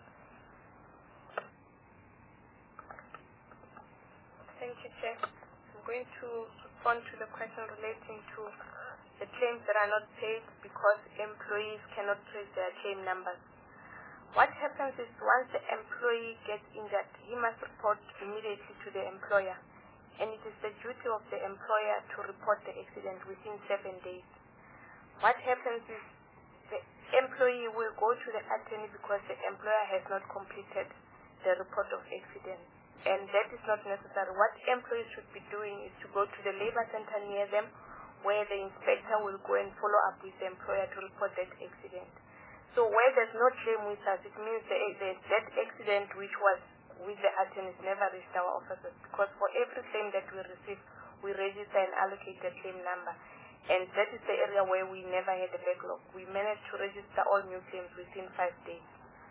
Thank you, Chair. I'm going to respond to the question relating to the claims that are not paid because employees cannot trace their claim numbers. What happens is once the employee gets injured, he must report immediately to the employer, and it is the duty of the employer to report the accident within 7 days. What happens is the employee will go to the attorney because the employer has not completed the report of accident, and that is not necessary. What employees should be doing is to go to the labor center near them, where the inspector will go and follow up with the employer to report that accident. So where there's no claim with us, it means that accident which was with the attorneys never reached our offices, because for every claim that we receive, we register and allocate the claim number. And that is the area where we never had a backlog. We managed to register all new claims within 5 days.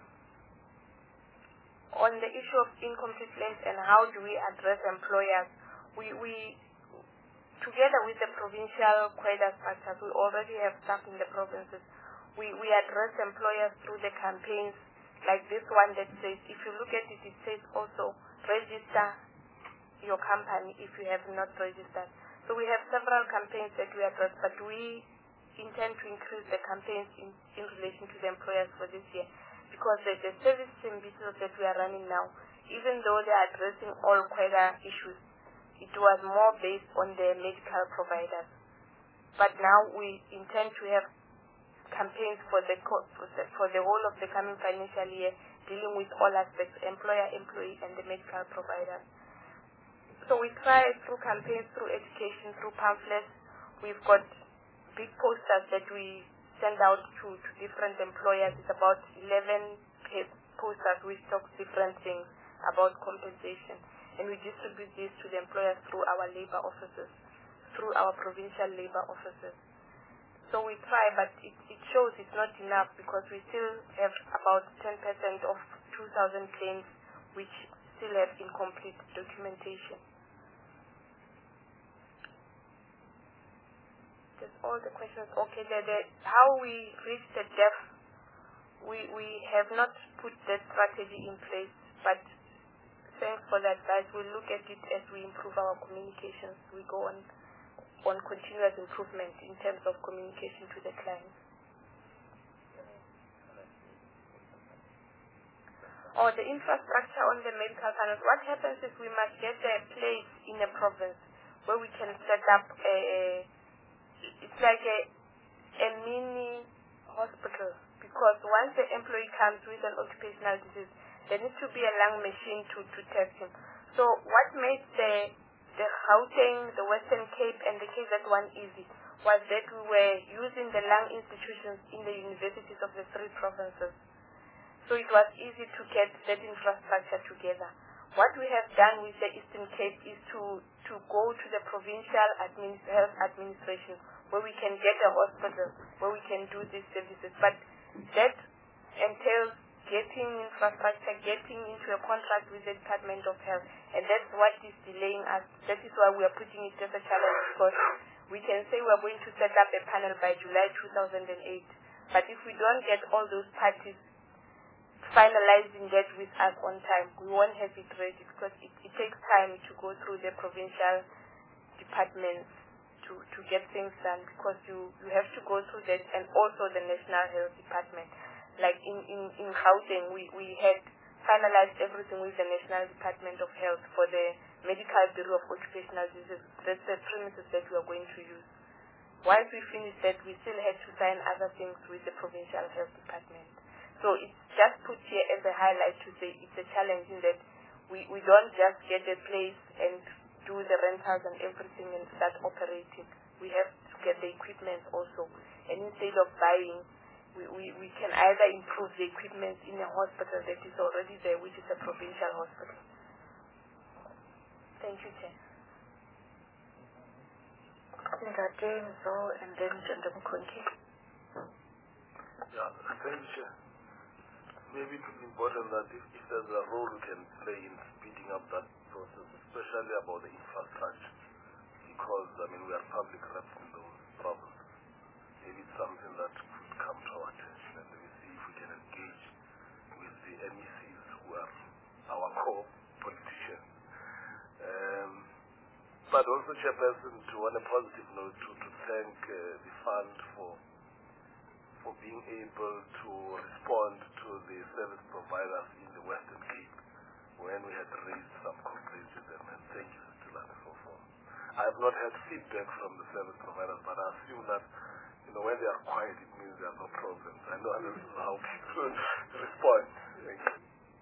On the issue of incomplete claims and how do we address employers, we together with the provincial quota structures, we already have staff in the provinces. We address employers through the campaigns like this one that says, if you look at it, it says also register your company if you have not registered. So we have several campaigns that we address, but we intend to increase the campaigns in relation to the employers for this year, because the service team business that we are running now, even though they are addressing all quota issues, it was more based on the medical providers. But now we intend to have campaigns for the whole of the coming financial year, dealing with all aspects, employer, employee, and the medical providers. So we try through campaigns, through education, through pamphlets. We've got big posters that we send out to different employers. It's about 11 posters which talk different things about compensation. And we distribute these to the employers through our labor offices, through our provincial labor offices. So we try, but it shows it's not enough, because we still have about 10% of 2,000 claims which still have incomplete documentation. That's all the questions. Okay, how we reach the deaf, we have not put that strategy in place, but thanks for that, guys. We'll look at it as we improve our communications. We go on continuous improvement in terms of communication to the clients. Or the infrastructure on the medical panels. What happens is we must get a place in a province where we can set up it's like a mini hospital, because once the employee comes with an occupational disease, there needs to be a lung machine to test him. So what made the Gauteng, the Western Cape, and the KZN easy was that we were using the lung institutions in the universities of the 3 provinces. So it was easy to get that infrastructure together. What we have done with the Eastern Cape is to go to the provincial health administration, where we can get a hospital, where we can do these services. But that entails getting infrastructure, getting into a contract with the Department of Health, and that's what is delaying us. That is why we are putting it as a challenge, because we can say we are going to set up a panel by July 2008, but if we don't get all those parties finalizing that with us on time, we won't have it ready, because it takes time to go through the provincial departments to get things done, because you have to go through that, and also the National Health Department. Like in Gauteng, we had finalized everything with the National Department of Health for the Medical Bureau of Occupational Diseases. That's the premises that we are going to use. Once we finished that, we still had to sign other things with the provincial health department. So it's just put here as a highlight to say it's a challenge in that we don't just get a place and do the rentals and everything and start operating. We have to get the equipment also. And instead of buying, we can either improve the equipment in a hospital that is already there, which is a provincial hospital. Thank you, Chair. James, and then Gender Mkonki. Yeah, thank you, Chair. Maybe it would be important that if there's a role we can play in speeding up that process, especially about the infrastructure, because, we are public reps in those problems. Maybe it's something that could come to our attention, and we see if we can engage with the MECs who are our core politicians. But also, Chairperson, on a positive note, to thank the fund for being able to respond to the service providers in the Western Cape when we had raised some complaints with them. And thank you, Sitilane, for. I have not had feedback from the service providers, but I assume that when they are quiet, it means there are no problems. I know this is how people respond. Thank you.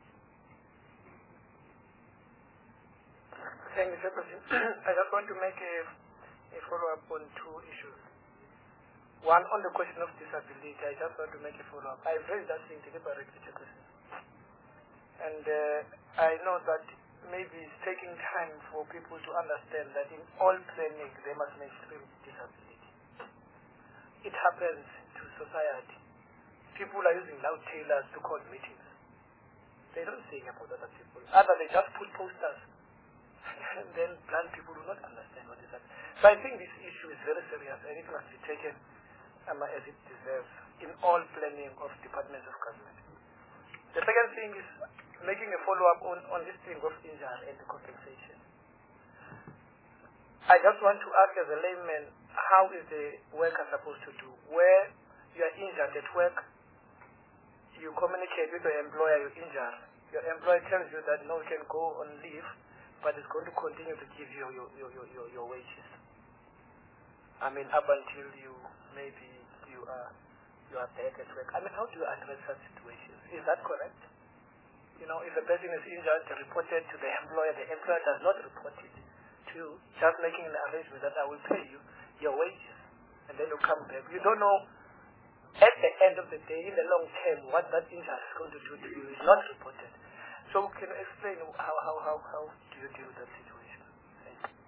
Thank you, Mr. President. I just want to make a follow-up on two issues. One, on the question of disability, I just want to make a follow-up. I've raised that thing deliberately, Mr. President. And I know that maybe it's taking time for people to understand that in all planning, they must mainstream disability. It happens to society. People are using loud tailors to call meetings. They don't say about other people. They just put posters. And then blind people do not understand what is happening. So I think this issue is very serious and it must be taken as it deserves in all planning of departments of government. The second thing is making a follow-up on this thing of injury and the compensation. I just want to ask as a layman, how is the worker supposed to do? Where you are injured at work, you communicate with your employer you're injured. Your employer tells you that no, you can go on leave, but it's going to continue to give you your wages. Up until you are back at work. How do you address such situations? Is that correct? If a person is injured, reported to the employer does not report it to you, just making an arrangement that I will pay you your wages, and then you come back. You don't know at the end of the day, in the long term, what that injury is going to do to you is not reported. So can you explain how do you deal with that situation? Thank you.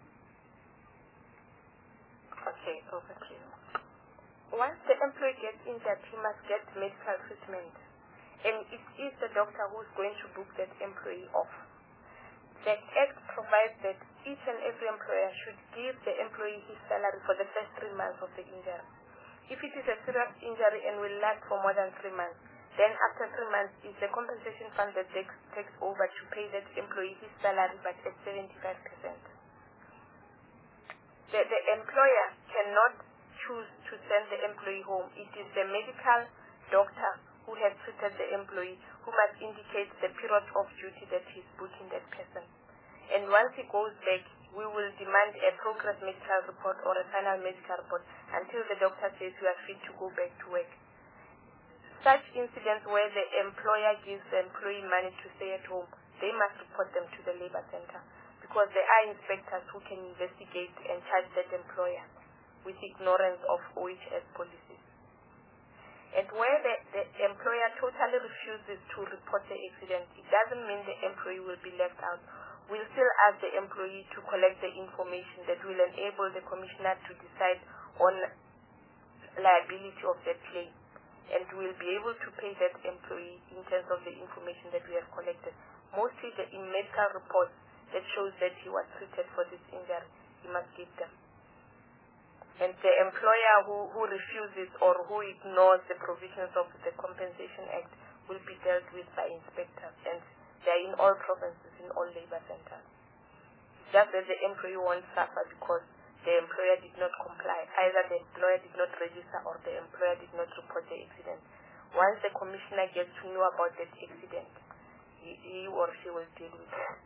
Okay, over to you. Once the employee gets injured, he must get medical treatment. And it is the doctor who is going to book that employee off. The Act provides that each and every employer should give the employee his salary for the first 3 months of the injury. If it is a serious injury and will last for more than 3 months, then after 3 months, it's the compensation fund that takes over to pay that employee his salary, but at 75%. The employer cannot choose to send the employee home. It is the medical doctor who has treated the employee who must indicate the period of duty that he's booking that person. And once he goes back, we will demand a progress medical report or a final medical report until the doctor says you are fit to go back to work. Such incidents where the employer gives the employee money to stay at home, they must report them to the labor center because there are inspectors who can investigate and charge that employer with ignorance of OHS policies. And where the employer totally refuses to report the accident, it doesn't mean the employee will be left out. We'll still ask the employee to collect the information that will enable the commissioner to decide on liability of that claim. And we'll be able to pay that employee in terms of the information that we have collected. Mostly in medical reports that shows that he was treated for this injury, he must give them. And the employer who refuses or who ignores the provisions of the Compensation Act will be dealt with by inspectors. And they are in all provinces, in all labor centers. Just that the employee won't suffer because the employer did not comply. Either the employer did not register or the employer did not report the accident. Once the commissioner gets to know about that accident, he or she will deal with it.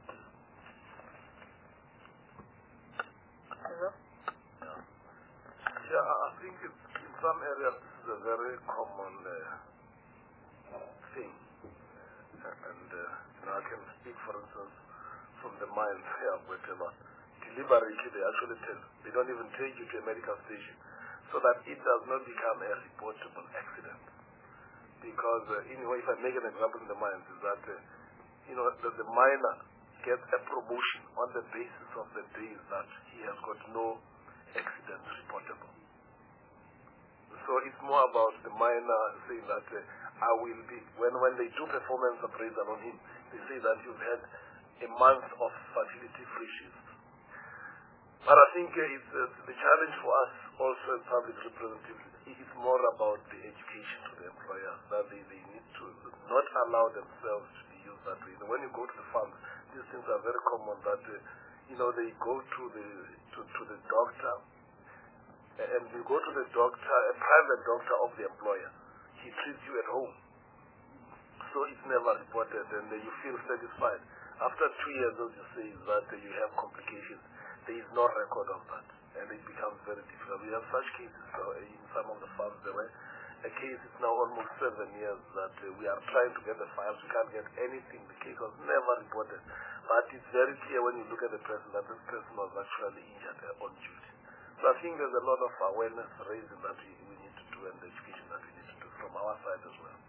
Yeah, I think in some areas this is a very common thing. And I can speak, for instance, from the mines here I've worked a lot. Deliberately, they actually they don't even take you to a medical station so that it does not become a reportable accident. Because, if I make an example in the mines, is that, that the miner gets a promotion on the basis of the days that he has got no accident reportable. So it's more about the miner saying that I will be, when they do performance appraisal on him, they say that you've had a month of facility-free shifts. But I think it's the challenge for us also as public representatives is more about the education to the employers, that they need to not allow themselves to be used that way. When you go to the farms, these things are very common that, they go to the doctor, and you go to the doctor, a private doctor of the employer. He treats you at home. So it's never reported, and you feel satisfied. After 2 years, as you say, that you have complications, there is no record of that, and it becomes very difficult. We have such cases in some of the farms. There were a case, it's now almost 7 years that we are trying to get the files. We can't get anything. The case was never reported. But it's very clear when you look at the person that this person was actually injured on duty. So I think there's a lot of awareness raising that we need to do, and the education that we need to do from our side as well.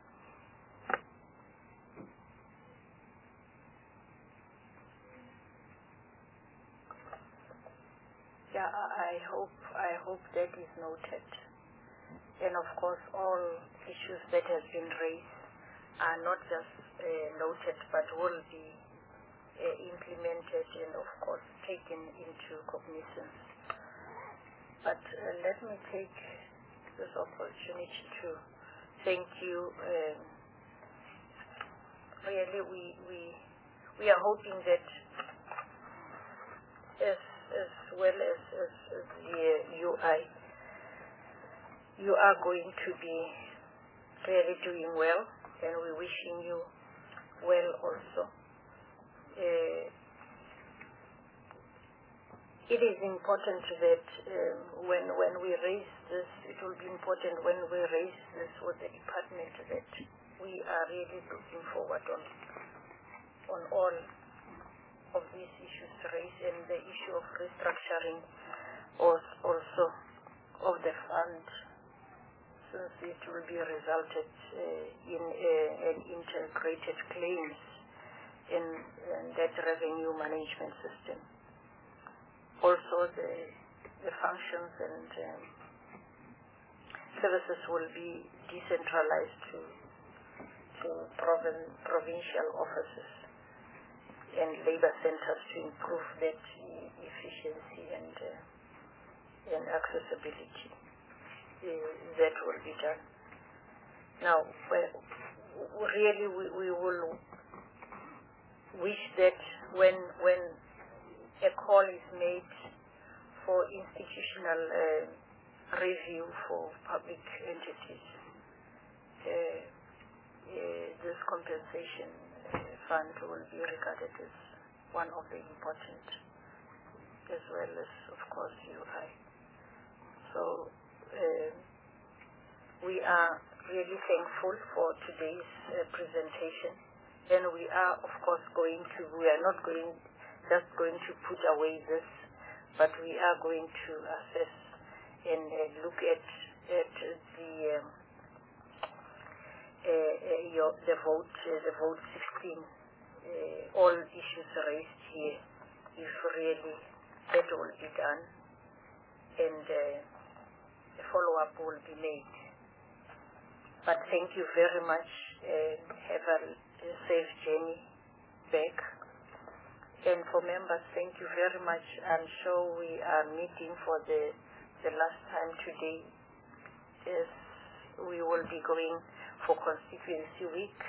Yeah, I hope that is noted. And of course, all issues that have been raised are not just noted, but will be implemented and of course taken into cognizance. But let me take this opportunity to thank you. Really, we are hoping that as well as the UI, you are going to be really doing well, and we're wishing you well also. It is important that when we raise this, it will be important when we raise this with the department that we are really looking forward on all of these issues raised, and the issue of restructuring also of the fund, since it will be resulted in an integrated claims in that revenue management system. Also, the functions and services will be decentralized to provincial offices and labor centers to improve that efficiency and accessibility. That will be done. Now, really, we will wish that when a call is made for institutional review for public entities, this compensation fund will be regarded as one of the important, as well as, of course, UI. So we are really thankful for today's presentation, and we are, of course, we are not just going to put away this, but we are going to assess and look at the vote 16, all issues raised here, if really that will be done, and a follow-up will be made. But thank you very much. Have a safe journey back. And for members, thank you very much. I'm sure we are meeting for the last time today, as we will be going for constituency week.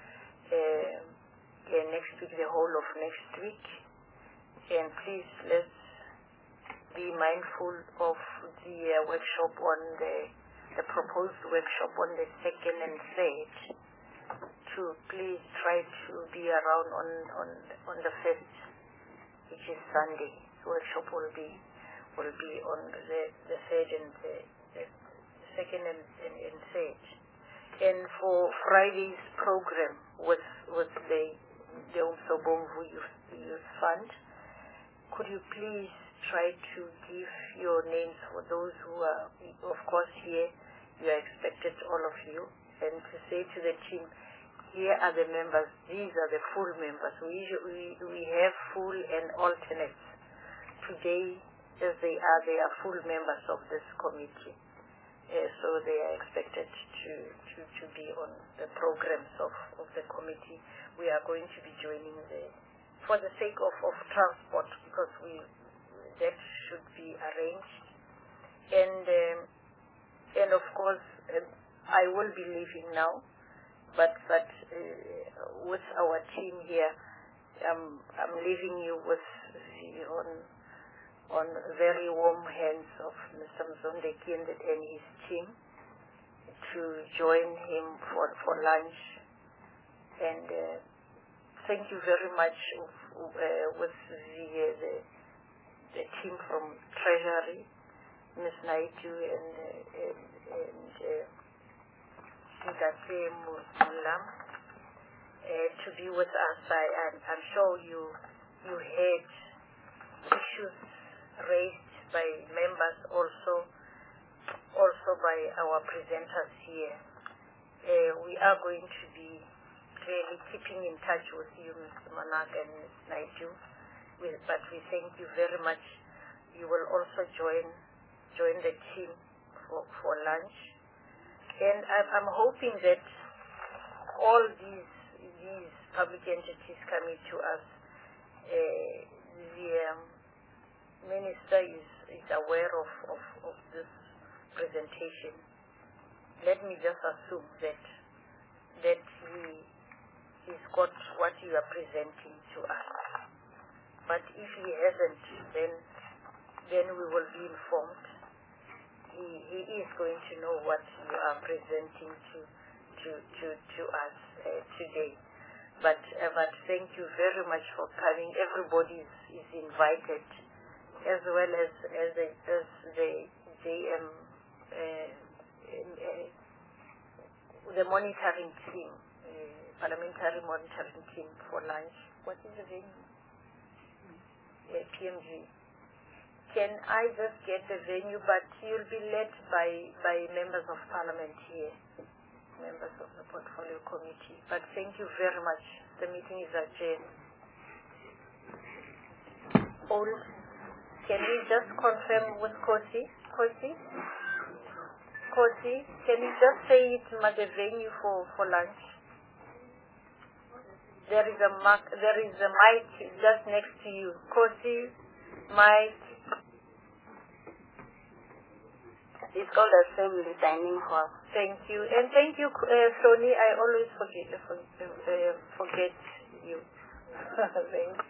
Next week, the whole of next week. And please, let's be mindful of the workshop on the proposed workshop on the 2nd and 3rd. To please try to be around on the 1st, which is Sunday. The workshop will be will be on the third and the second and third. And for Friday's program with the Umsobomvu Youth Fund, could you please try to give your names for those who are, of course, here? You are expected, all of you, and to say to the team, here are the members, these are the full members. We have full and alternates. Today, as they are full members of this committee. So they are expected to be on the programs of the committee. We are going to be joining for the sake of transport, because that should be arranged. And of course, I will be leaving now, but with our team here, I'm leaving you on very warm hands of Mr. Mzondeki and his team to join him for lunch. And thank you very much with the team from Treasury, Ms. Naidu and Ngate Mulam, to be with us. I'm sure you had issues raised by members, also by our presenters here. We are going to be really keeping in touch with you, Mr. Manak and Ms. Naidu, but we thank you very much. You will also join the team for lunch, and I'm hoping that all these public entities coming to us, the Minister is aware of this presentation. Let me just assume that he's got what you are presenting to us. But if he hasn't, then we will be informed. He is going to know what you are presenting to us today. But thank you very much for coming. Everybody is invited, as well as the JM, the monitoring team, parliamentary monitoring team for lunch. What is the venue? PMG. Can I just get the venue, but you'll be led by members of parliament here, members of the portfolio committee. But thank you very much. The meeting is adjourned. Can we just confirm with Kosi? Kosi, can you just say it, the venue for lunch? There is a mic just next to you. Kosi, mic. It's called Assembly Dining Hall. Thank you. And thank you, Sony. I always forget you. Thanks.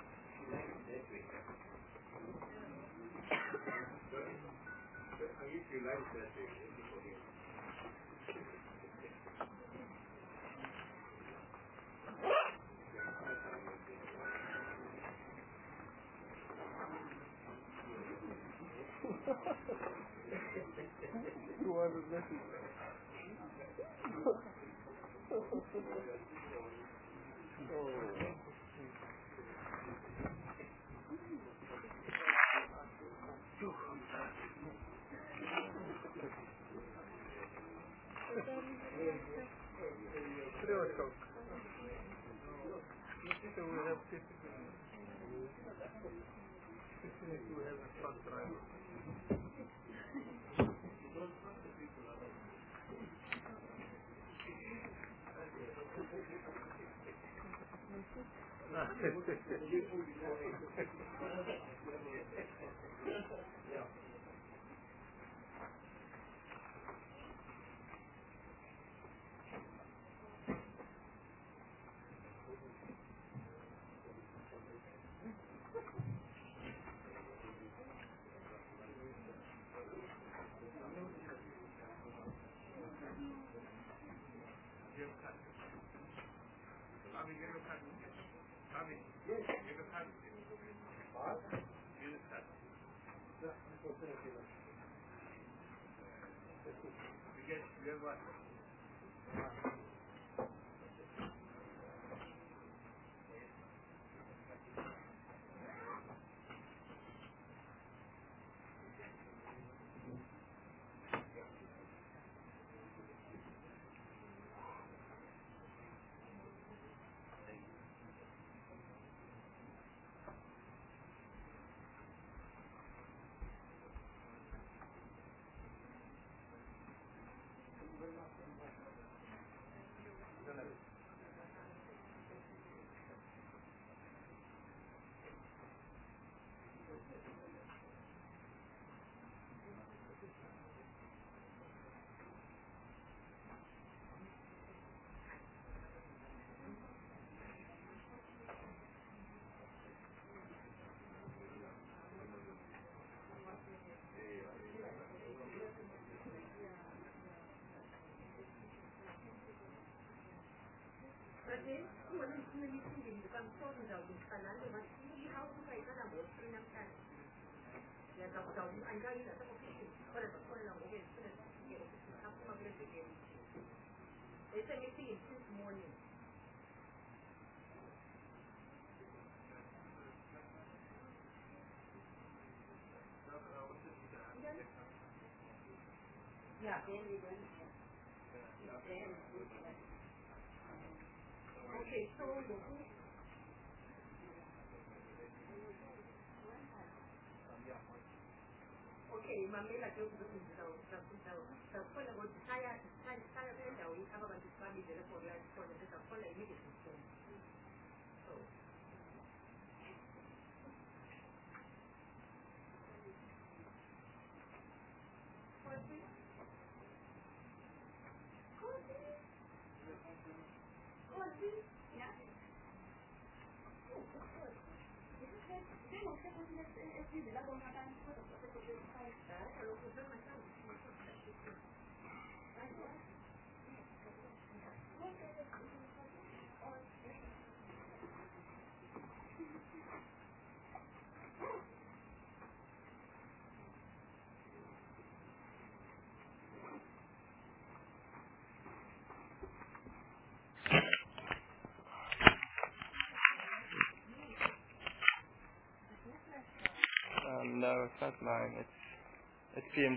No, it's not mine. It's PMG.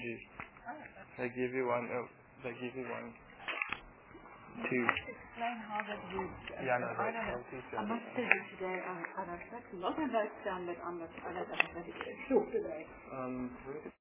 They give you one. They give you one. Two. Explain how that works. Yeah, no, I must say that today I understand. Not understand that.